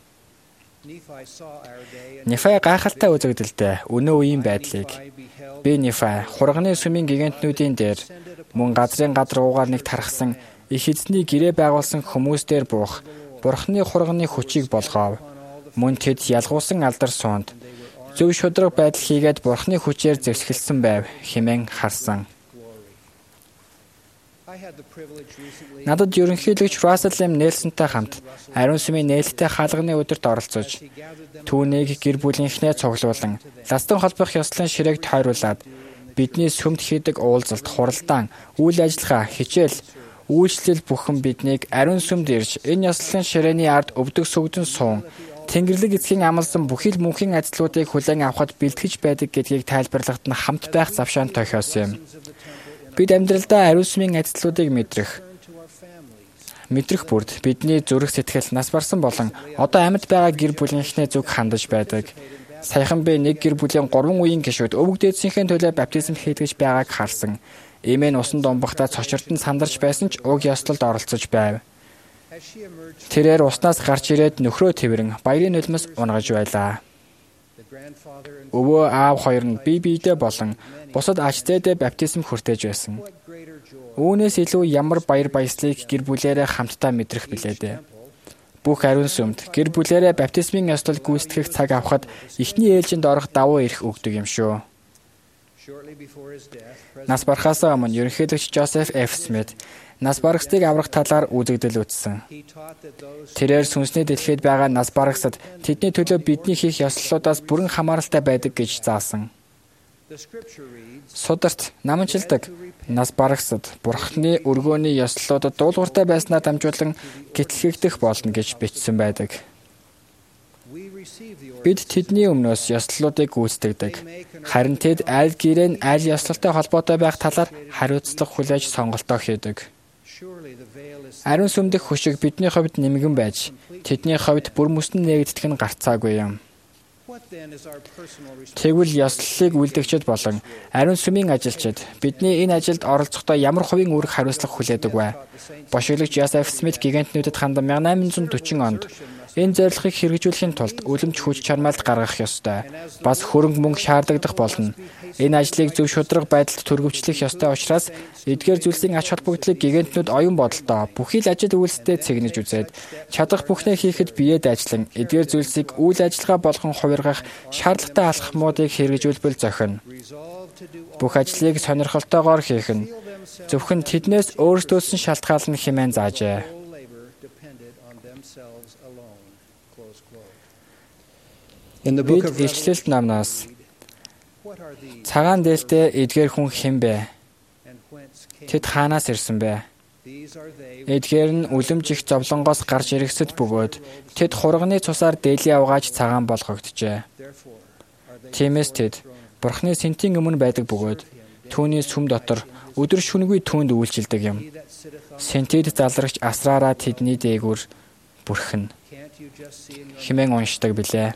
Нефай гайхалтай үзэгдэлтэй өнөө үеийн байдлыг би Нефай хурганы сүмийн гигантнүүдийн дээр мөн газрын гадаргуугаар нэг тархсан их эзний гэрээ байгуулсан хүмүүс дээр буух Бурхны хурганы хүчийг болгов. Мөн тэд ялгуусан алдар суунд зөв шудраг байдал хийгээд Бурхны хүчээр зэвсгэлсэн байв хэмээн харсан. Надад ерөнхийлөгч Russell M. Nelson-тай хамт ариун сүмийн нээлттэй хаалганы өдөрт оролцож түүнийг гэр бүлийнхнээ цуглуулan ластан холбох ёслолын ширээг тойруулад бидний сүмд хийдэг уулзалт, хуралдаан, үйл ажиллагаа, хичээл, үйлчлэл бүхэн биднийг ариун сүмд ирж энэ ёслолын ширээний ард өвдөг сүгдэн суун Тэнгэрлэг эцгийн амласан бүхий л мөнхийн ажлуудыг хүлээн авахд бэлтгэж байдаг гэдгийг тайлбарлагад нь хамт байх завшаан тохиосон юм. Бид амьдралдаа ариун сүмийн ажлуудыг мэдрэх мэдрэх бүрд бидний зүрх сэтгэл нас барсан болон одоо амьд байгаа гэр бүлийнхнээ зүг хандаж байдаг. Саяхан би нэг гэр бүлийн гурван үеийн гишүүд өвөг дээдсийнхээ төлөө баптизм хийлгэж байгааг харсан. Иймээ усан домбохтой цочиртон сандарч байсан ч уг ёслолд оролцож байв. Тэрээр уснаас гарч ирээд нөхрөө тэрвэрэн баярын нулимс унгаж байлаа. Өвөө аав хоёр нь бие биедээ болон бусад ач зээдээ баптизм хүртэж байсан. Үүнээс илүү ямар баяр баясгалыг гэр бүлээрээ хамтдаа мэдрэх билээ дээ. Бүх ариун сүмд гэр бүлээрээ баптизмын ёслол гүйцэтгэх цаг авахд эхний ээлжинд орох давуу эрх өгдөг юм шүү. Нас барахаас өмнө ерөнхийлөгч Жозеф Ф. Смит нас барагчдыг аврах талаар үзэгдэл үзсэн. Тэрээр сүнсний дэлхийд байгаа нас барагчдад тэдний төлөө бидний хийх ёслолуудаас бүрэн хамааралтай байдаг гэж заасан. Сударт наманчилдаг нас барагчдад Бурхны өргөөний ёслолуудад дуулууртай байснаар дамжуулан гэтлэгдэх болно гэж бичсэн байдаг. Бид тэдний өмнөөс ёслолуудыг гүйцэтгэдэг. Харин тэд аль гэрээ нь аль ёслолтой холбоотой байх талаар хариуцлага хүлээж сонголтоо хийдэг. Ариун сүмдэх хүчиг бидний хувьд нэмгэн байж, тэдний хувьд бүр мөсөн нээгдэх нь гарцаагүй юм. Тэгвэл ёслолыг үйлдэгчид болон ариун сүмийн ажилчид бидний энэ ажилд оролцохдоо ямар хувийн үүрэг хариуцлага хүлээдэг вэ? Бошиглогч Joseph Smith гигантнүүдэд хандан 천ix hundred forty онд энэ зорилгыг хэрэгжүүлэхийн тулд үлэмж хүч чармаалт гаргах ёстой. Бас хөрөнгө мөнгө шаардагдах болно. Энэ ажлыг зөв шударга байдалд түргэвчлэх ёстой учраас эдгээр зүйлсийн ач холбогдлыг гигантнүүд оюун бодолтой бүхий л ажил үйлстэй цэгнэж үзээд чадах бүхнээ хийхэд биед ажиллан эдгээр зүйлсийг үйл ажиллагаа болгон хувиргах шаардлагатай алхмуудыг хэрэгжүүлбэл зохино. Бүх ажлыг сонирхолтойгоор хийх нь зөвхөн тэднээс өөрсдөөс нь шалтгаална хэмээн заажээ. Бид илчлэлт намнаас цагаан дээлтэй эдгээр хүн хэн бэ? Тэд хаанаас ирсэн бэ? Эдгээр нь үлэмж их зовлонгоос гарч ирэхсэд бөгөөд тэд хурганы цусаар дээлийн авгааж цагаан болгогджээ. Тиймээс тэд Бурхны сэнтийн өмнө байдаг бөгөөд түүний сүм дотор өдөр шөнөгүй түүнд үйлчилдэг юм. Сэнтэд залрагч асраараа тэдний дээгүүр бүрхэн хэмээн уншдаг билээ.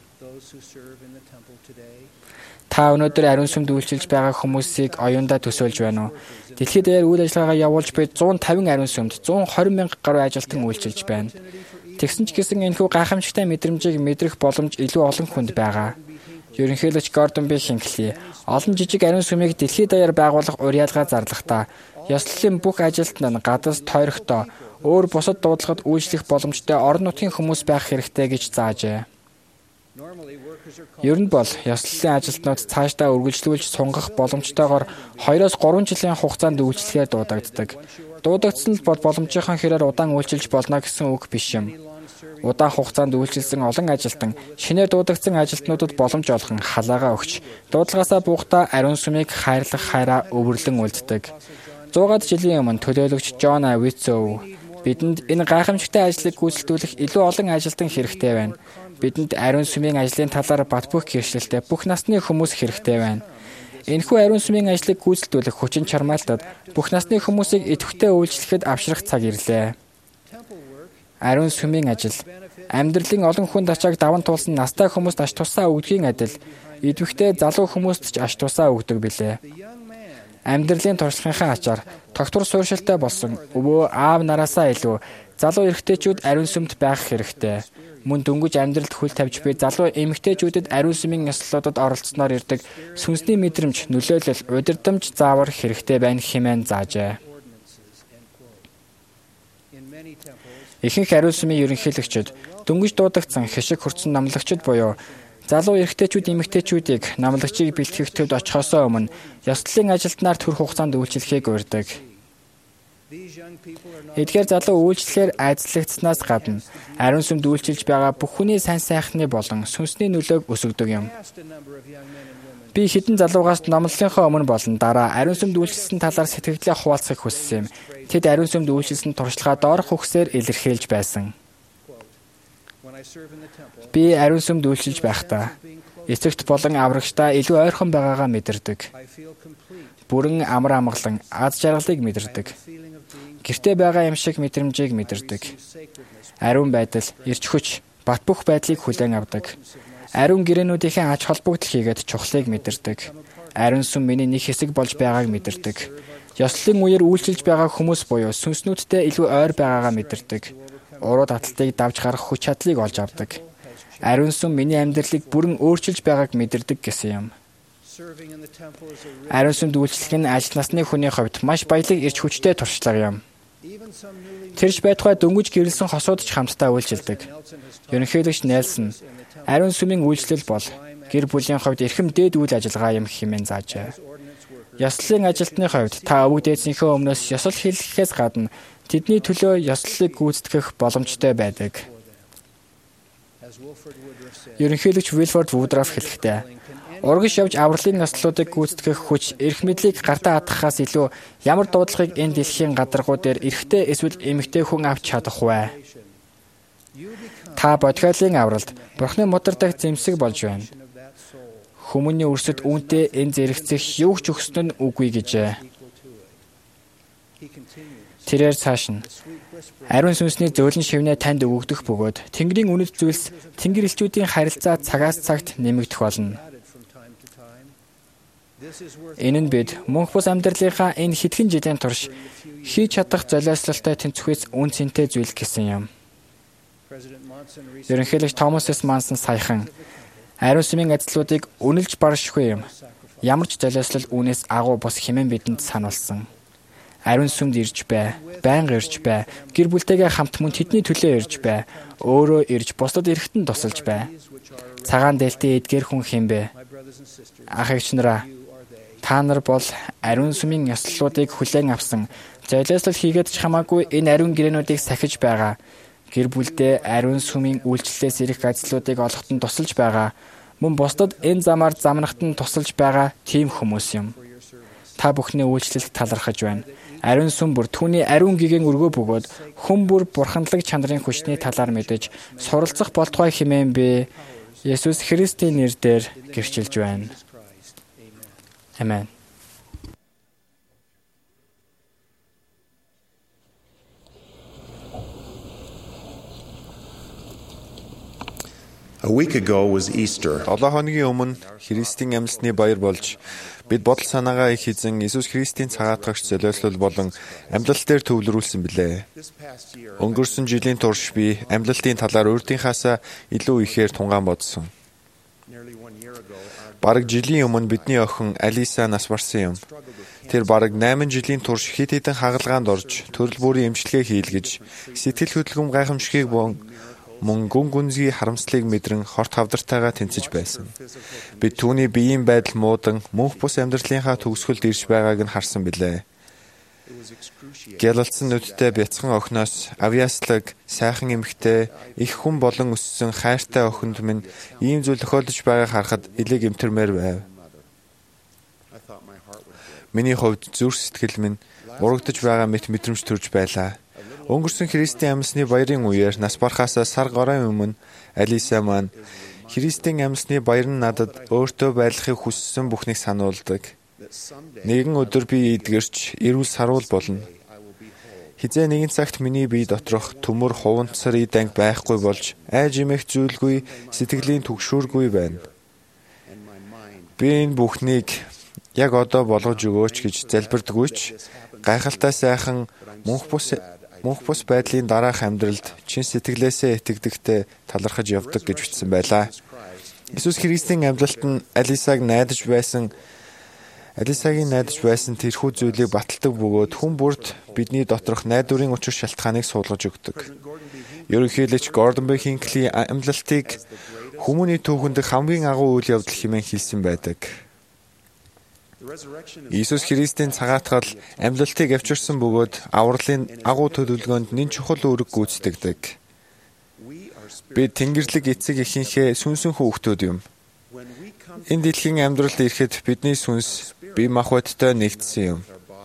Та өнөөдөр ариун сүмд үйлчилж байгаа хүмүүсийг оюундаа төсөөлж байна уу? Дэлхийд даяар үйл ажиллагаагаа явуулж буй one fifty ариун сүмд one twenty мянга гаруй ажилтан үйлчилж байна. Тэгсэн ч гэсэн энэхүү гайхамшигтай мэдрэмжийг мэдрэх боломж илүү олон хүнд байгаа. Ерөнхийлөгч Гордон Би Хинкли олон жижиг ариун сүмийг дэлхийд даяар байгуулах уриалгаа зарлахдаа ёслолын бүх ажилтнаа нь гадаас тойрогтой өөр бусад дуудлагад үйлчлэх боломжтой орон нутгийн хүмүүс байх хэрэгтэй гэж заажээ. Ер нь бол ёслолын ажилтнууд цаашдаа үргэлжлүүлж сунгах боломжтойгоор хоёроос гурван жилийн хугацаанд үйлчлэхээр дуудагддаг. Дуудагдсан л бол боломжийнхан хэрээр удаан үйлчилж болно гэсэн үг биш юм. Удаан хугацаанд үйлчилсэн олон ажилтан шинээр дуудагдсан ажилтнуудад боломж олгон халаагаа өгч дуудлагаасаа буухтаа ариун сүмийг хайрлах хайраа өвөрлөн үлддэг. зуугаад жилийн өмнө төлөөлөгч Джон Витцов бидэнд энэ гайхамшигтай ажлыг гүйцэлдүүлэх илүү олон ажилтан хэрэгтэй байна. Бидэнд ариун сүмийн ажлын талаар бат бөх гэрчлэлтэй бүх насны хүмүүс хэрэгтэй байна. Энэхүү ариун сүмийн ажлыг гүйцэлдүүлэх хүчин чармаалтад бүх насны хүмүүсийг идэвхтэй үйлчлэхэд авшрах цаг ирлээ. Ариун сүмийн ажил амьдралын олон хүнд ачааг даван туулсан настай хүмүүст аш тусаа өгдөгийн адил идэвхтэй залуу хүмүүст ч аш тусаа өгдөг билээ. Амьдралын туршлагынхаа ачаар тогтвор суурьшилтай болсон өвөө аав нараасаа илүү залуу эрэгтэйчүүд ариун сүмд байх хэрэгтэй. Мөн дөнгөж амьдралд хөл тавьж буй залуу эмэгтэйчүүдэд ариун сүмийн ёслолуудад оролцсноор ирдэг сүнсний мэдрэмж, нөлөөлөл, удирдамж заавар хэрэгтэй байна хэмээн заажээ. Ихэнх ариун сүмийн ерөнхийлөгчид дөнгөж дуудагдсан хишиг хүртсэн номлогчид буюу залуу эрэгтэйчүүд эмэгтэйчүүдийг номлогчийг бэлтгэх төвд очихоосоо өмнө ёслолын ажилтнаар төр хугацаанд үйлчлэхийг урьдаг. Эдгээр залуу үйлчлэхээр айцлагдсанаас гадна ариун сүмд үйлчилж байгаа бүх хүний сайн сайхны болон сүнсний нөлөөг өсгөдөг юм. Би хэдэн залуугаас номлолынхоо өмнө болон дараа ариун сүмд үйлчилсэн талаар сэтгэлдээ хуваалцахыг хүссэн юм. Тэд ариун сүмд үйлчилсэн туршлагаа доорх үгсээр илэрхийлж байсан. Би ариун сүмд үйлчилж байхдаа эцэгт болон аврагчдаа илүү ойрхон байгаагаа мэдэрдэг. Бүрэн амар амгалан аз жаргалыг мэдэрдэг. Гэртээ байгаа юм шиг мэдрэмжийг мэдэрдэг. Ариун байдал, эрч хүч, бат бөх байдлыг хүлээн авдаг. Ариун гэрээнүүдийн ач холбогдол хийгээд чухлыг мэдэрдэг. Ариун сүм миний нэг хэсэг болж байгааг мэдэрдэг. Ёслолын үеэр үйлчилж байгаа хүмүүс буюу сүнснүүдтэй илүү ойр байгаагаа мэдэрдэг. Уруу таталтыг давж гарах хүч чадлыг олж авдаг. Ариун сүм миний амьдралыг бүрэн өөрчилж байгааг мэдэрдэг гэсэн юм. Ариун сүмд үйлчлэх нь ажил насны хүний хувьд маш баялаг эрч хүчтэй туршлага юм. Тэрж байтугай дөнгөж гэрэлсэн хосууд ч хамтдаа үйлчилдэг. Ерөнхийлөгч Нельсон ариун сүмийн үйлчлэл бол гэр бүлийн хувьд эрхэм дээд үйл ажиллагаа юм хэмээн заажээ. Ёслолын ажилтны хувьд та өвөг дээдсийнхээ өмнөөс ёслол хийлгэхээс гадна тэдний төлөө ёслолыг гүйцэтгэх боломжтой байдаг. Ерөнхийлөгч Вилфорд Вудраф хэлэхдээ урагш явж авралын ёслолуудыг гүйцэтгэх хүч эрх мэдлийг гартаа хатгахаас илүү ямар дуудлагыг энэ дэлхийн гадаргуу дээр эрэгтэй эсвэл эмэгтэй хүн авч чадах вэ? Та бодгойлын авралд Бурхны мудар дахь зэмсэг болж байна. Хүмүүний өрсөд үүнтэй энэ зэрэгцэх юу ч өгсөн нь үгүй гэжээ. Тэрээр цааш нь ариун сүнсний зөөлөн шивнээ танд өгөгдөх бөгөөд Тэнгэрийн үнэт зүйлс Тэнгэр элчүүдийн харилцаа цагаас цагт нэмэгдэх болно. Энэ нь бид мөнх бус амьдралынхаа энэ хэдхэн жилийн турш хийж чадах золиослолтой тэнцвээс үн цэнтэй зүйл гэсэн юм. Ерөнхийлөгч Томас С. Мансон саяхан ариун сүмийн ажлуудыг үнэлж баршгүй юм. Ямар ч золиослол үүнээс агуу бус хэмээн бидэнд сануулсан. Ариун сүмд ирж бай, байнга ирж бай, гэр бүлтэйгээ хамт мөн тэдний төлөө ирж бай, өөрөө ирж бусдад эрэхтэн тусалж бай. Цагаан дээлтэй эдгээр хүн хэмбэ? Ах эгч нараа, та нар бол ариун сүмийн ёслолуудыг хүлээн авсан, золиослол хийгээд ч хамаагүй энэ ариун гэрээнүүдийг сахиж байгаа. Гэр бүлдээ ариун сүмийн үйлчлэлээс ирэх ажлуудыг олоход нь тусалж байгаа. Мөн бусдад энэ замаар замнахад нь тусалж байгаа тийм хүмүүс юм. Та бүхний үйлчлэлд талархаж байна. Ариун сүм бүр түүний ариун гэгээн өргөө бөгөөд хүн бүр бурханлаг чанарын хүчний талаар мэдэж суралцах болтугай хэмээн би Есүс Христийн нэрээр гэрчилж байна. Амен. A week ago was Easter. долоо хоногийн өмнө Христийн амьсны баяр болж бид бодол санаагаа их эзэн Иесус Христийн цагаатгагч золиослол болон амьлал дээр төвлөрүүлсэн билээ. Өнгөрсөн жилийн турш би амьлалтын талаар өөртөөхөөсөө илүү ихээр тунгаан бодсон. Бараг жилийн өмнө бидний охин Алиса нас барсан юм. Тэр бараг найман жилийн турш хэд хэдэн хагалгаанд орж төрөл бүрийн эмчилгээ хийлгэж сэтгэл хөдлөм гайхамшигыг бон мөн гүн гүнзгий харамслыг мэдрэн хорт хавдартайгаа тэнцэж байсан. Бид түүний биеийн байдал муудан мөнх бус амьдралынхаа төгсгөлд ирж байгааг нь харсан билээ. Гялалцсан нүдтэй бяцхан охиноос авьяаслаг, сайхан эмэгтэй, их хүн болон өссөн хайртай охинд минь ийм зүйл тохиолдож байгааг харахад элэг эмтэрмээр байв. Миний хувьд зүрх сэтгэл минь урагдж байгаа мэт мэдрэмж төрж байлаа. Өнгөрсөн Христийн амьсны баярын үеэр нас барахаас сар гаруй өмнө Алиса маань Христийн амьсны баяр нь надад өөртөө байрлахыг хүссэн бүхнийг сануулдаг. Нэгэн өдөр би эдгэрч эрүүл саруул болно. Хизээ нэгэн цагт миний бие доторх төмөр хуванцар ид анги байхгүй болж айж имэх зүйлгүй сэтгэлийн түгшүүргүй байна. Би энэ бүхнийг яг одоо болгож өгөөч гэж залбирдаггүйч гайхалтай сайхан мөнх бус мөнх бус байдлын дараах амьдралд чин сэтгэлээсээ итгэдэгтэй талархаж явдаг гэж бичсэн байлаа. Иесус Христийн амьдлалт нь Алисаг найдаж байсан Алисагийн найдаж байсан тэрхүү зүйлийг баталдаг бөгөөд хүн бүрд бидний доторх найдварын учир шалтгааныг суулгаж өгдөг. Ерөнхийлөгч Гордон Б. Хинклийн амьдлалтыг хүмүүний түүхэнд хамгийн агуу үйл явдал хэмээн хэлсэн байдаг. Иесус Христийн цагаатгал амьдлалтыг авчирсан бөгөөд авралын агуу төлөвлөгөөнд нэн чухал үүрэг гүйцэтгэдэг. Бид Тэнгэрлэг эцэг эхийнхээ сүнсэн хүүхдүүд юм. Энэ дэлхийн амьдралд ирэхэд бидний сүнс бие махбодтой нэгдсэн юм.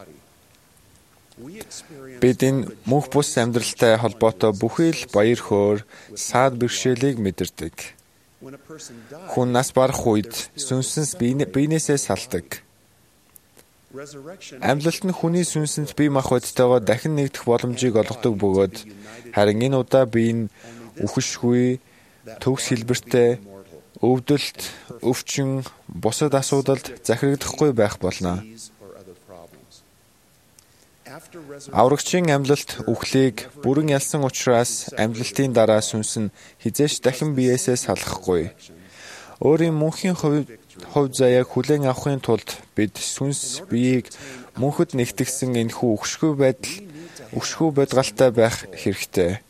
Бид энэ мөнх бус амьдралтай холбоотой бүхий л баяр хөөр, саад бэрхшээлийг мэдэрдэг. Хүн нас барах үед сүнсэнс биенээсээ салдаг. Амьдлалт нь хүний сүнсэнд бие махбодтойгоо дахин нэгдэх боломжийг олгодог бөгөөд харин энэ удаа бие нь үхшгүй, төгс хэлбэртэй, өвдөлт, өвчин, бусад асуудалд захирагдахгүй байх болно. Аврагчийн амьдлалт үхлийг бүрэн ялсан учраас амьдлалтын дараа сүнс нь хизээш дахин биеэсээ салахгүй. Өөрийн мөнхийн хувь заяаг хүлээн авахын тулд бид сүнс биеийг мөнхөд нэгтгэсэн энэхүү үхшгүй байдал, үхшгүй байдгалтай байх хэрэгтэй.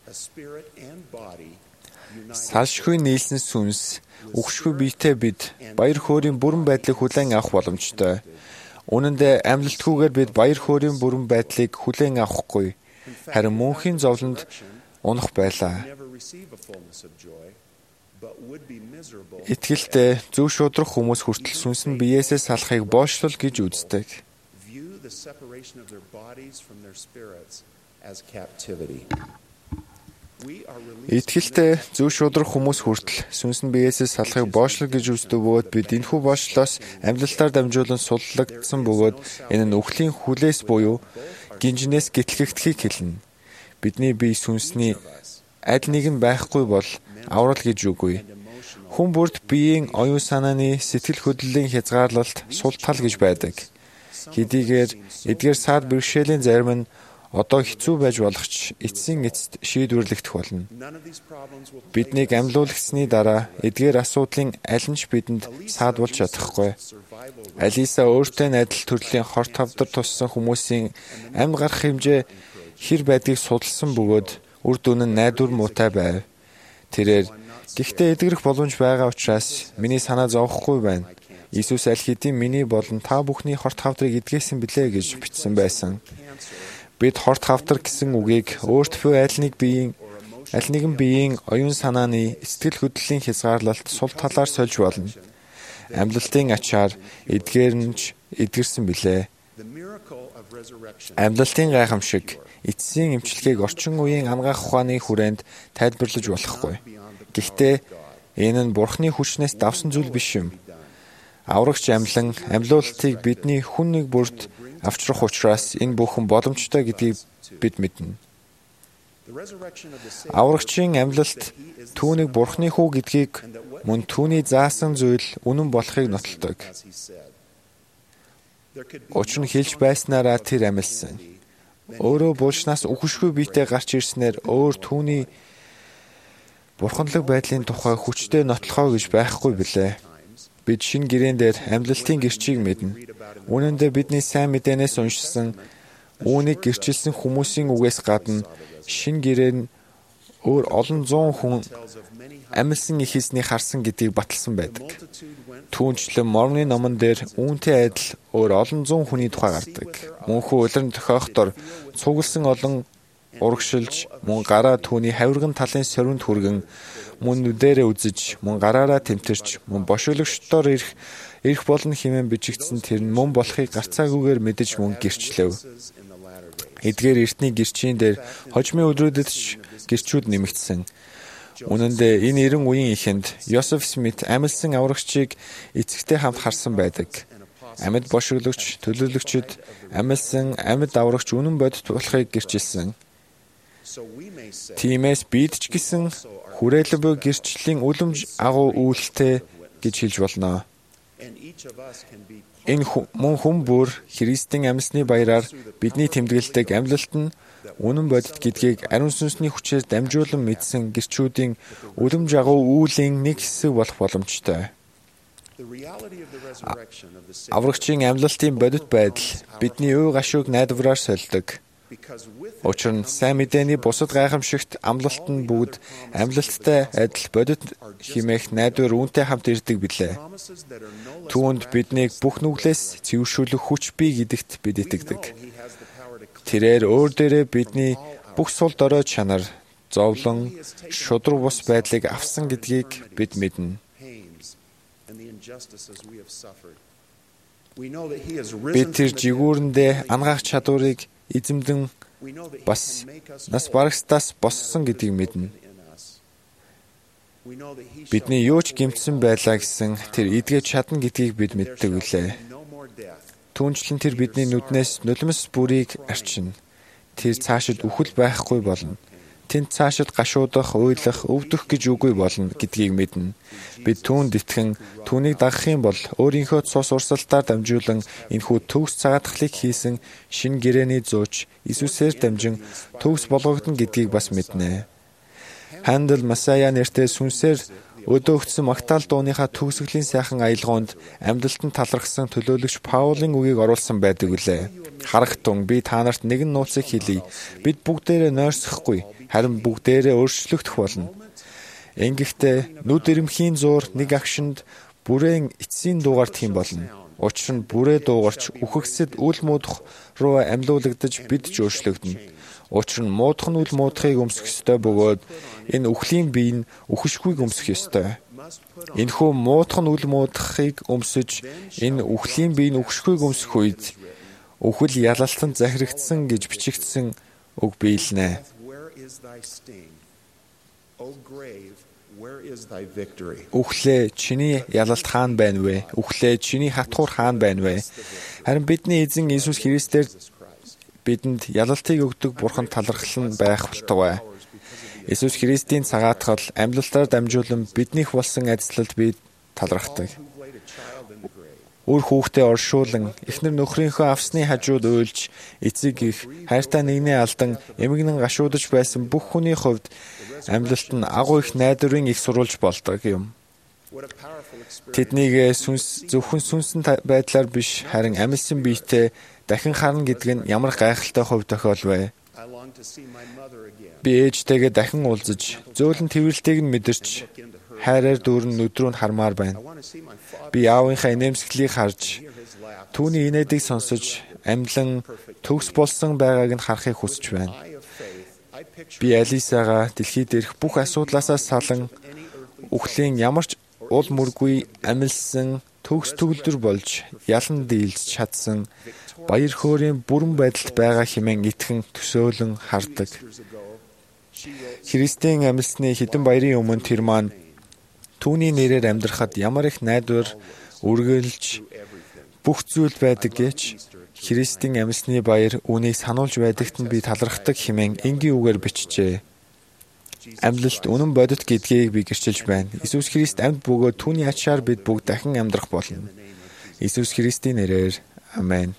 Салшгүй нийлсэн сүнс, үхшгүй биетэй бид баяр хөөрийн бүрэн байдлыг хүлээн авах боломжтой. Үнэн дээр амьдлалтгүйгээр бид баяр хөөрийн бүрэн байдлыг хүлээн авахгүй, харин мөнхийн зовлонд унах байлаа. Итгэлтэй зөв шудрах хүмүүс хүртэл сүнс нь биеэсээ салахыг боочлол гэж үздэг. Итгэлтэй зөв шудрах хүмүүс хүртэл сүнс нь биеэсээ салахыг боочлол гэж үздэг бөгөөд бид энэхүү боочлолоос амьдлалтаар дамжуулан суллагдсан бөгөөд энэ нь үхлийн хүлээс буюу гинжнээс гэтлэгдэхийг хэлнэ. Бидний бие сүнсний аль нэг нь байхгүй бол аврал гэж үгүй. Хүн бүрд биеийн оюун санааны сэтгэл хөдлөлийн хязгаарлалт сул тал гэж байдаг. Хэдийгээр эдгээр саад бэрхшээлийн зарим нь одоо хэцүү байж болох ч эцсийн эцэст шийдвэрлэгдэх болно. Биднийг амьлуулагчсны дараа эдгээр асуудлын аль нь ч бидэнд саад болж чадахгүй. Алиса өөртөө найдал төрлийн хорт хавдар туссан хүмүүсийн амьд гарах хэмжээ хэр байдгийг судалсан бөгөөд үр дүн нь найдвар муутай байв. Тэрээр гэхдээ эдгэрэх боломж байгаа учраас миний санаа зовхгүй байна. Иесус аль хэдийн миний болон та бүхний хорт хавдрыг эдгээсэн билээ гэж бичсэн байсан. Бид хорт хавдар гэсэн үгийг өөртөө аль нэг биеийн аль нэгэн биеийн оюун санааны сэтгэл хөдлөлийн хязгаарлалт сул талаар сольж болно. Амьдлалтын ачаар эдгээр нь эдгэрсэн билээ. Амьдлалтын гайхамшиг эцсийн эмчилгээг орчин үеийн ангаах ухааны хүрээнд тайлбарлаж болохгүй. Гэхдээ энэ нь Бурхны хүчнээс давсан зүйл биш юм. Аврагч амьлан амьлуулалтыг бидний хүн нэг бүрд авчрах учраас энэ бүхэн боломжтой гэдгийг бид мэднэ. Аврагчийн амьлалт түүнийг Бурхны хүү гэдгийг мөн түүний заасан зүйл үнэн болохыг нотолдог. Учир нь хэлж байснараа тэр амьлсан. Өөрөө булшнаас үхшгүй биетэй гарч ирснээр өөр түүний бурханлаг байдлын тухай хүчтэй нотлохоо гэж байхгүй билээ. Бид шинэ гэрээн дээр амьдлалтын гэрчийг мэднэ. Үнэн дээр бидний сайн мэдээнээс уншсан үүнийг гэрчилсэн хүмүүсийн үгээс гадна шинэ гэрээ нь өөр олон зуун хүн амьсан их хийснийг харсан гэдгийг баталсан байдаг. Түүнчлэн Мормоны номон дээр үүнтэй адил өөр олон зуун хүний тухай гардаг. Мөнхөө улирн тохиохдоор цугласан олон урагшилж, мөн гараа түүний хавирган талын соринд хүргэн, мөн нүдэрээ үзэж, мөн гараараа тэмтэрч, мөн бошуулагчдоор ирэх ирэх болно хэмээн бичигдсэн тэр нь мөн болохыг гарцаагүйгээр мэдэж мөн гэрчлэв. Эдгээр эртний гэрчийн дээр хожмын өдрүүдэд ч гэрчүүд нэмэгдсэн. Үнэн дээр энэ эрен үеийн эхэнд Йосеф Смит амилсан аврагчийг эцэгтэй хамт харсан байдаг. Амьд бошиглагч, төлөөлөгчд амилсан амьд аврагч үнэн бодит болохыг гэрчилсэн. Тиймээс бид ч гэсэн хүрээлэн буй гэрчлийн үлэмж агуу үйлтэй гэж хэлж болно. Энэ мөн хүн бүр Христийн амьсны баяраар бидний тэмдэглэдэг амьлалт нь үнэн бодит гэдгийг ариун сүнсний хүчээр дамжуулан мэдсэн гэрчүүдийн үлэмж агуу үүлийн нэг хэсэг болох боломжтой. Аврагчийн амьлалтын бодит байдал бидний үе гашууг найдвараар сольдог. Учир нь сайн мэдээний бусад гайхамшигт амлалт нь бүгд амьлалттай адил бодит хэмээх найдвар үүнтэй хамт ирдэг билээ. Түүнд биднийг бүх нүглээс цэвэршүүлэх хүч бий гэдэгт бид итгэдэг. Тэрээр өөр дээрээ бидний бүх сул дорой чанар, зовлон, шудраг бус байдлыг авсан гэдгийг бид мэднэ. Бид тэр жигүүрэндээ ангаах чадварыг эзэмдэн бас нас барагстаас боссон гэдгийг мэднэ. Бидний юу ч гэмтсэн байлаа гэсэн тэр эдгэж чадна гэдгийг бид мэддэг үлээ. Түүнчлэн тэр бидний нүднээс нулимс бүрийг арчина. Тэр цаашид үхэл байхгүй болно. Тэнд цаашид гашуудах, уйлах, өвдөх гэж үгүй болно гэдгийг мэднэ. Бид түүнд итгэн түүнийг дагах юм бол өөрийнхөө цус урсалтаар дамжуулан энэхүү төгс цагаатгалыг хийсэн шинэ гэрээний зууч Иесусээр дамжин төгс болгогдно гэдгийг бас мэднэ. Хандл Масая нэртэй сүнсээр өдөөгдсөн Магдал дууныхаа төгсгөлийн сайхан аялгаунд амьдлалтанд талархсан төлөөлөгч Паулийн үгийг оруулсан байдаг үлээ. Харагтун би та нарт нэгэн нууцыг хэлье. Бид бүгдээрээ нойрсохгүй, харин бүгдээрээ өөрчлөгдөх болно. Ингэхдээ нүд ирэмхийн зуур нэг агшинд бүрээн эцсийн дуугартх юм болно. Учир нь бүрээ дуугарч үхэгсэд үл муудах руу амьлуулагдаж бид ч өөрчлөгдөнө. Учир нь муудах нь үл муудахыг өмсөх ёстой бөгөөд энэ үхлийн бие нь үхэшгүйг өмсөх ёстой. Энэхүү муудах нь үл муудахыг өмсөж энэ үхлийн бие нь үхэшгүйг өмсөх үед үхэл ялалтанд захирагдсан гэж бичигдсэн үг биелнэ. Үхлээ чиний ялалт хаана байна вэ? Үхлээ чиний хатгуур хаана байна вэ? Харин бидний эзэн Иесус Христээр бидэнд ялалтыг өгдөг бурхан талархал нь байх болтугай. Иесус Христийн цагаатгал амьлалтаар дамжуулан биднийх болсон адилтанд бид талархдаг. Үр хүүхдээ оршуулан эхнэр нөхрийнхөө авсны хажууд уйлж эцэг их хайртай нэгнээ алдан эмгэнэн гашуудж байсан бүх хүний хувьд амьлалт нь агуу их найдварын их сурулж болдог юм. Тэднийг сүнс зөвхөн сүнсэн байдлаар биш харин амьсан биетэй дахин харна гэдэг нь ямар гайхалтай хувь тохиол вэ? Би ээжтэйгээ дахин уулзаж зөөлөн тэрвэрлтийг нь мэдэрч хайраар дүүрэн нүдрүү нь хармаар байна. Би аавынхаа инээмсэглийг харж түүний инээдийг сонсож амьлан төгс болсон байгааг нь харахыг хүсэж байна. Би Алисагаа дэлхийд ирэх бүх асуудлаасаа салан үхлийн ямар ч ул мөргүй амилсан төгс төгөлдөр болж ялан дийлж чадсан баяр хөөрийн бүрэн байдалд байгаа хэмээн итгэн төсөөлөн хардаг. Христийн амьсны хэдэн баярын өмнө тэр маань түүний нэрээр амьдрахад ямар их найдвар үргэлж бүх зүйл байдаг гэж Христийн амьсны баяр үүнийг сануулж байдагт нь би талархдаг хэмээн энгийн үгээр бичжээ. Амьлалт үнэн бодит гэдгийг би гэрчилж байна. Иесус Христ амьд бөгөөд түүний ачаар бид бүгд дахин амьдрах болно. Иесус Христийн нэрээр амен.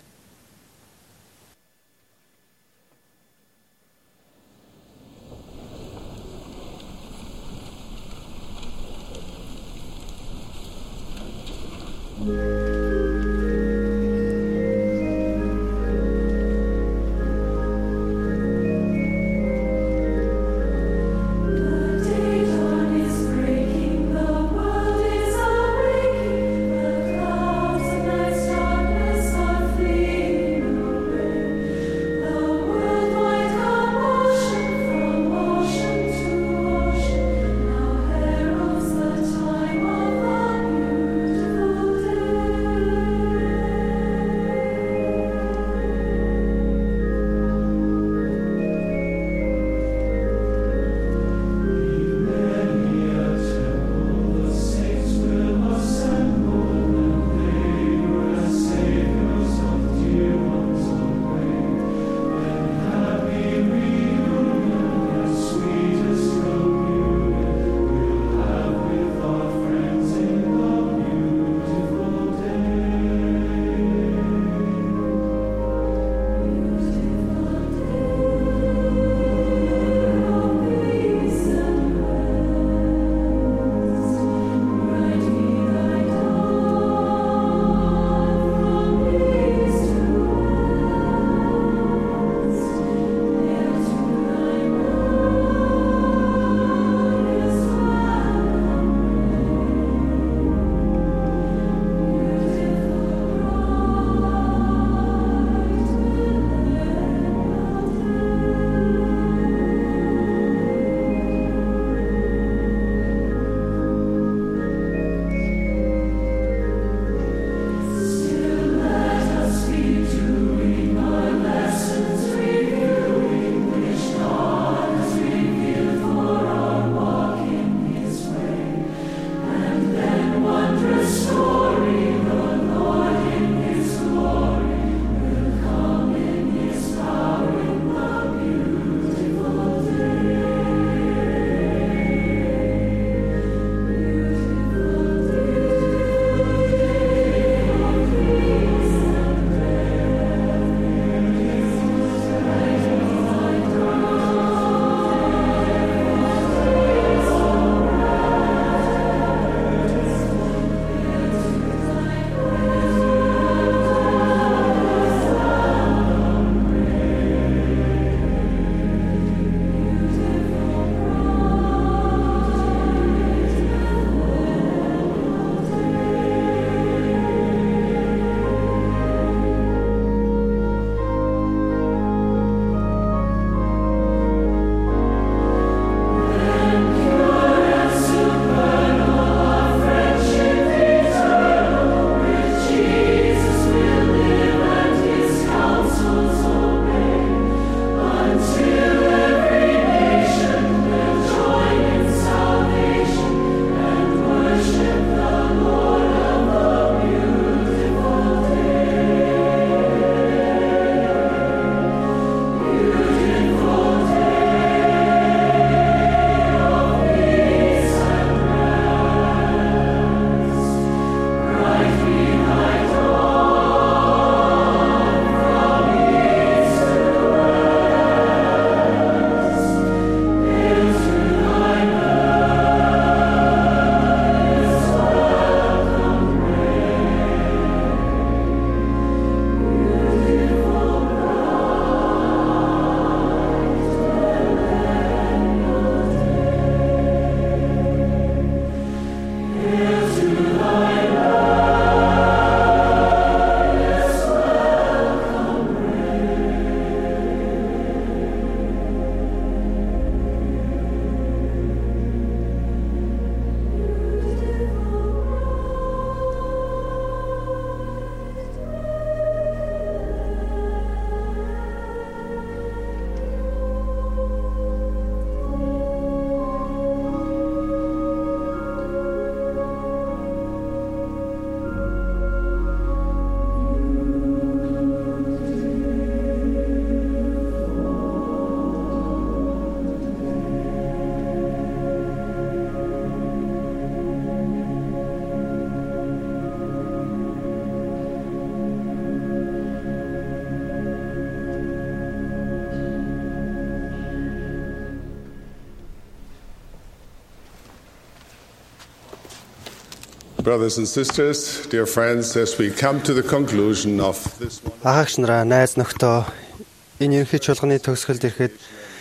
Brothers and sisters, dear friends, as we come to the conclusion of this one. Ахагч нараа, найз нөхдөө энэ ерөнхий чуулганы төгсгөлд ирэхэд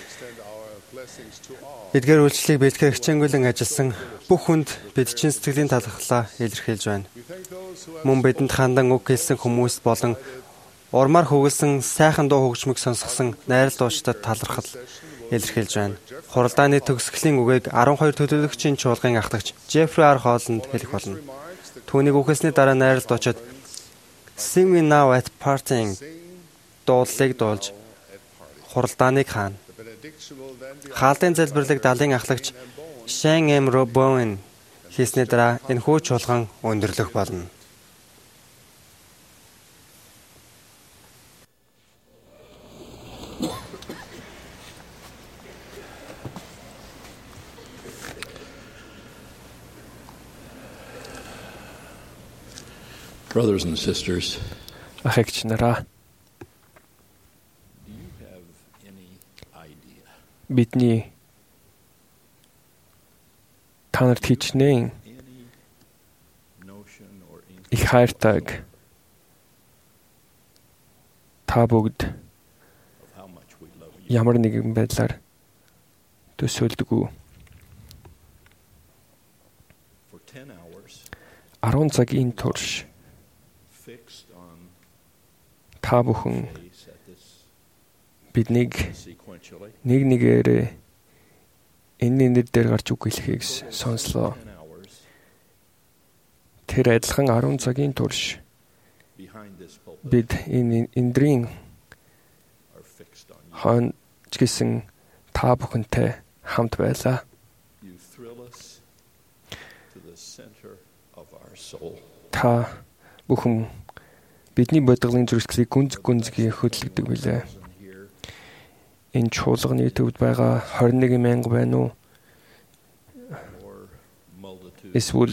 эдгээр үйлчлэлийг бэлтгэх хичээнгүйлэн ажилласан бүх хүнд бид чин сэтгэлийн талархлаа илэрхийлж байна. Мөн бидэнд хандан үг хэлсэн хүмүүс болон урмаар хөглсөн сайхан дуу хөгжмөг сонсгосон найрал дуучдад талархал илэрхийлж байна. Хуралдааны төгсгөлийн үгийг арван хоёр төлөөлөгчийн чуулгын ахлагч Джеффри Ар Холланд хэлэх болно. Түүнийг үхэлсний дараа найрал дуучид Sing Me Now at Parting дуулыг дуулж хуралдааныг хаана. Хаалтын залбирлыг далайн ахлагч Шэн Эм Робоэн хийсний дараа энэ хүү чуулган өндөрлөх болно. Brothers and sisters, ахагч нараа, бидний та нарт хичнээн их хайртайг та бүгд ямар нэгэн байдлаар төсөөлдөг үү? арван цагийн турш та бүхэн биднийг нэг нэгээрээ энэ нэр дээр гарч үг хэлхийг сонслоо. Тэр адилхан арван цагийн турш бид энэ эндрийн хон ч гэсэн та бүхэнтэй хамт байлаа. Та бүхэн бидний бодголын зөрчилийг гүнзг гүнзгий хөдөлгдөг билээ. Энэ чуулганы төвд байгаа двадцать one мянга байна уу? Эсвэл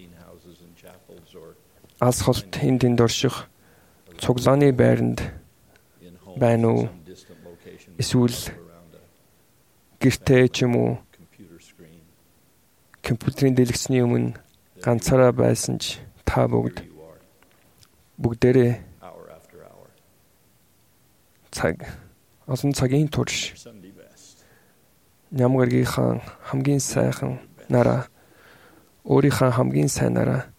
алс холт энд тэнд орших цуглааны байранд байна уу? Эсвэл гэртээ ч юм уу компьютерийн дэлгэцний өмнө ганцаараа байсан ч та бүгд бүгдээрээ цаг олон цагийн турш нямгаргийнхаа хамгийн сайхан нараа өөрийнхөө хамгийн сайнараа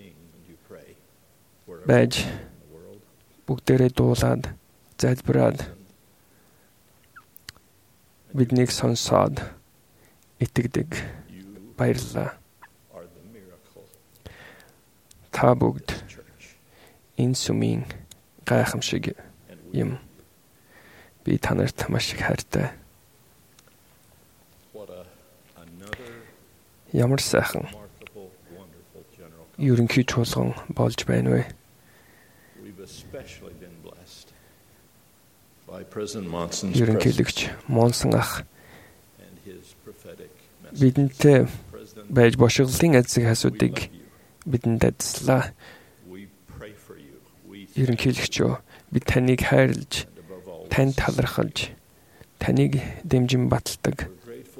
байж бүгдээрээ дуулаад залбираад биднийг сонсоод итгэдэг. Баярлалаа. Та бүгд энэ сүмийн гайхамшиг юм. Би та нарт маш их хайртай. Ямар сайхан ерөнхий чуулган болж байна вэ? Ерөнхийлөгч Монсон ах бидэнтэй байж бошиглын эзэг асуудыг бидэнд дадслаа. Ерөнхийлөгчөө бид таныг хайрлаж, танд талархалж, таныг дэмжин баталдаг.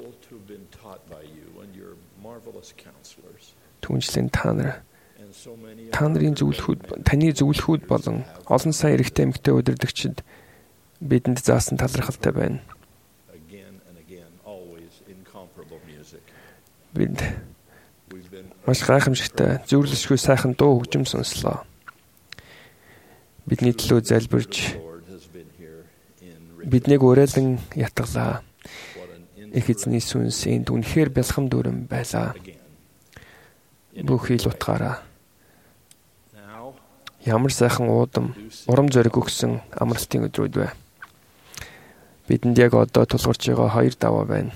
Түүнчлэн та нар та нарын зөвлөхүүд, таны зөвлөхүүд болон олон сайн эрэгтэй эмэгтэй удирдагчид бидэнд заасан талархалтай байна. Бид маш гайхамшигтай, зөвлөшгүй сайхан дуу хөгжим сонслоо. Бидний төлөө залбирч биднийг уриалан ятгалаа. Их эзний сүнс энд үнэхээр бэлхэм дүрэн байлаа. Бүх ил утгаараа ямар сайхан уудам, урам зориг өгсөн амралтын өдрүүд бай. Бидэнд яг одоо тулгарч байгаа хоёр даваа байна.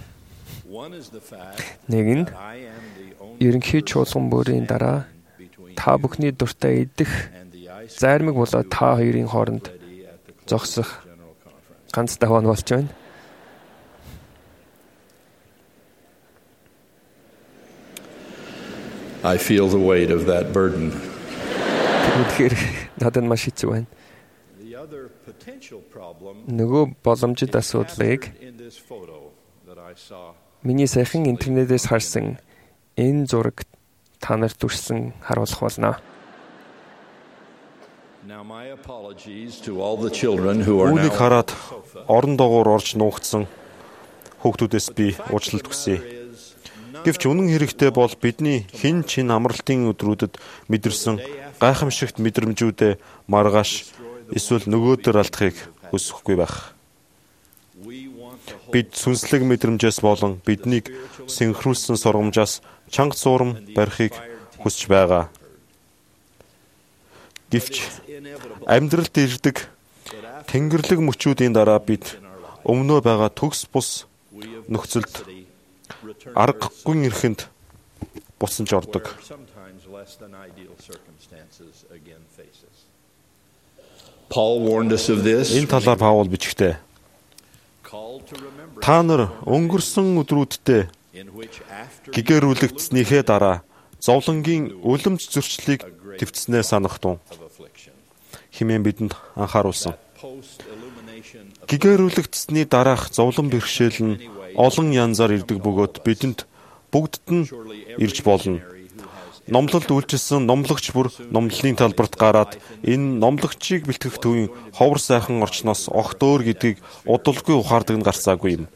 Нэг нь ерөнхий чуулган бүрийн дараа та бүхний дуртай идэх зармиг болоод та хоёрын хооронд зогсох ганц даваа нь болж байна. I feel the weight of that burden. Тэгэхээр надад маш хэцүү байна. Нөгөө боломжит асуудлыг миний сайхан интернетээс харсан энэ зураг та нарт дүрсэн харуулах болно. Үүнийг хараад орон доогуур орж нуугдсан хүүхдүүдээс би уучлалт хүсье. Гэвч үнэн хэрэгтэй бол бидний хэн чин амралтын өдрүүдэд мэдэрсэн гайхамшигт мэдрэмжүүдээ маргааш эсвэл нөгөөдөр алдахыг хүсэхгүй байх. Бид сүнслэг мэдрэмжээс болон биднийг синхруулсан сургамжаас чанга цуурам барихыг хүсэж байгаа. Гэвч амьдралд ирдэг тэнгэрлэг мөчүүдийн дараа бид өмнөө байгаа төгс бус нөхцөлд аргагүй эрхэнд буцаж ордог. Энэ талаар Паул бичгтээ та нар өнгөрсөн өдрүүддээ гэгэрүүлэгдснийхээ дараа зовлонгийн үлэмж зөрчлийг твцснээ санахтун хэмээн бидэнд анхааруулсан. Гэгэрүүлэгдсний дараах зовлон бэрхшээл нь олон янзаар ирдэг бөгөөд бидэнд бүгдд нь ирж болно. Номлолд үйлчилсэн номлогч бүр номлолын талбарт гараад энэ номлогчийг бэлтгэх төвийн ховор сайхан орчноос огт өөр гэдгийг удалгүй ухаардаг нь гарцаагүй юм.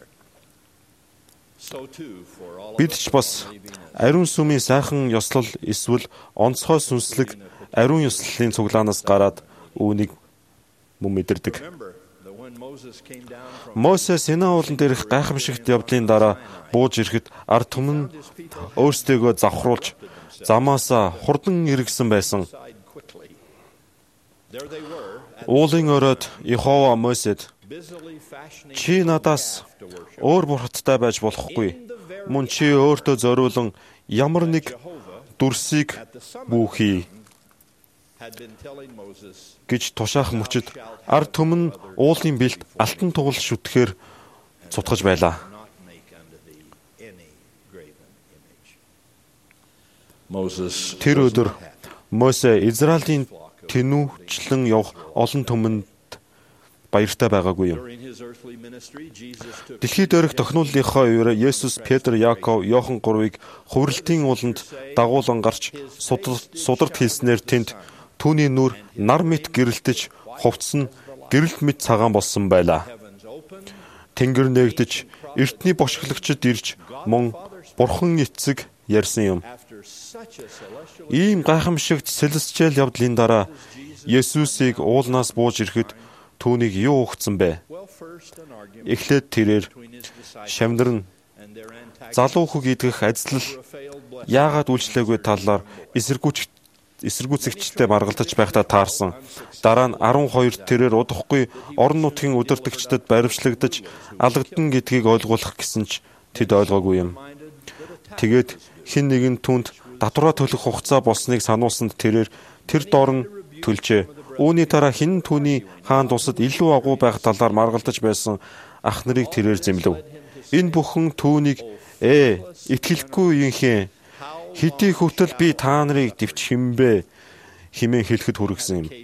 Бид ч бас ариун сүмийн сайхан ёслол эсвэл онцгой сүнслэг ариун ёслолын цуглаанаас гараад үүнийг мөн мэдэрдэг. Мосе Синай уулан дээрх гайхамшигт явдлын дараа бууж ирэхэд ард түмэн өөрсдөө завхруулж замаасаа хурдан эргэсэн байсан. Уулын оройд Йехова Мосед чи надаас өөр бурхадтай байж болохгүй. Мөн чи өөртөө зориулан ямар нэг дүрсийг бүүхий гэж тушаах мөчөд ард түмэн уулын бэлт алтан тугал шүтгэхээр цутгаж байлаа. Тэр өдөр Мосе Израилийн тэнүүчлэн явах олон түмэнд баяртай байгаагүй юм. Дэлхийд дээрх тохиолдлынхоо үеэр Есүс, Петр, Яаков, Йохан гурвыг хувирлтын ууланд дагуулan гарч сударт хэлснээр тэнд түүний нүур нар мэт гэрэлтэж хувцсан гэрэлт мэт цагаан болсон байлаа. Тэнгэр нээгдэж эртний бошголагчид ирж мөн бурхан эцэг ярьсан юм. Ийм гайхамшигт сэлэсчэл явдлын дараа Есүсийг уулнаас бууж ирэхэд түүнийг юу өгцөн бэ? Эхлээд тэрээр шамнар нь залуу хүү идэх ажил яагаад үйлчлээгүй талаар эсэргүүцэгч эсэргүүцэгчтэй маргалдаж байхдаа таарсан. Дараа нь арван хоёр тэрээр удахгүй орон нутгийн удирдагчдад баривчлагдаж алгадсан гэдгийг ойлгуулах гэсэн ч тэд ойлгоогүй юм. Тэгээд хэн нэгэн түнд татвараа төлөх хугацаа болсныг сануулсанд тэрээр тэр доор нь төлжээ. Үүний дараа хэн түүний хаан тусад илүү агуу байх талаар маргалдаж байсан ах нарыг тэрээр зэмлэв. Энэ бүхэн түүнийг ээ итгэлгүй юнхээ хэдий хүртэл би та нарыг дэвч хэмбэ хэмээн хэлэхэд хүргэсэн юм.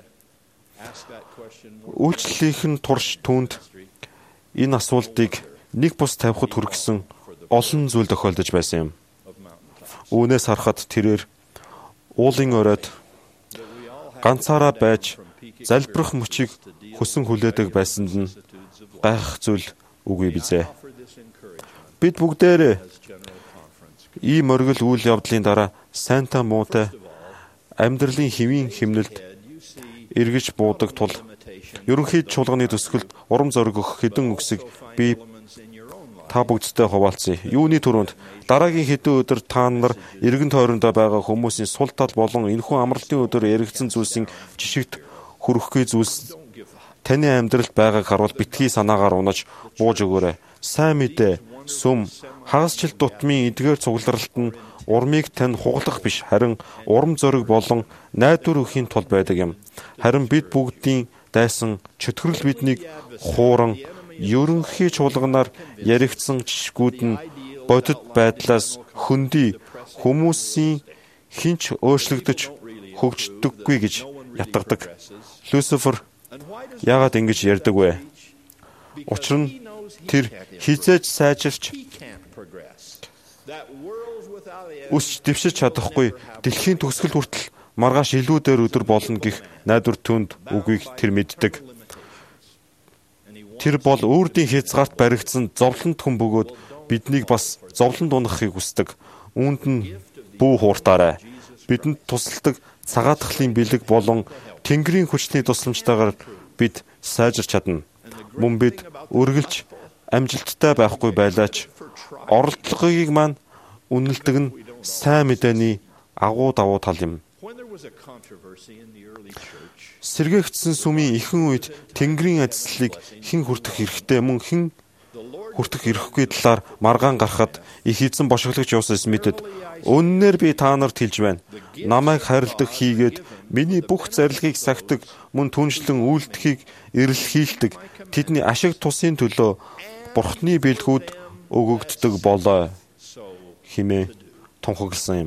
Үйлчлэлийнхэн турш түүнд энэ асуултыг нэг бус тавихад хүргэсэн олон зүйл тохиолдож байсан юм. Үүнээс харахад тэрээр уулын оройд ганцаараа байж залбирах мөчийг хөсөн хүлээдэг байсанд нь гайхах зүйл үгүй бизээ. Бид бүгдээрээ ийм оргил үйл явдлын дараа сайнтай муутай амьдралын хэвийн хэмнэлд эргэж буудаг тул ерөнхийд чуулганы төсгөлд урам зориг өгөх хэдэн үгсийг би та бүгдтэй хуваалцъя. Юуны түрүүнд дараагийн хэдэн өдөр та нар эргэн тойрондоо байгаа хүмүүсийн сул тал болон энэхүү амралтын өдөр яригдсан зүйлсийн жишигт хүрэхгүй зүйлс таны амьдралд байгааг харуул битгий санаагаар унаж бууж өгөөрэй. Сайн мэдээ, сүм, хагасчил дутмын эдгээр цугларалт нь урмыг тань хугалах биш, харин урам зориг болон найдвар өхийн тул байдаг юм. Харин бид бүгдийн дайсан чөтгөрөл биднийг хууран ерөнхий чуулганаар яригдсан жишгүүд нь бодит байдлаас хөндөй хүмүүсийн хинч өөрчлөгдөж хөгждөггүй гэж ятгадаг. Люцифер яагаад ингэж ярьдаг вэ? Учир нь тэр хизээж сайжирч өсч дэвшиж чадахгүй дэлхийн төгсгөл хүртэл маргааш илүүдээр өдөр болно гэх найдвар түнд үгийг тэр мэддэг. Тэр бол өөрийн хязгаарт баригдсан зовлонд хүн бөгөөд биднийг бас зовлонд унахыг хүсдэг. Үүнд нь бүү хууртаарай. Бидэнд тусалдаг цагаатгалын бэлэг болон Тэнгэрийн хүчний тусламжтайгаар бид сайжирч чадна. Мөн бид үргэлж амжилттай байхгүй байлаач оролдлогыг маань үнэлдэг нь сайн мэдээний агуу давуу тал юм. Сэргээгдсэн сүмийн ихэнх үед Тэнгэрийн ажлыг хэн хүртэх хэрэгтэй мөн хэн хүртэх эрхгүй талаар маргаан гарахад их эзэн бошиглогч Юус Смитэд үннээр би та нарт хэлж байна. Намайг харилдаг хийгээд миний бүх зарилгыг сахидаг мөн түншлэн үйлдэхийг эрэлхийлдэг тэдний ашиг тусын төлөө Бурхны бэлгүүд өгөгддөг болоо хэмээн тунхагласан юм.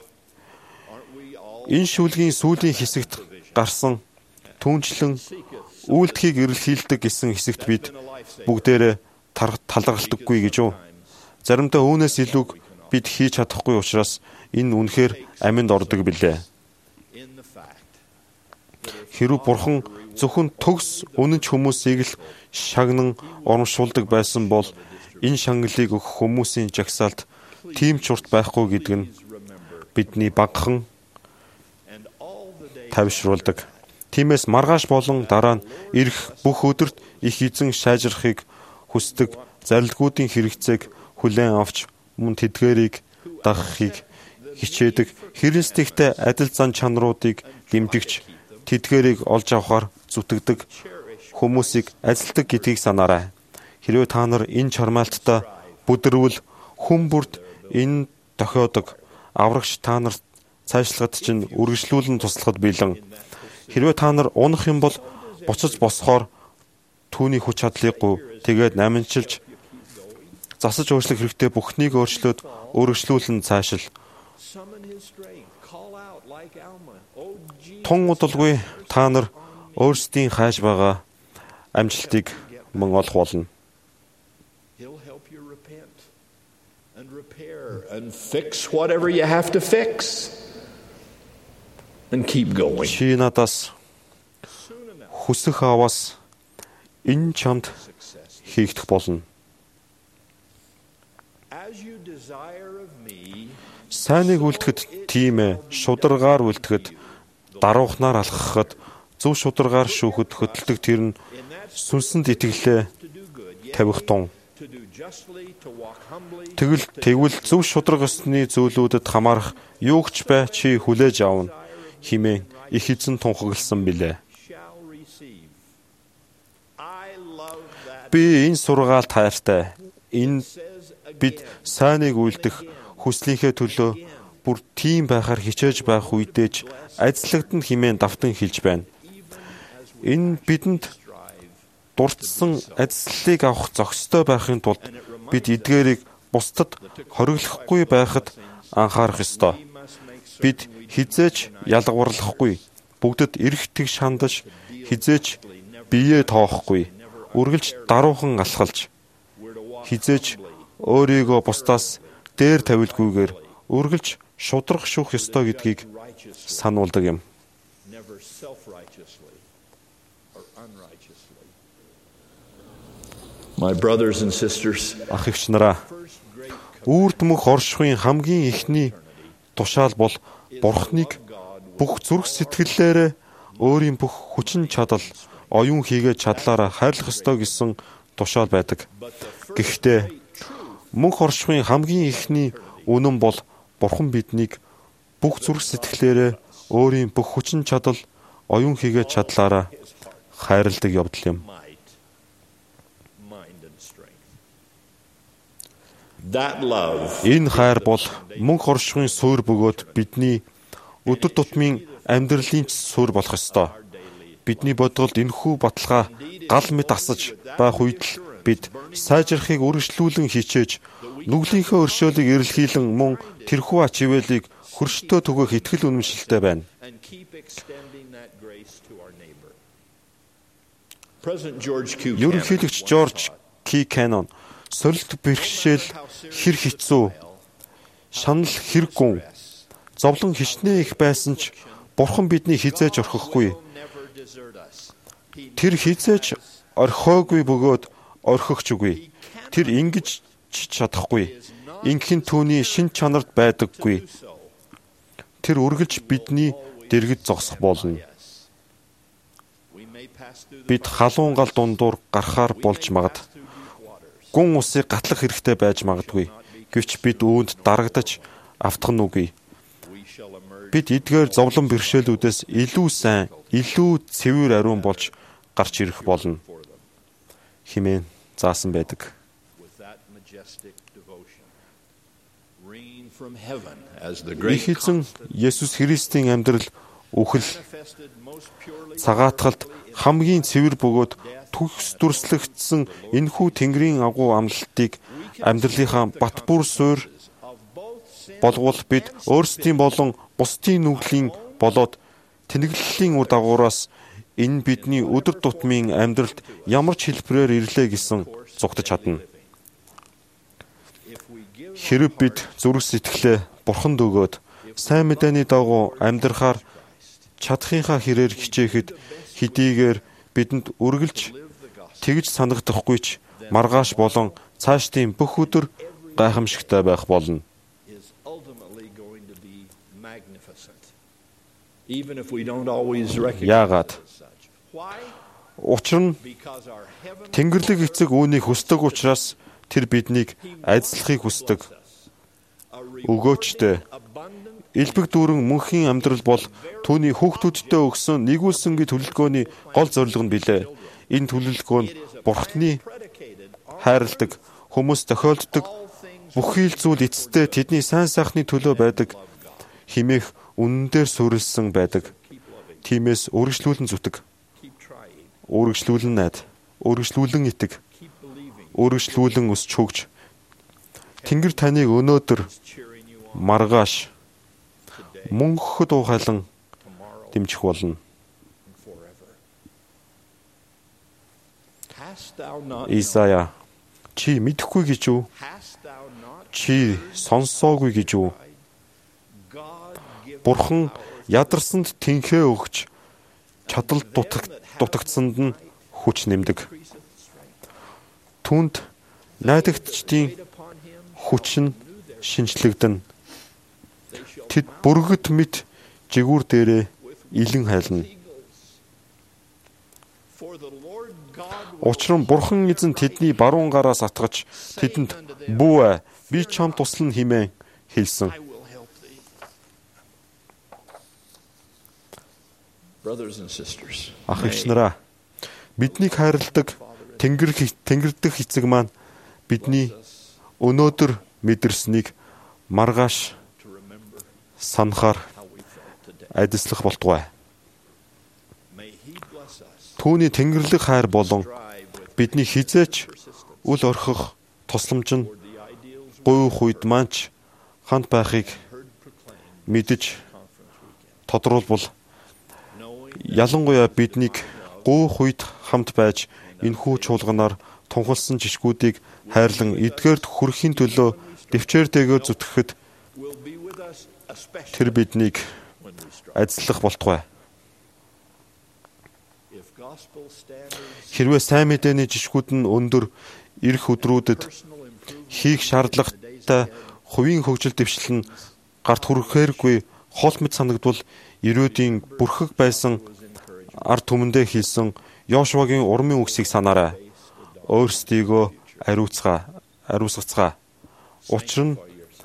Энэ шүлгийн сүүлийн хэсэгт гарсан түнчлэн үйлдэхийг эрэлхийлдэг гэсэн хэсэгт бид бүгдээрээ талархалтаггүй гэж үү. Заримдаа үүнээс илүүг бид хийж чадахгүй учраас энэ үнэхээр аминд ордог билээ. Хэрв Бурхан зөвхөн төгс үнэнч хүмүүсийг л шагнан урамшуулдаг байсан бол энэ шагналыг өгөх хүмүүсийн жагсаалт тийм ч урт байхгүй гэдэг нь бидний багахан тавьшруулдаг. Тиймээс маргааш болон дараа нь ирэх бүх өдөрт их эзэн шаажрахыг хүсдэг зарилгуудын хэрэгцээг хүлээн авч мөн тэдгээрийг дагахыг хичээдэг Христтэй адил зан чанаруудыг дэмжигч тэдгээрийг олж авахар зүтгэдэг хүмүүсийг ажилтдаг гэдгийг санаарай. Хэрвээ та нар энэ чармаалттай бүдэрвэл хүн бүрд энэ дохиодог аврагч та нарт цаашлахад чинь үргэлжлүүлэн туслахад бэлэн. Хэрвээ та нар унах юм бол буцаж босхоор түүний хүч чадлыггүй тэгээд намынчилж засаж өөрчлөх хэрэгтэй бүхнийг өөрчлөөд үргэлжлүүлэн цаашил. Тун удалгүй та нар өөрсдийн хайж байгаа амжилтыг мөн олох болно. And fix whatever you have to fix and keep going. Чи надаас хүсэх аваас энэ чамд хийгдэх болно. Сайныг үлдэхэд тийм ээ, шударгаар үлдэхэд, даруухнаар алхахад, зөв шударгаар шүүхэд хөдөлдөг тэр нь сүнсэнд итгэлээ тавих тун. Тэгвэл тэгвэл зөв шударга ёсны зүйлүүдэд хамаарах юугч бай чи хүлээж аавна хэмээн их эзэн тунхагласан билээ. Би энэ сургаалт хайртай. Энэ бид сайныг үйлдэх хүслийнхээ төлөө бүр тийм байхаар хичээж байх үедээч ажиллагдана хэмээн давтан хэлж байна. Энэ бидэнд дурдсан ажлыг авах зохистой байхын тулд бид эдгээрийг бусдад хориглохгүй байхад анхаарах ёстой. Бид хизээч ялгуурлахгүй, бүгдэд эрх тэгш хандаж, хизээч биеэ тоохгүй, үргэлж даруухан алхалж, хизээч өөрийгөө бусдаас дээр тавилгүйгээр үргэлж шудрах шүүх ёстой гэдгийг сануулдаг юм. My brothers and sisters, ах эгч нараа, үрд мөх оршихуйн хамгийн ихний тушаал бол Бурхныг бүх зүрх сэтгэлээрээ өөрийн бүх хүчин чадал, оюун хийгээ чадлаараа хайрлах ёстой гэсэн тушаал байдаг. Гэхдээ мөнх оршихуйн хамгийн ихний үнэн бол Бурхан биднийг бүх зүрх сэтгэлээрээ өөрийн бүх хүчин чадал, оюун хийгээ чадлаараа хайрладаг явдал юм. Энэ хайр бол мөнх оршихуйн суурь бөгөөд бидний өдөр тутмын амьдралын суурь болох ёстой. Бидний бодголд энэхүү баталгаа гал мэт асаж байх үед л бид сайжрахыг үргэлжлүүлэн хичээж нүглийнхээ өршөөлийг эрэлхийлэн мөн тэрхүү ач хивээлийг хөрштөө түгэх итгэл үнэмшилтэй байна. Ерөнхийлөгч Жорж К. Кеннон сорилт бэрхшээл хэр хэцүү шанал хэрэггүй. Зовлон хичнээн их байсан ч Бурхан бидний хизээж орхихгүй. Тэр хизээж орхиогүй бөгөөд орхихч үгүй. Тэр ингэж чадахгүй. Инхэн түүний шин чанарт байдаггүй. Тэр үргэлж бидний дэргэд зогсох болно. Бид халуун гал дундуур гарахаар болж магад. Гүн усыг гатлах хэрэгтэй байж магадгүй. Гэвч бид үүнд дарагдаж автах нь үгүй. Бид эдгээр зовлон бэрхшээлүүдээс илүү сайн, илүү цэвэр ариун болж гарч ирэх болно. Хэмээн заасан байдаг. Их эзэн Есүс Христийн амьдрал үхэл цагаатгалд хамгийн цэвэр бөгөөд төгс дүрслэгдсэн энэхүү Тэнгэрийн агуу амлалтыг амьдралынхаа бат бүр суурь болгол бид өөрсдийн болон бусдын нүглийн болоод тэнэглэлийн үр дагавраас энэ бидний өдөр тутмын амьдралд ямар ч хэлбэрээр ирлээ гэсэн зугтаж чадна. Хэрэг бид зүрх сэтгэлээ Бурханд өгөөд сайн мэдээний дагуу амьдрахаар чадхынхаа хэрээр хичээхэд хэдийгээр бидэнд үргэлж тэгж санагдахгүй ч маргааш болон цаашдын бүх өдөр гайхамшигтай байх болно. Яагаад? Учир нь Тэнгэрлэг эцэг үүнийг хүсдэг учраас тэр биднийг айдслахыг хүсдэг. Өгөөчтэй элбэг дүүрэн мөнхийн амьдрал бол түүний хүүхдүүдтэй өгсөн нэгүүлсэнгийн төлөвлөгөөний гол зорилго нь билээ. Энэ төлөвлөгөө нь Бурхны хайрладаг, хүмүүс тохиолддог бүхий л зүйл эцэстээ тэдний сайн сайхны төлөө байдаг хэмээх үнэн дээр суурилсан байдаг. Тиймээс үргэлжлүүлэн зүтэг. Үргэлжлүүлэн найд. Үргэлжлүүлэн итэг. Үргэлжлүүлэн өсч хөгж. Тэнгэр таныг өнөөдөр маргааш мөнхөд ухайлан дэмжих болно. Исая, чи мэдэхгүй гэж үү? Чи сонсоогүй гэж үү? Бурхан ядарсанд тэнхээ өгч чадал дутагдсанд нь хүч нэмдэг. Түүнд найдагчдын хүч нь шинжлэгдэн. Тэд бүргэд мэт жигүүр дээрээ илэн хайлна. Учир нь Бурхан эзэн тэдний баруун гараас атгаж тэдэнд "Бүү, би чамд туслана" хэмээн хэлсэн. Ах эгч нараа, биднийг хайрладаг Тэнгэр Тэнгэрдэх эцэг маань бидний өнөөдөр мэдэрснийг маргааш санахаар айдслах болтугай. Түүний Тэнгэрлэг хайр болон бидний хизээч үл орхих тусламж нь гуйх үед манч ханд байхыг мэдэж тодруулбал ялангуяа биднийг гуйх үед хамт байж энэхүү чуулганаар тунхалсан жишгүүдийг хайрлан эдгээрд хүрэхийн төлөө дэвчээртэйгээр зүтгэхэд тэр биднийг ажиллах болтугай. Хэрвээ сайн мэдээний жишгүүд нь өндөр ирэх өдрүүдэд хийх шаардлагатай хувийн хөгжил дэвшил нь гарт хүрэхээргүй хол мэт санагдвал Ирөөдийн бүрхэг байсан ард түмэндээ хэлсэн Йошуагийн урмын үгсийг санаарай. Өөрсдийгөө ариуцгаа, ариусгацгаа. Учир нь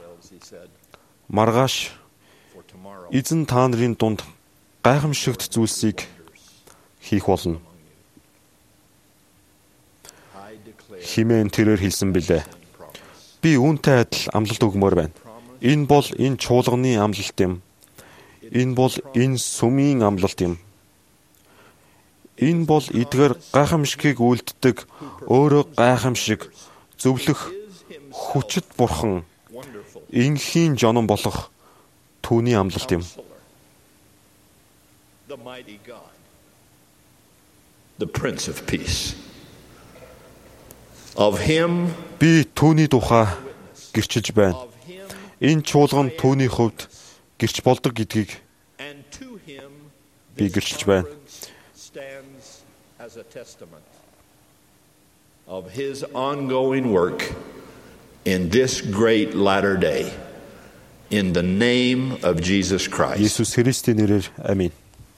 маргааш эзэн та нарын дунд гайхамшигт зүйлсийг хийх болно. Химэн тэрээр хэлсэн билээ. Би үүнтэй адил амлалт өгмөр байна. Энэ бол энэ чуулганы амлалт юм. Энэ бол энэ сүмийн амлалт юм. Энэ бол эдгээр гайхамшигыг үлддэг өөрөө гайхамшиг зөвлөх хүчит Бурхан инхийн жонон болох түүний амлалт юм. The Prince of Peace. Of him би түүний тухай гэрчилж байна. Энэ чуулган түүний хувьд гэрч болдог гэдгийг би гэрчилж байна. Of his ongoing work in this great latter day, in the name of Jesus Christ. Есүс Христийн нэрээр аминь.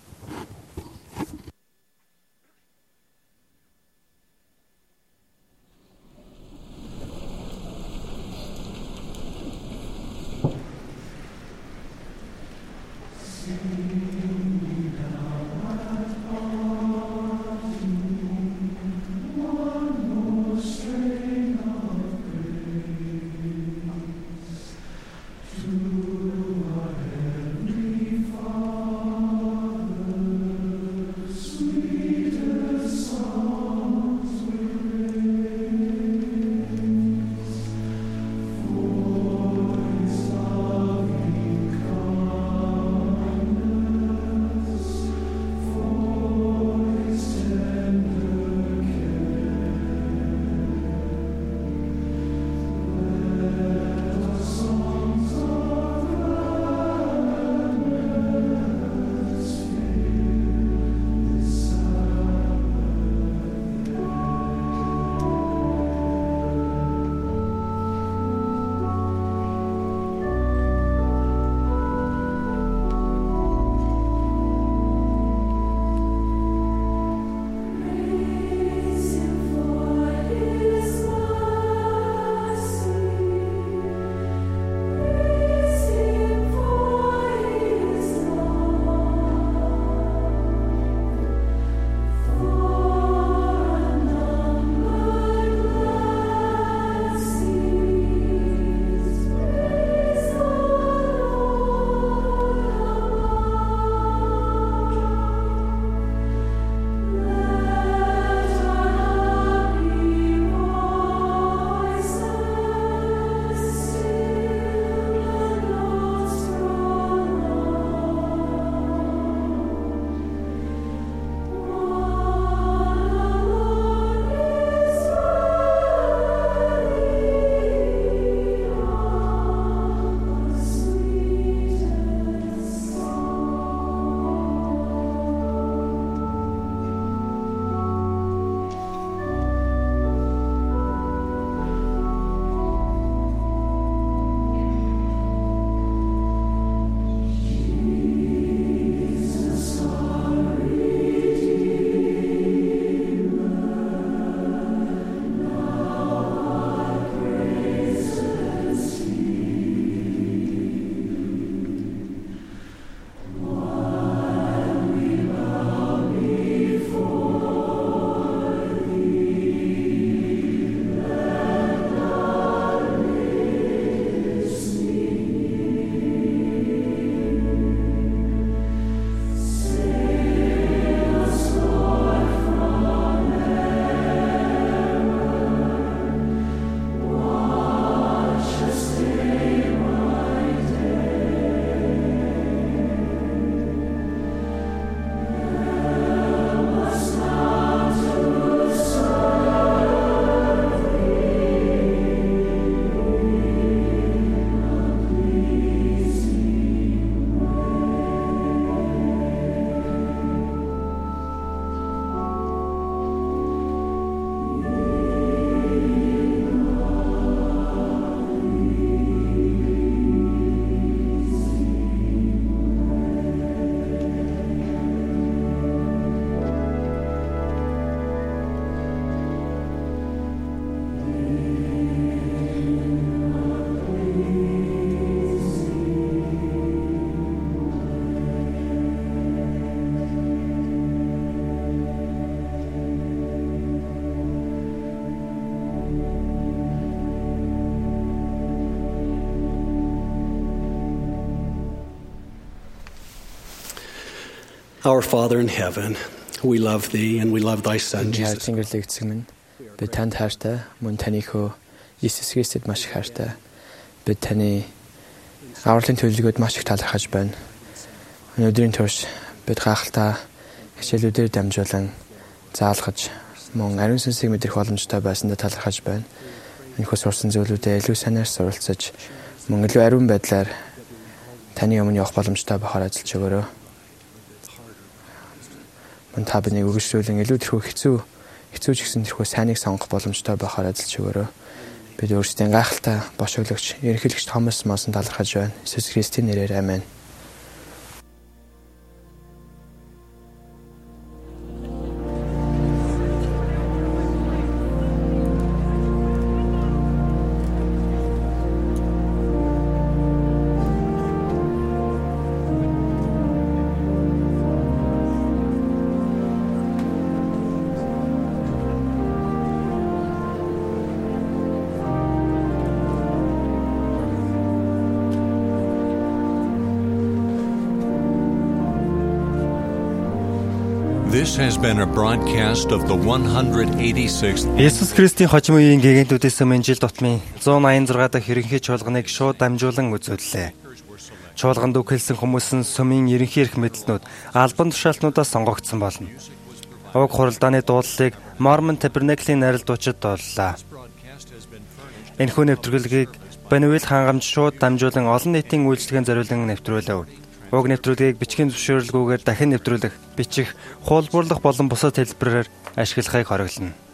Our Father in heaven, we love thee and we love thy son Jesus. Бид танд хайртай, мөн таны хөө Иесус Христэд маш их хайртай. Бид таны авралын төлөвлөгөөд маш их талархаж байна. Өнөөдрийн турш бид гайхалтай хичээлүүдээр дамжуулан заалгаж мөн ариун сүнсийг мэдрэх боломжтой байсандаа талархаж байна. Энэхүү сурсан зүйлүүдэд илүү санаар суралцаж Мөн илүү ариун байдлаар таны өмнө явах боломжтой байхаар ажиллаж өгөөрэй. Мөн та биднийг үргэлжлүүлэн илүү тэрхүү хэцүү хэцүү ч гэсэн тэрхүү сайныг сонгох боломжтой байхаар ажиллаж өгөөрэй. Бид өөрсдийн гайхалтай бошиглогч, ерөнхийлөгч Томас Монсон талархаж байна. Иесус Христийн нэрээр аминь. This has been a broadcast of the one hundred eighty-sixth Иесус Христийн хожим үеийн гэгэнтүүдээс өмнө жил тутмын one eighty-six дахь ерөнхий чуулганыг шууд дамжуулан үзүүллээ. Чуулганд үхэлсэн хүмүүс нь сүмийн ерөнхий эрх мэдэлтнүүд албан тушаалтнуудаас сонгогдсон болно. Уг хуралдааны дуулалыг Mormon Tabernacle-ийн найралдуучид дууллаа. Энэхүү нэвтрүүлгийг Бенуэл хангамж шууд дамжуулан олон нийтийн үйлчлэгээн зориулан нэвтрүүлэв. Уг нэвтрүүлгийг бичгийн зөвшөөрлгүйгээр дахин нэвтрүүлэх, бичих, хуулбарлах болон бусад хэлбэрээр ашиглахыг хориглоно.